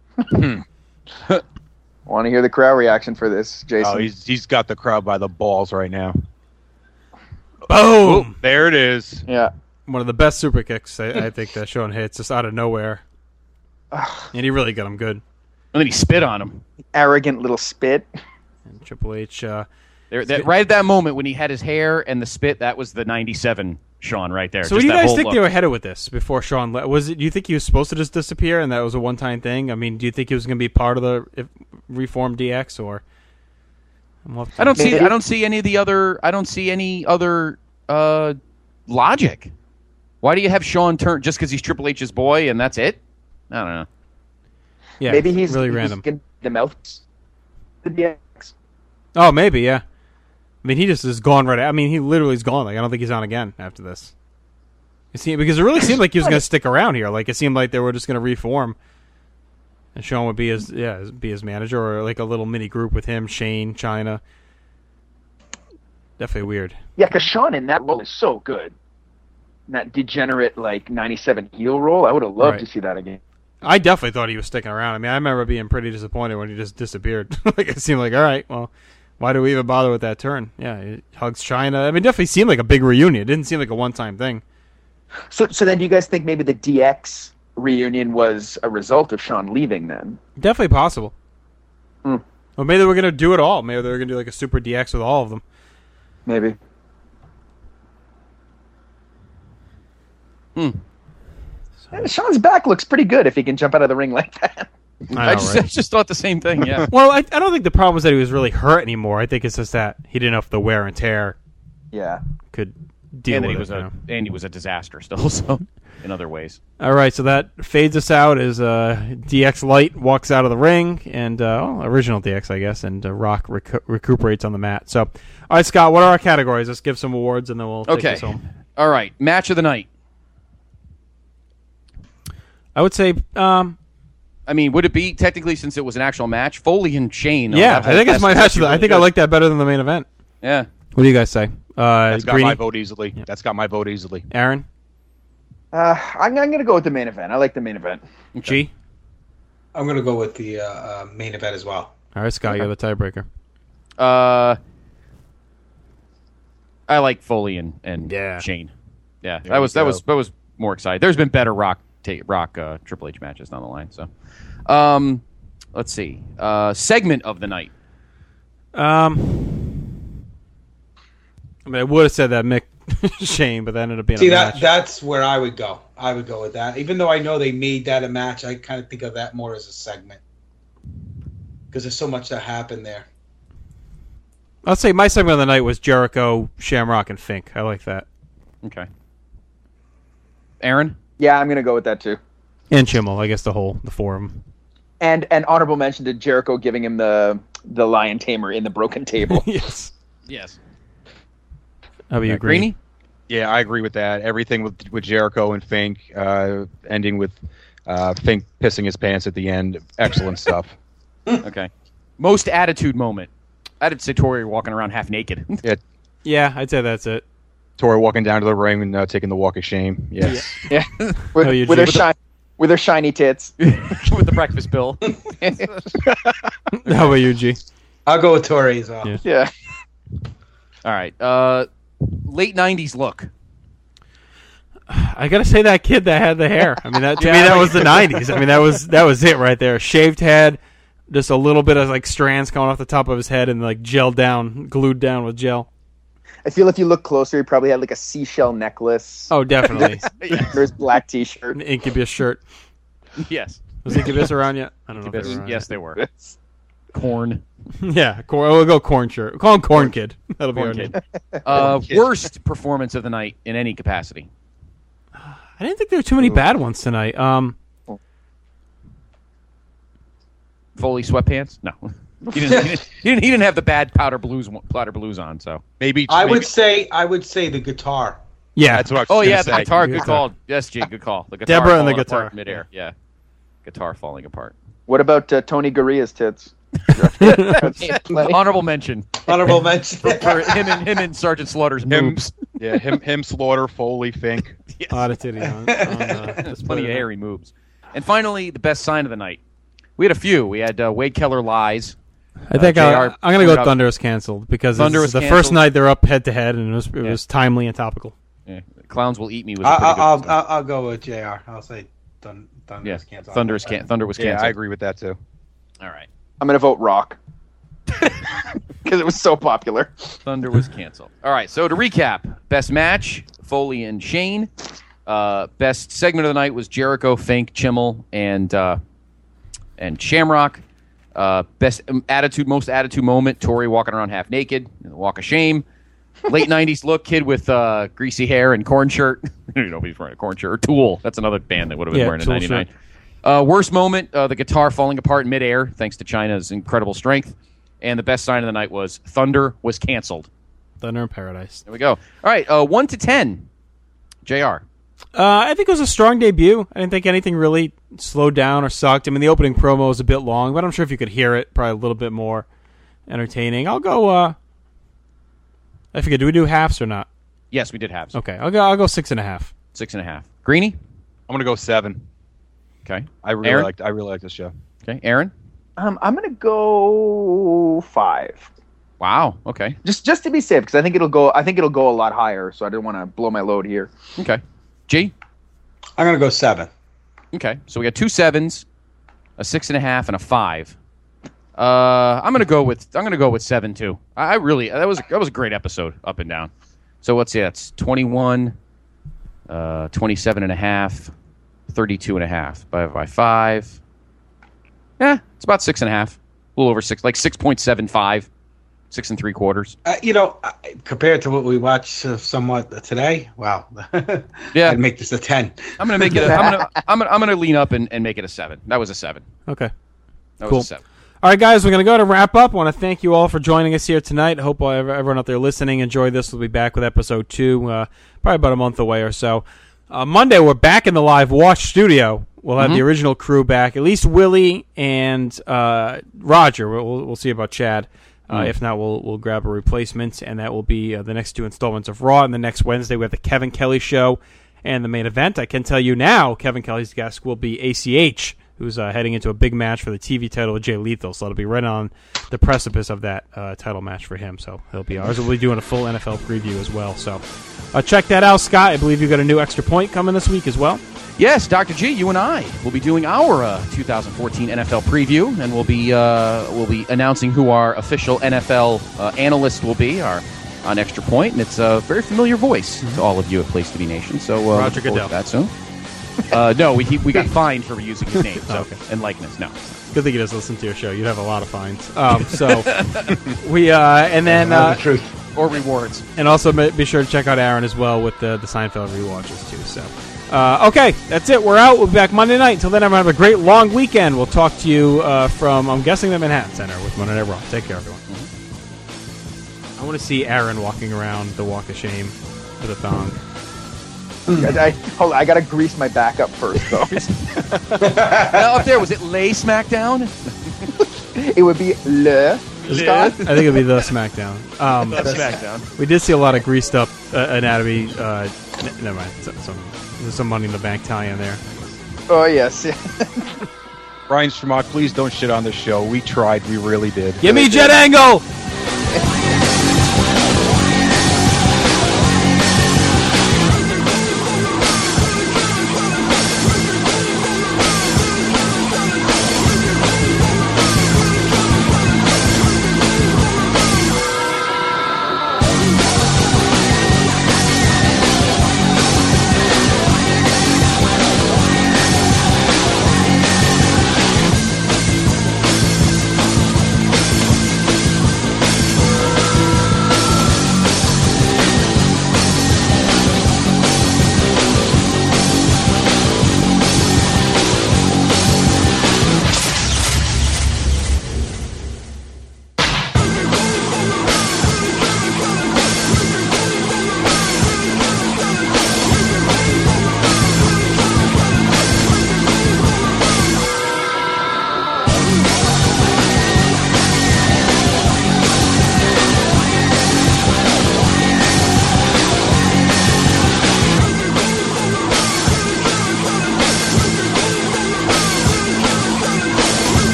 Want to hear the crowd reaction for this, Jason? Oh, he's he's got the crowd by the balls right now. Boom! Oh, there it is. Yeah. One of the best super kicks I, I think that Shawn hits, just out of nowhere. And he really got him good. And then he spit on him. Arrogant little spit. And Triple H. Uh, There, that, right at that moment when he had his hair and the spit, that was the ninety-seven Shawn right there. So, Just what do you that guys whole think look. they were headed with this before Shawn? Le- was it? Do you think he was supposed to just disappear and that was a one-time thing? I mean, do you think he was going to be part of the if, reformed D X or? I don't see. I don't see any of the other. I don't see any other uh, logic. Why Why do you have Sean turn just because he's Triple H's boy and that's it? I don't know. Yeah, maybe he's really he's random. getting the mouth. The D X. Oh, maybe, yeah. I mean, he just is gone right. I mean, he literally is gone. Like, I don't think he's on again after this. It seemed, because it really seemed like he was going to stick around here. Like, it seemed like they were just going to reform, and Sean would be his yeah be his manager, or like a little mini group with him, Shane, China. Definitely weird. Yeah, because Sean in that role is so good. In that degenerate like ninety-seven heel role, I would have loved Right. to see that again. I definitely thought he was sticking around. I mean, I remember being pretty disappointed when he just disappeared. Like, it seemed like, all right, well, why do we even bother with that turn? Yeah, he hugs China. I mean, it definitely seemed like a big reunion. It didn't seem like a one-time thing. So, so then, do you guys think maybe the D X reunion was a result of Sean leaving? Then Definitely possible. Hmm. Or maybe they were going to do it all. Maybe they were going to do like a Super D X with all of them. Maybe. Hmm. And Sean's back looks pretty good if he can jump out of the ring like that. I, know, I just, right? I just thought the same thing. Yeah. Well, I, I don't think the problem was that he was really hurt anymore. I think it's just that he didn't know if the wear and tear Yeah. could deal and then with he was it. you a know? and he was a disaster still. So in other ways. All right, so that fades us out as uh, D X Light walks out of the ring, and uh, well, original D X, I guess, and uh, Rock recu- recuperates on the mat. So, all right, Scott, what are our categories? Let's give some awards, and then we'll take Okay. this home. All right. Match of the night. I would say, um, I mean, would it be technically since it was an actual match? Foley and Shane. on yeah, that I whole think it's fest my was match. actually Of the, I really think I good. like that better than the main event. Yeah. What do you guys say? Uh, That's got Greeny? my vote easily. That's got my vote easily. Aaron? Uh, I'm, I'm going to go with the main event. I like the main event. G? I'm going to go with the uh, uh, main event as well. All right, Scott, you're the tiebreaker. Uh, I like Foley and, and Yeah. Shane. Yeah, There that you was that go. was that was more exciting. There's been better Rock ta- Rock uh, Triple H matches down the line. So, um, let's see. Uh, segment of the night. Um, I mean, I would have said that Mick Shane, but that ended up being See, a that match. that's where I would go. I would go with that. Even though I know they made that a match, I kind of think of that more as a segment. Because there's so much that happened there. I'll say my segment of the night was Jericho, Shamrock, and Fink. I like that. Okay. Aaron? Yeah, I'm going to go with that too. And Chimmel, I guess the whole, the forum. And and honorable mention to Jericho giving him the the lion tamer in the broken table. Yes. Yes. How about you, Uh, Greeny? Greeny? Yeah, I agree with that. Everything with with Jericho and Fink, uh, ending with uh, Fink pissing his pants at the end. Excellent stuff. Okay. Most attitude moment. I'd say Tori walking around half naked. Yeah, Yeah, I'd say that's it. Tori walking down to the ring and uh, taking the walk of shame. Yes. Yeah, with, Oh, you with, her G. shi- with her shiny tits. With the breakfast bill. How about you, G? I'll go with Tori as well. Yeah. Yeah. All right. Uh, late nineties look. I gotta say that kid that had the hair. I mean, that to Yeah, me I that like- was the nineties. I mean, that was that was it right there. Shaved head, just a little bit of like strands coming off the top of his head and like gelled down, glued down with gel. I feel if you look closer, he probably had like a seashell necklace. Oh, definitely. Under his black T-shirt. An Incubus shirt. Yes. Was Incubus around yet? I don't know. If they Yes, were around yes, they were. Corn. yet. Yeah, corn, we'll go corn shirt. We'll call him Corn Kid. That'll be our Corn name. kid. Uh, worst performance of the night in any capacity. I didn't think there were too many bad ones tonight. Um, Foley sweatpants? No. He didn't, he, didn't, he, didn't, he didn't have the bad powder blues powder blues on, so Maybe I maybe, would say I would say the guitar. yeah, That's what I was Oh gonna yeah, say. the guitar, Good good guitar. call. Yes, G, good call. The guitar Deborah and the falling guitar. apart midair. Yeah. Guitar falling apart. What about uh, Tony Gurria's tits? Honorable mention. Honorable mention. For, for him and him and Sergeant Slaughter's Him, moves. yeah, him, him, Slaughter, Foley, Fink. Yes. oddity on, on uh, There's plenty of hairy moves. And finally, the best sign of the night. We had a few. We had uh, Wade Keller lies. I think Uh, I, J R I'm going to go pointed out- Thunder was canceled because Thunder it's was the first canceled. night they're up head to head and it was it Yeah. was timely and topical. Yeah. Clowns will eat me was a I, pretty good I'll, sign. I'll I'll go with J R. I'll say Thun- Thunder Yeah. is canceled. Thunder is can- Thunder was Yeah, canceled. I agree with that too. All right. I'm going to vote Rock. Because it was so popular. Thunder was canceled. All right, so to recap, best match, Foley and Shane. Uh, best segment of the night was Jericho, Fink, Chimmel, and uh, and Shamrock. Uh, best um, attitude, most attitude moment, Tori walking around half naked, in the walk of shame. Late nineties look, kid with uh, greasy hair and corn shirt, you know, he's wearing a corn shirt. Or Tool. That's another band that would have been Yeah, wearing a Tool ninety-nine. Uh, worst moment, uh, the guitar falling apart in midair, thanks to China's incredible strength. And the best sign of the night was Thunder was canceled. Thunder in Paradise. There we go. All right, uh, one to ten. J R. Uh, I think it was a strong debut. I didn't think anything really slowed down or sucked. I mean, the opening promo was a bit long, but I'm sure if you could hear it, probably a little bit more entertaining. I'll go. Uh, I forget. Do we do halves or not? Yes, we did halves. Okay, I'll go. I'll go six and a half. Six and a half. Greeny. I'm gonna go seven. Okay. I really Aaron? liked. I really like this show. Okay, Aaron. Um, I'm gonna go five. Wow. Okay. Just just to be safe, because I think it'll go. I think it'll go a lot higher. So I didn't want to blow my load here. Okay. G. I'm gonna go seven. Okay. So we got two sevens, a six and a half, and a five. Uh, I'm gonna go with I'm gonna go with seven too. I, I really that was that was a great episode up and down. So what's it? It's twenty-one, uh, twenty-seven and a half, thirty-two and a half by by five. Yeah, it's about six and a half. A little over six, like six point seven five, six and three quarters. Uh, you know, uh, compared to what we watched uh, somewhat today, wow. Yeah, I'd make this a ten. I'm gonna make it. A, I'm gonna I'm gonna I'm gonna lean up and, and make it a seven. That was a seven. Okay. That Cool. was a seven. All right, guys, we're going to go to wrap up. I want to thank you all for joining us here tonight. I hope everyone out there listening enjoyed this. We'll be back with episode two, uh, probably about a month away or so. Uh, Monday, we're back in the live watch studio. We'll have Mhm. the original crew back, at least Willie and uh, Roger. We'll, we'll see about Chad. Uh, Mm. If not, we'll we'll grab a replacement, and that will be uh, the next two installments of Raw. And the next Wednesday, we have the Kevin Kelly Show and the main event. I can tell you now, Kevin Kelly's guest will be A C H, who's uh, heading into a big match for the T V title with Jay Lethal. So it'll be right on the precipice of that uh, title match for him. So he'll be ours. We'll be doing a full N F L preview as well. So uh, check that out, Scott. I believe you got a new Extra Point coming this week as well. Yes, Doctor G, you and I will be doing our uh, two thousand fourteen N F L preview, and we'll be uh, we'll be announcing who our official N F L uh, analyst will be. Our on Extra Point, and it's a very familiar voice to all of you at Place to Be Nation. So uh, Roger look forward Goodell. to that soon. Uh, no, we he, we got fined for using his name so, Okay. and likeness. No, Good thing he does listen to your show. You'd have a lot of fines. Um, so we uh, and then Tell uh, the truth. or rewards. and also ma- be sure to check out Aaron as well with the the Seinfeld rewatches too. So uh, okay, that's it. We're out. We'll be back Monday night. Until then, everyone have a great long weekend. We'll talk to you uh, from I'm guessing the Manhattan Center with Monday Night Raw. Take care, everyone. I want to see Aaron walking around the Walk of Shame with a thong. I, I, hold on, I gotta grease my back up first, though. Now, up there, was it Lay SmackDown? It would be Le Scott. I think it'll be the SmackDown. Um, The SmackDown. We did see a lot of greased up uh, anatomy. Uh, n- never mind. Some, some, there's some Money in the Bank tie-in there. Oh yes. Brian Stramont, please don't shit on the show. We tried. We really did. Give me Jet Angle!